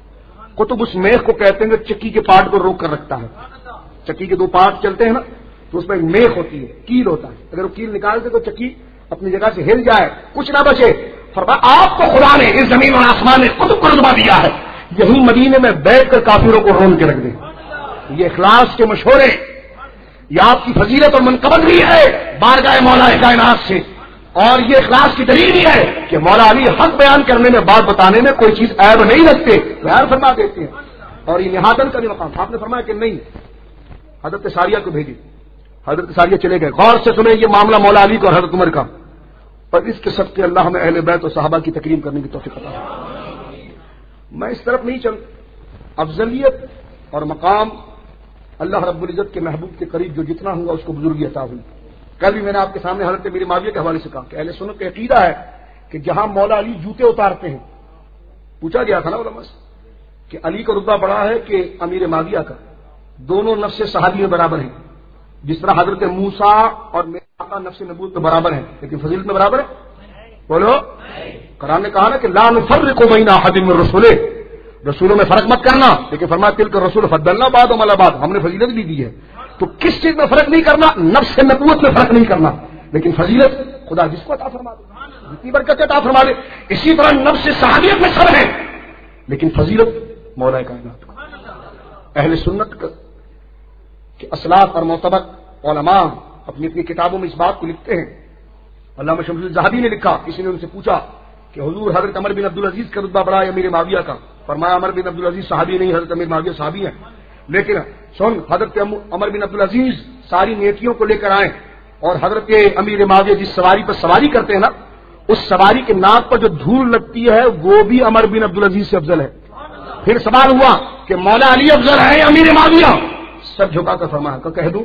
قطب اس میخ کو کہتے ہیں کہ چکی کے پارٹ کو روک کر رکھتا ہے. چکی کے دو پارٹ چلتے ہیں نا تو اس میں ایک میخ ہوتی ہے, کیل ہوتا ہے. اگر وہ کیل نکال دے تو چکی اپنی جگہ سے ہل جائے, کچھ نہ بچے. فرمایا آپ کو خدا نے اس زمین اور آسمان نے قطب کو رتبہ دیا ہے, یہی مدینے میں بیٹھ کر کافروں کو رون کے رکھ دیں. یہ اخلاص کے مشورے, یہ آپ کی فضیلت اور منقبت بھی ہے بارگاہ مولا کائنات سے, اور یہ اخلاص کی دلیل بھی ہے کہ مولا علی حق بیان کرنے میں, بات بتانے میں کوئی چیز عیب نہیں رکھتے, غیر فرما دیتے ہیں. اور یہ نہادن کا بھی مقام. آپ نے فرمایا کہ نہیں, حضرت ساریہ کو بھیجے. حضرت ساریہ چلے گئے. غور سے سنیں یہ معاملہ مولا علی کو اور حضرت عمر کا, اور اس کے سب کے اللہ میں اہل بیت و صحابہ کی تکریم کرنے کی توفیق عطا فرمائے. میں اس طرف نہیں چل, افضلیت اور مقام اللہ رب العزت کے محبوب کے قریب جو جتنا ہوا اس کو بزرگی عطا ہوئی. کل بھی میں نے آپ کے سامنے حضرت میری معاویہ کے حوالے سے کہا کہ اہل سنت کا عقیدہ ہے کہ جہاں مولا علی جوتے اتارتے ہیں, پوچھا گیا تھا نا علماء سے کہ علی کا رتبہ بڑا ہے کہ امیر معاویہ کا, دونوں نفس صحابی میں برابر ہیں. جس طرح حضرت موسیٰ اور میرا آقا نفس نبوت میں برابر ہیں لیکن فضیلت میں برابر ہے. بولو, قرآن نے کہا نا کہ لا نفرق بین احد من رسولہ, رسولوں میں فرق مت کرنا, لیکن فرمایا تلک الرسول فضلنا بعضهم علی بعض, ہم نے فضیلت بھی دی ہے. تو کس چیز میں فرق نہیں کرنا؟ نفس نبوت میں فرق نہیں کرنا, لیکن فضیلت خدا جس کو عطا فرما دے, جتنی برکت عطا فرما دے. اسی طرح نفس صحابیت میں سب ہے لیکن فضیلت مولا کائنات کو. اہل سنت کے اسلاف اور معتبر علماء اپنی اپنی کتابوں میں اس بات کو لکھتے ہیں. علامہ شمس الذہبی نے لکھا, کسی نے ان سے پوچھا کہ حضور حضرت عمر بن عبدالعزیز کا رتبہ بڑا ہے امیر معاویہ کا. فرمایا عمر بن عبدالعزیز صحابی نہیں, حضرت امیر معاویہ صحابی ہیں. لیکن سن, حضرت عمر بن عبدالعزیز ساری نیکیوں کو لے کر آئے اور حضرت امیر معاویہ جس سواری پر سواری کرتے ہیں نا, اس سواری کے ناک پر جو دھول لگتی ہے وہ بھی عمر بن عبدالعزیز سے افضل ہے. پھر سوال ہوا کہ مولا علی افضل ہے یا امیر معاویہ؟ سب جھکا کر فرمایا کہ کہہ دوں.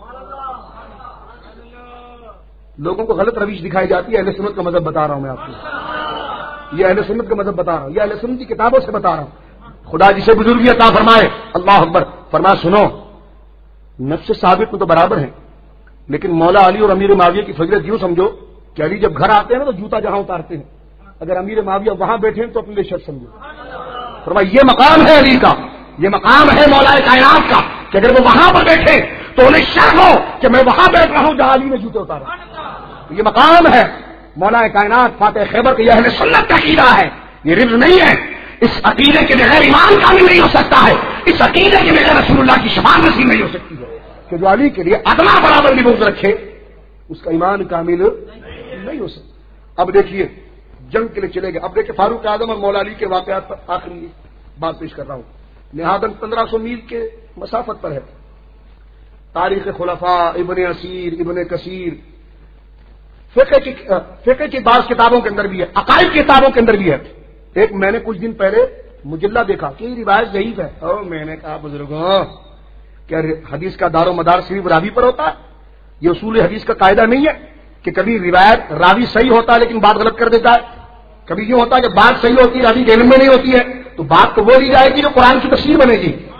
لوگوں کو غلط رویش دکھائی جاتی ہے. اہل سنت کا مذہب بتا رہا ہوں میں آپ کو, یہ اہل سنت کا مذہب بتا رہا ہوں, یہ اہل سنت کی کتابوں سے بتا رہا ہوں. خدا جسے بزرگی عطا فرمائے, اللہ اکبر. فرمایا سنو, نفس ثابت میں تو برابر ہیں لیکن مولا علی اور امیر معاویہ کی فضیلت یوں سمجھو کہ علی جب گھر آتے ہیں نا تو جوتا جہاں اتارتے ہیں, اگر امیر معاویہ وہاں بیٹھے ہیں تو اپنے لیے شرط سمجھو. فرمایا یہ مقام ہے علی کا, یہ مقام ہے مولا کائنات کا کہ اگر وہ وہاں پر بیٹھے تو انہیں شرم ہو کہ میں وہاں بیٹھ رہا ہوں جہاں علی نے جوتے اتارا. یہ مقام ہے مولا کائنات فاتح خیبر کا, یہ اہل سنت کا عقیدہ ہے, یہ رمز نہیں ہے. اس عقیدے کے بغیر ایمان کامل نہیں ہو سکتا ہے, اس عقیدے کے بغیر رسول اللہ کی شفاعت نصیب نہیں ہو سکتی ہے. کہ جو علی کے لیے ادنا برابر بھی بغض رکھے اس کا ایمان کامل نہیں ہو سکتا. اب دیکھیے جنگ کے لیے چلے گئے. اب دیکھیے فاروق اعظم اور مولا علی کے واقعات پر آخری بات پیش کر رہا ہوں. نہادن پندرہ سو میل کے مسافت پر ہے. تاریخ خلفاء, ابن اسیر, ابن کثیر, فقہ کی فقہ کی بعض کتابوں کے اندر بھی ہے, عقائد کی کتابوں کے اندر بھی ہے. ایک میں نے کچھ دن پہلے مجلہ دیکھا کہ روایت ضعیف ہے, اور میں نے کہا بزرگوں کیا حدیث کا دار و مدار صرف راوی پر ہوتا ہے؟ یہ اصول حدیث کا قاعدہ نہیں ہے کہ کبھی روایت راوی صحیح ہوتا ہے لیکن بات غلط کر دیتا ہے, کبھی یہ ہوتا ہے کہ بات صحیح ہوتی ہے راوی کے علم میں نہیں ہوتی ہے, تو بات تو وہ لی جائے گی جو قرآن کی تفسیر بنے گی.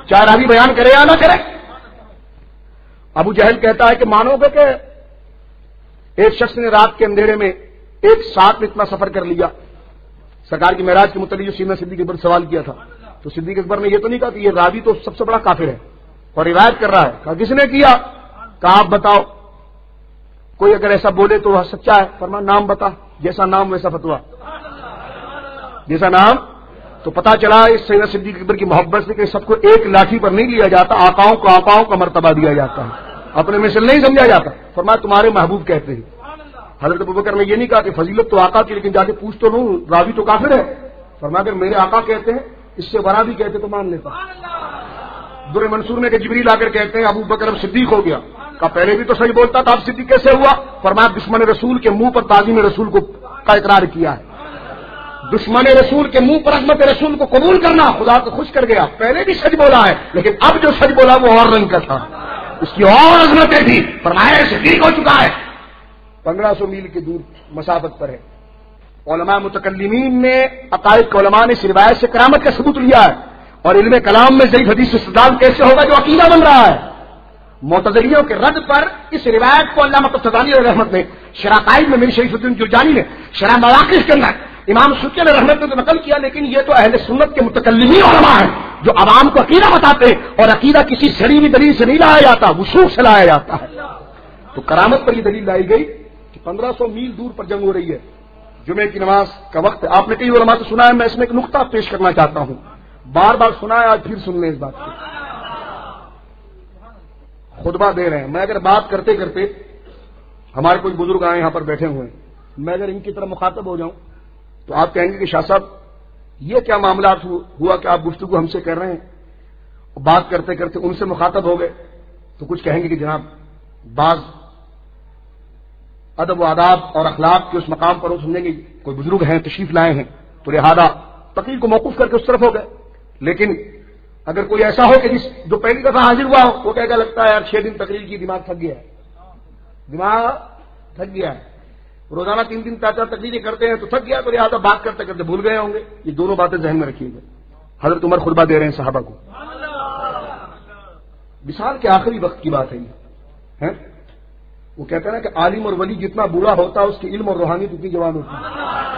چاہے راوی بیان کرے یا نہ کرے. ابو جہل کہتا ہے کہ مانو گے کہ ایک شخص نے رات کے اندھیرے میں ایک ساتھ میں اتنا سفر کر لیا. سرکار کی معراج کے متعلق جو سیدنا صدیق اکبر سوال کیا تھا تو صدیق اکبر نے یہ تو نہیں کہا کہ یہ راوی تو سب سے بڑا کافر ہے اور روایت کر رہا ہے. کہا کس نے کیا؟ کہا آپ بتاؤ. کوئی اگر ایسا بولے تو وہ سچا ہے. فرمایا نام بتا. جیسا نام ویسا فتوا. جیسا نام. تو پتا چلا اس سیدنا صدیق اکبر کی محبت سے کہ سب کو ایک لاٹھی پر نہیں لیا جاتا، آقاؤں کو آقاؤں کا مرتبہ دیا جاتا ہے، اپنے مثل نہیں سمجھا جاتا. فرمایا تمہارے محبوب کہتے ہیں. حضرت ابوبکر نے یہ نہیں کہا کہ فضیلت تو آقا کی، لیکن جا کے پوچھ تو لوں راوی تو کافر ہے. فرمایا اگر میرے آقا کہتے ہیں اس سے ورا بھی کہتے تو مان لیتا. در منصور میں کہ جبریل آ کر کہتے ہیں ابو بکر اب صدیق ہو گیا. کہا پہلے بھی تو صحیح بولتا تھا، اب صدیق کیسے ہوا؟ فرمایا دشمن رسول کے منہ پر تعظیم رسول کو کا اقرار کیا ہے. دشمن رسول کے منہ پر عظمت رسول کو قبول کرنا خدا کو خوش کر گیا. پہلے بھی سچ بولا ہے لیکن اب جو سچ بولا وہ اور رنگ کا تھا، اس کی اور عظمتیں تھی. فرمایا صدیق ہو چکا ہے. پندرہ سو میل کی دور مسافت پر ہے. علماء متکلمین نے عقائد کے علماء نے اس روایت سے کرامت کا ثبوت لیا ہے. اور علم کلام میں ضعیف حدیث سے استدلال کیسے ہوگا جو عقیدہ بن رہا ہے. معتزلیوں کے رد پر اس روایت کو علامہ طبرانی علیہ رحمت نے شرح قائد میں میری شریف الدین جرجانی نے شرح مواقف کے اندر امام سکی علیہ رحمت نے تو نقل کیا، لیکن یہ تو اہل سنت کے متکلمین علماء ہیں جو عوام کو عقیدہ بتاتے ہیں، اور عقیدہ کسی سڑی ہوئی دلیل سے نہیں لایا جاتا، وثوق سے لایا جاتا ہے. تو کرامت پر یہ دلیل لائی گئی کہ پندرہ سو میل دور پر جنگ ہو رہی ہے، جمعے کی نماز کا وقت. آپ نے کئی علماء سے سنا ہے، میں اس میں ایک نقطہ پیش کرنا چاہتا ہوں. بار بار سنا ہے، آج پھر سن لیں اس بات کو. خطبہ دے رہے ہیں، میں اگر بات کرتے کرتے ہمارے کوئی بزرگ آئے یہاں پر بیٹھے ہوئے ہیں، میں اگر ان کی طرف مخاطب ہو جاؤں تو آپ کہیں گے کہ شاہ صاحب یہ کیا معاملات ہوا کہ آپ گفتگو ہم سے کر رہے ہیں، بات کرتے کرتے ان سے مخاطب ہو گئے. تو کچھ کہیں گے کہ جناب بعض ادب و آداب اور اخلاق کے اس مقام پر وہ سمجھیں گے کوئی بزرگ ہیں تشریف لائے ہیں تو لہذا تقریر کو موقوف کر کے اس طرف ہو گئے. لیکن اگر کوئی ایسا ہو کہ جس جو پہلی دفعہ حاضر ہوا ہو وہ کہے گا لگتا ہے یار چھ دن تقریر کی دماغ تھک گیا ہے، دماغ تھک گیا ہے، روزانہ تین دن چار چار تقریریں کرتے ہیں تو تھک گیا، تو لہٰذا بات کرتے کرتے بھول گئے ہوں گے. یہ دونوں باتیں ذہن میں رکھیے گا. حضرت عمر خطبہ دے رہے ہیں صحابہ کو، وصال کے آخری وقت کی بات ہے یہ ہے. وہ کہتے ہیں نا کہ عالم اور ولی جتنا بوڑھا ہوتا ہے اس کی علم اور روحانیت اتنی جوان ہوتی ہے.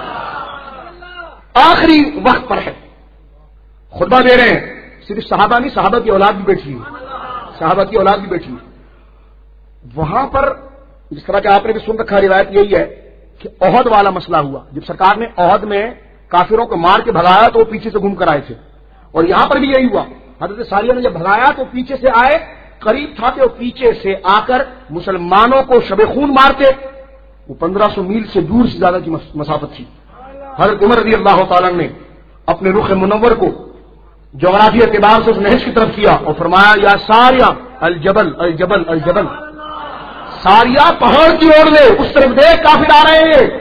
آخری وقت پر ہے، خطبہ دے رہے ہیں. صرف صحابہ نہیں، صحابہ کی اولاد بھی بیٹھی ہے، صحابہ کی اولاد بھی بیٹھی ہے. وہاں پر جس طرح کہ آپ نے بھی سن رکھا روایت یہی ہے کہ احد والا مسئلہ ہوا. جب سرکار نے احد میں کافروں کو مار کے بھگایا تو وہ پیچھے سے گھوم کر آئے تھے، اور یہاں پر بھی یہی ہوا. حضرت ساریہ نے جب بھگایا تو پیچھے سے آئے، قریب تھا کہ وہ پیچھے سے آ کر مسلمانوں کو شب خون مارتے. وہ پندرہ سو میل سے دور سے زیادہ کی مسافت تھی. حضرت عمر رضی اللہ تعالیٰ نے اپنے رخ منور کو جغرافی اعتبار سے اس نہج کی طرف کیا اور فرمایا یا ساریہ الجبل الجبل الجبل، ساریہ پہاڑ کی اوڑ لے، اس طرف دیکھ کافر آ رہے ہیں.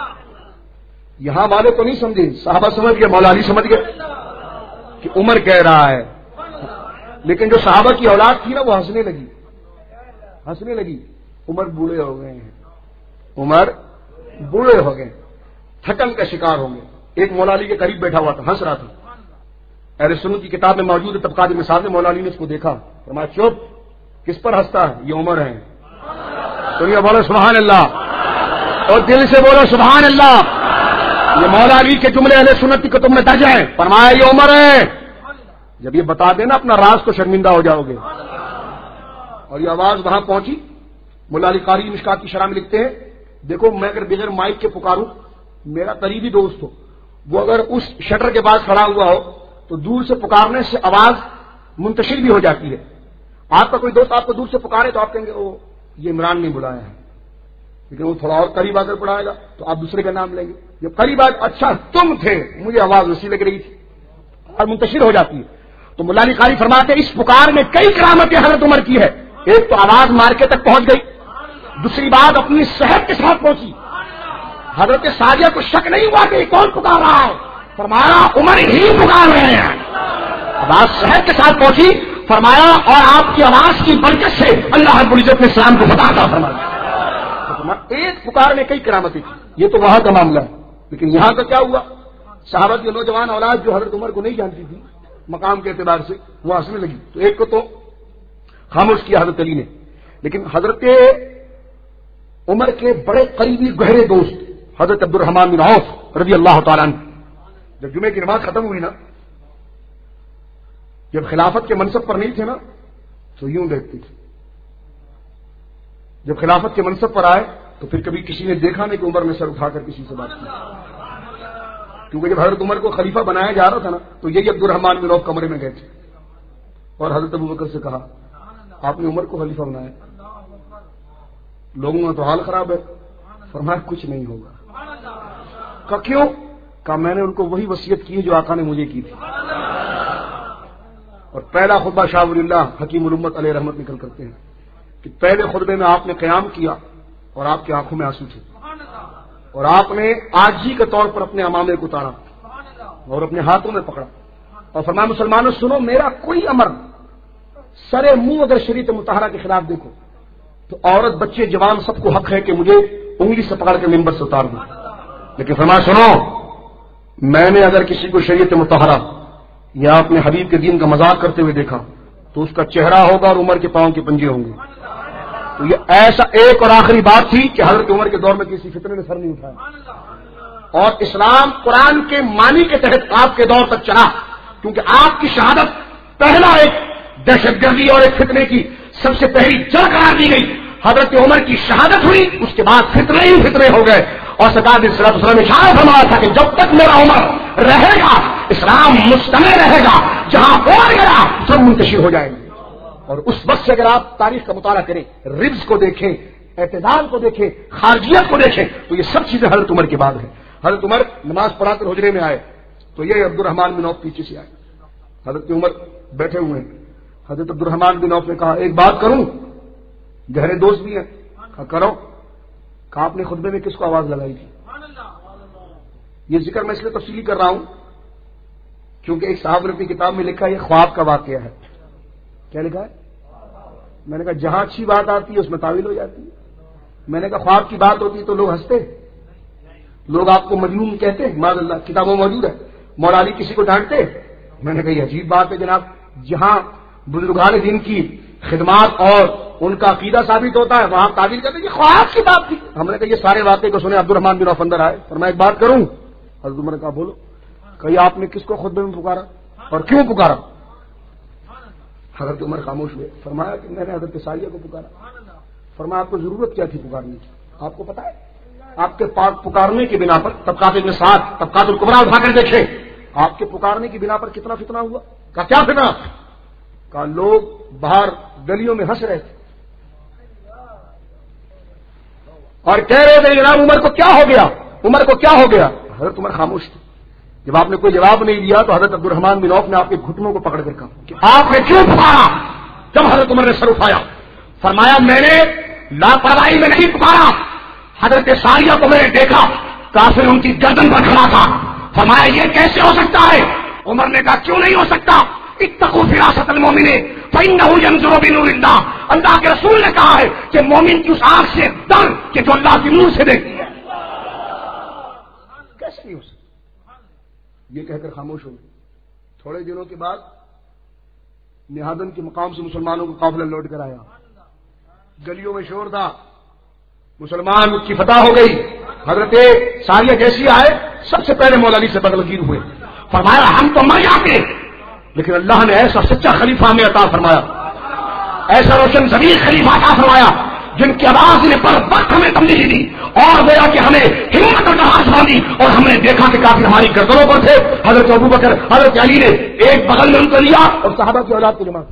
یہاں والے تو نہیں سمجھے، صحابہ سمجھ گئے، مولا علی سمجھ گئے کہ عمر کہہ رہا ہے. لیکن جو صحابہ کی اولاد تھی نا وہ ہنسنے لگی ہنسنے لگی عمر بوڑھے ہو گئے ہیں، عمر بوڑھے ہو گئے، تھکن کا شکار ہوں گے. ایک مولا علی کے قریب بیٹھا ہوا تھا، ہنس رہا تھا. اہل سنت کی کتاب میں موجود ہے طبقات مثال میں، مولا علی نے اس کو دیکھا، فرمایا چپ، کس پر ہنستا ہے؟ یہ عمر ہے. تو یہ بولو سبحان اللہ، اور دل سے بولو سبحان اللہ. یہ مولا علی کے جملے اہل سنت کی کتب میں درج ہیں. فرمایا یہ عمر ہے. جب یہ بتا دینا اپنا راز تو شرمندہ ہو جاؤ گے. اور یہ آواز وہاں پہنچی. مولا علی قاری مشکات کی شرح میں لکھتے ہیں دیکھو میں اگر بغیر مائک کے پکاروں، میرا قریبی دوست ہو، وہ اگر اس شٹر کے پاس کھڑا ہوا ہو تو دور سے پکارنے سے آواز منتشر بھی ہو جاتی ہے. آپ کا کوئی دوست آپ کو دور سے پکارے تو آپ کہیں گے او یہ عمران نے بلایا ہے، لیکن وہ تھوڑا اور قریب آ کر پڑھائے گا تو آپ دوسرے کا نام لیں گے. جب قریب آج اچھا تم تھے، مجھے آواز اسی لگ رہی تھی، اور منتشر ہو جاتی ہے. تو مولا علی قاری فرماتے اس پکار میں کئی کرامتیں حضرت عمر کی ہے. ایک تو آواز مارکے تک پہنچ گئی، دوسری بات اپنی صحت کے ساتھ پہنچی. حضرت ساریہ کو شک نہیں ہوا کہ کون پکار رہا ہے، فرمایا عمر ہی پکار رہے ہیں. آواز صحت کے ساتھ پہنچی، فرمایا اور آپ کی آواز کی برکت سے اللہ رب العزت نے اسلام کو فتح عطا فرمایا. ایک پکار میں کئی کرامتیں تھی. یہ تو وہاں کا معاملہ ہے، لیکن یہاں کا کیا ہوا؟ صحابہ کی نوجوان اولاد جو حضرت عمر کو نہیں جانتی تھی مقام کے اعتبار سے وہ ہنسنے لگی. تو ایک کو تو خاموش کیا حضرت علی نے. لیکن حضرت عمر کے بڑے قریبی گہرے دوست حضرت عبد الرحمن بن عوف رضی اللہ تعالیٰ عنہ, جب جمعے کی نماز ختم ہوئی نا, جب خلافت کے منصب پر نہیں تھے نا تو یوں دیکھتے تھے. جب خلافت کے منصب پر آئے تو پھر کبھی کسی نے دیکھا نہیں کہ عمر نے سر اٹھا کر کسی سے بات کی, کیونکہ جب حضرت عمر کو خلیفہ بنایا جا رہا تھا نا تو یہی عبد الرحمن بن عوف کمرے میں گئے تھے اور حضرت ابو بکر سے کہا آپ نے عمر کو خلیفہ بنایا, لوگوں کا تو حال خراب ہے. فرمایا کچھ نہیں ہوگا. کہا کیوں؟ کہا میں نے ان کو وہی وصیت کی ہے جو آقا نے مجھے کی تھی. اور پہلا خطبہ شاہ ولی اللہ حکیم الامت علیہ رحمت نکل کرتے ہیں کہ پہلے خطبے میں آپ نے قیام کیا اور آپ کی آنکھوں میں آنسو تھے اور آپ نے عاجزی کے طور پر اپنے امامے کو اتارا اور اپنے ہاتھوں میں پکڑا اور فرمایا مسلمانوں سنو, میرا کوئی امر سرے منہ اگر شریعت مطہرہ کے خلاف دیکھو تو عورت بچے جوان سب کو حق ہے کہ مجھے انگلی سے پکڑ کے ممبر سے اتار دوں. لیکن فرمایا سنو, میں نے اگر کسی کو شریعت مطہرہ یا اپنے حبیب کے دین کا مذاق کرتے ہوئے دیکھا تو اس کا چہرہ ہوگا اور عمر کے پاؤں کے پنجے ہوں گے. تو یہ ایسا ایک اور آخری بات تھی کہ حضرت عمر کے دور میں کسی فتنے نے سر نہیں اٹھایا اور اسلام قرآن کے معنی کے تحت آپ کے دور تک چلا, کیونکہ آپ کی شہادت پہلا ایک دہشت گردی اور ایک فتنے کی سب سے پہلی جڑ قرار دی گئی. حضرت عمر کی شہادت ہوئی, اس کے بعد فتنے ہی فتنے ہو گئے اور سرکار نے صلی اللہ علیہ وسلم نے اشارہ فرمایا تھا کہ جب تک میرا عمر رہے گا اسلام مستمر رہے گا, جہاں اور گیا سب منتشر ہو جائیں گے. اور اس وقت سے اگر آپ تاریخ کا مطالعہ کریں, ربز کو دیکھیں, اعتدال کو دیکھیں, خارجیت کو دیکھیں, تو یہ سب چیزیں حضرت عمر کے بعد ہیں. حضرت عمر نماز پڑھا کر حجرے میں آئے تو یہ عبد الرحمن بن عوف پیچھے سے آئے. حضرت عمر بیٹھے ہوئے ہیں. حضرت عبد الرحمن بن عوف نے کہا ایک بات کروں, گہرے دوست بھی ہیں. کہا کرو. کہا آپ نے خطبے میں کس کو آواز لگائی تھی؟ یہ ذکر میں اس لیے تفصیلی کر رہا ہوں کیونکہ ایک صاحب نے اپنی کتاب میں لکھا ہے یہ خواب کا واقعہ ہے. کیا لکھا ہے؟ میں نے کہا جہاں اچھی بات آتی ہے اس میں تعویل ہو جاتی ہے. میں نے کہا خواب کی بات ہوتی تو لوگ ہنستے, لوگ آپ کو مجنون کہتے, معاذ اللہ, کتابوں موجود ہے. مولا علی کسی کو ڈانٹتے. میں نے کہا یہ عجیب بات ہے جناب, جہاں بزرگان دین کی خدمات اور ان کا عقیدہ ثابت ہوتا ہے وہاں تعبیر کرتے ہیں یہ خواب کی بات تھی. ہم نے کہا یہ سارے واقعے کو سنے. عبد الرحمن بن عوف اندر آئے اور میں ایک بات کروں. حضرت عمر نے کہا بولو. کہ آپ نے کس کو خطبے میں پکارا اور کیوں پکارا؟ حضرت عمر خاموش ہوئے. فرمایا کہ میں نے حضرت ساریہ کو پکارا. فرمایا آپ کو ضرورت کیا تھی پکارنے کی؟ آپ کو پتا ہے آپ کے پاک پکارنے کی بنا پر طبقات ابن سعد طبقات الکبریٰ اٹھا کر دیکھیں, آپ کے پکارنے کی بنا پر کتنا فتنہ ہوا. کہا کیا فتنہ؟ کہا لوگ باہر گلیوں میں ہنس رہے تھے اور کہہ رہے تھے جناب عمر کو کیا ہو گیا, عمر کو کیا ہو گیا. حضرت عمر خاموش تھے. جب آپ نے کوئی جواب نہیں دیا تو حضرت عبد الرحمن بن عوف نے آپ کے گھٹنوں کو پکڑ کر کہا کہ آپ نے کیوں پکارا؟ جب حضرت عمر نے سر اٹھایا فرمایا میں نے لاپرواہی میں نہیں پکارا. حضرت ساریہ کو میں نے دیکھا کافر ان کی گردن پر کھڑا تھا. فرمایا یہ کیسے ہو سکتا ہے؟ عمر نے کہا کیوں نہیں ہو سکتا؟ اتقوا فراست المؤمن فإنه ينظر بنور اللہ. اللہ کے رسول نے کہا ہے کہ مومن کی اس آنکھ سے ڈر کہ جو اللہ کے نور سے دیکھتی ہے. کیسے نہیں ہو سکتا؟ یہ کہہ کر خاموش ہو گئے. تھوڑے دنوں کے بعد نہادن کے مقام سے مسلمانوں کو قافلہ لوٹ کر آیا. گلیوں میں شور تھا, مسلمان کی فتح ہو گئی. حضرت ساریہ جیسی آئے سب سے پہلے مولا علی سے بدلگیر ہوئے. فرمایا ہم تو مر جاتے لیکن اللہ نے ایسا سچا خلیفہ ہمیں عطا فرمایا, ایسا روشن ضمیر خلیفہ عطا فرمایا جن کی آواز نے پر وقت ہمیں تبدیلی دی اور گویا کہ ہمیں ہمت اور جہاز باندھی اور ہم نے دیکھا کہ کافی ہماری گردنوں پر تھے. حضرت ابو بکر حضرت علی نے ایک بغل میں ان کو لیا اور صحابہ کی اولاد کو جمع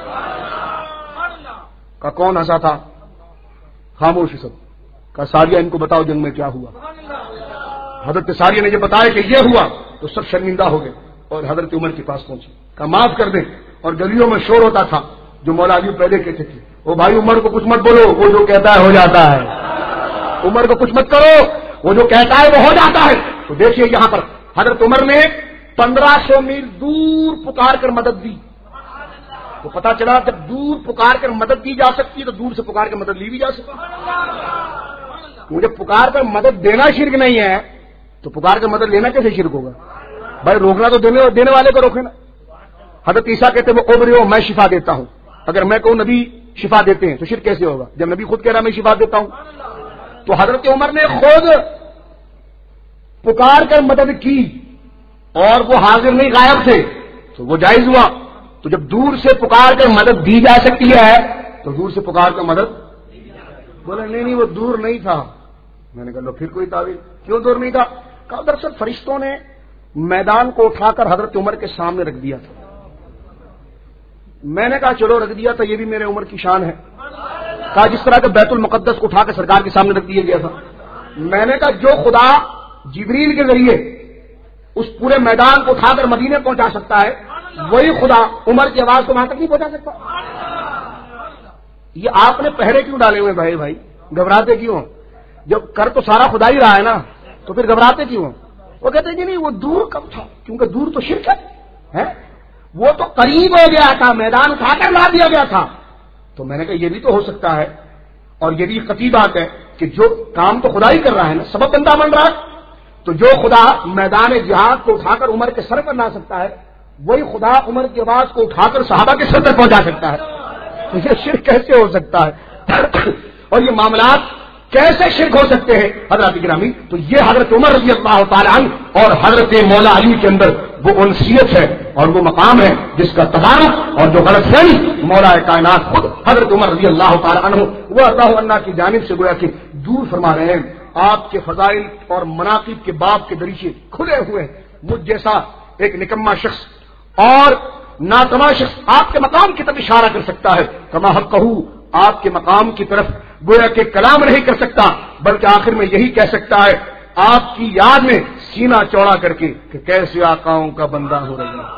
کا کون ہنسا تھا؟ خاموش سب. کا ساریہ ان کو بتاؤ جنگ میں کیا ہوا. حضرت ساریہ نے جب بتایا کہ یہ ہوا تو سب شرمندہ ہو گئے اور حضرت عمر کے پاس پہنچے. کہا معاف کر دیں. اور گلیوں میں شور ہوتا تھا جو مولا علی پہلے کہتے تھے وہ بھائی عمر کو کچھ مت بولو, وہ جو کہتا ہے ہو جاتا ہے. عمر کو کچھ مت کرو, وہ جو کہتا ہے وہ ہو جاتا ہے. تو دیکھیے یہاں پر حضرت عمر نے پندرہ سو میل دور پکار کر مدد دی. تو پتا چلا جب دور پکار کر مدد دی جا سکتی ہے تو دور سے پکار کر مدد لی بھی جا سکتی. مجھے پکار کر مدد دینا شرک نہیں ہے تو پکار کر مدد لینا کیسے شرک ہوگا؟ بھائی روکنا تو دینے, دینے والے کو روکے نا. حضرت عیسیٰ کہتے وہ ابرئ میں شفا دیتا ہوں. اگر میں کہوں نبی شفا دیتے ہیں تو شرک کیسے ہوگا جب نبی خود کہہ رہا میں شفا دیتا ہوں؟ تو حضرت عمر نے خود پکار کر مدد کی اور وہ حاضر نہیں غائب تھے تو وہ جائز ہوا. تو جب دور سے پکار کر مدد دی جا سکتی ہے تو دور سے پکار کر مدد بولے نہیں نہیں وہ دور نہیں تھا. میں نے کہا لو پھر کوئی تعویل کیوں دور نہیں تھا؟ کہا دراصل فرشتوں نے میدان کو اٹھا کر حضرت عمر کے سامنے رکھ دیا تھا. میں نے کہا چلو رکھ دیا تھا یہ بھی میرے عمر کی شان ہے. کہا جس طرح کہ بیت المقدس کو اٹھا کر سرکار کے سامنے رکھ دیا گیا تھا. میں نے کہا جو خدا جبریل کے ذریعے اس پورے میدان کو اٹھا کر مدینے پہنچا سکتا ہے وہی خدا عمر کی آواز کو وہاں تک نہیں پہنچا سکتا. یہ آپ نے پہرے کیوں ڈالے ہوئے بھائی بھائی گھبراتے کیوں؟ جب کر تو سارا خدا ہی رہا ہے نا تو پھر گھبراتے کیوں؟ وہ کہتے ہیں کہ نہیں وہ دور کب تھا کیونکہ دور تو شرک ہے وہ تو قریب ہو گیا تھا میدان اٹھا کر لا دیا گیا تھا. تو میں نے کہا یہ بھی تو ہو سکتا ہے اور یہ بھی قطعی بات ہے کہ جو کام تو خدا ہی کر رہا ہے نا سبب بندہ بن رہا ہے. تو جو خدا میدان جہاد کو اٹھا کر عمر کے سر پر لا سکتا ہے وہی خدا عمر کی آواز کو اٹھا کر صحابہ کے سر تک پہنچا سکتا ہے. تو یہ شرک کیسے ہو سکتا ہے اور یہ معاملات کیسے شرک ہو سکتے ہیں حضرات گرامی؟ تو یہ حضرت عمر رضی اللہ تعالیٰ عنہ اور حضرت مولا علی کے اندر وہ انسیت ہے اور وہ مقام ہے جس کا تبارک اور جو غلط فہمی مولا کائنات خود حضرت عمر رضی اللہ تعالیٰ عنہ وہ اللہ عنہ کی جانب سے گویا کہ دور فرما رہے ہیں. آپ کے فضائل اور مناقب کے باب کے دریچے کھلے ہوئے ہیں. مجھ جیسا ایک نکما شخص اور ناتما شخص آپ کے مقام کی طرف اشارہ کر سکتا ہے. کما حق کہوں آپ کے مقام کی طرف گویا کہ کلام نہیں کر سکتا بلکہ آخر میں یہی کہہ سکتا ہے آپ کی یاد میں سینہ چوڑا کر کے کہ کیسے آقاؤں کا بندہ ہو رہا ہے.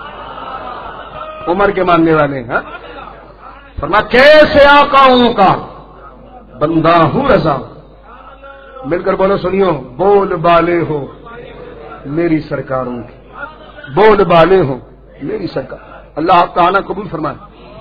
عمر کے ماننے والے ہاں فرما کیسے آقاؤں کا بندہ ہوں رضا. مل کر بولو سنیو بول بالے ہو میری سرکاروں کی بول بالے ہو میری سرکار. اللہ آپ کا آنا قبول فرمائے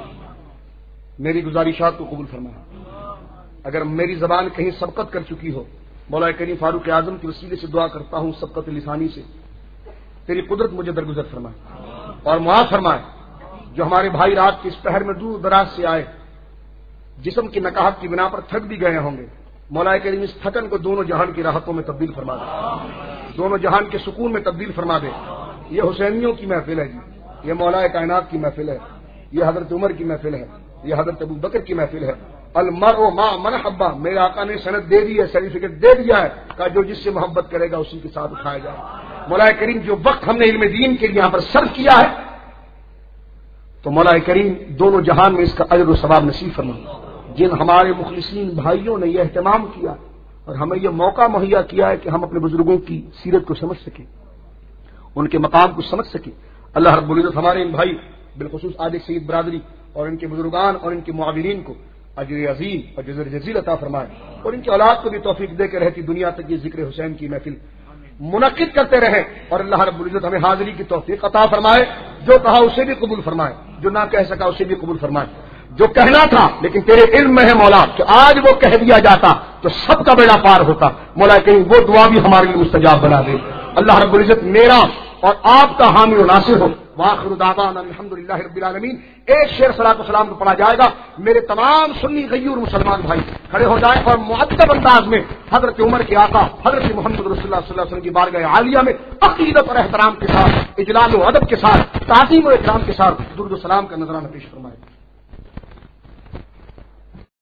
میری گزارشات کو قبول فرمائے. اگر میری زبان کہیں سبقت کر چکی ہو مولا کریم فاروق اعظم کے وسیلے سے دعا کرتا ہوں سبقت لسانی سے تیری قدرت مجھے درگزر فرمائے اور معاف فرمائے. جو ہمارے بھائی رات کے اس پہر میں دور دراز سے آئے جسم کی نکاہت کی بنا پر تھک بھی گئے ہوں گے مولا کریم اس تھکن کو دونوں جہان کی راحتوں میں تبدیل فرما دے دونوں جہان کے سکون میں تبدیل فرما دے. یہ حسینیوں کی محفل ہے جی یہ مولا کائنات کی محفل ہے یہ حضرت عمر کی محفل ہے یہ حضرت ابو بکر کی محفل ہے. المرء مع من حبہ میرے آقا نے سند دے دی ہے سرٹیفکیٹ دے دیا ہے کہ جو جس سے محبت کرے گا اسی کے ساتھ اٹھایا جائے. مولا کریم جو وقت ہم نے علم دین کے لیے یہاں پر صرف کیا ہے تو مولا کریم دونوں جہان میں اس کا اجر و ثواب نصیب فرمائے. جن ہمارے مخلصین بھائیوں نے یہ اہتمام کیا اور ہمیں یہ موقع مہیا کیا ہے کہ ہم اپنے بزرگوں کی سیرت کو سمجھ سکیں ان کے مقام کو سمجھ سکیں. اللہ رب العزت ہمارے ان بھائی بالخصوص آج سید برادری اور ان کے بزرگان اور ان کے معاونین کو اجر عظیم اور جزر جزیل عطا فرمائے اور ان کی اولاد کو بھی توفیق دے کے رہتی دنیا تک یہ ذکر حسین کی محفل منعقد کرتے رہیں اور اللہ رب العزت ہمیں حاضری کی توفیق عطا فرمائے. جو کہا اسے بھی قبول فرمائے جو نہ کہہ سکا اسے بھی قبول فرمائے. جو کہنا تھا لیکن تیرے علم میں ہے مولا کہ آج وہ کہہ دیا جاتا تو سب کا بیڑا پار ہوتا. مولا کہیں وہ دعا بھی ہمارے لیے مستجاب بنا دے. اللہ رب العزت میرا اور آپ کا حامی و ناصر ہو. واخر دعوانا الحمدللہ رب العالمین. ایک شعر صلاۃ و سلام کو پڑھا جائے گا. میرے تمام سنی غیور مسلمان بھائی کھڑے ہو جائیں اور مؤدب انداز میں حضرت عمر کے آقا حضرت محمد رسول اللہ صلی اللہ علیہ وسلم کی بارگاہ عالیہ میں عقیدت اور احترام کے ساتھ اجلال و ادب کے ساتھ تعظیم و اکرام کے ساتھ درود و سلام کا نذرانہ پیش فرمائیں.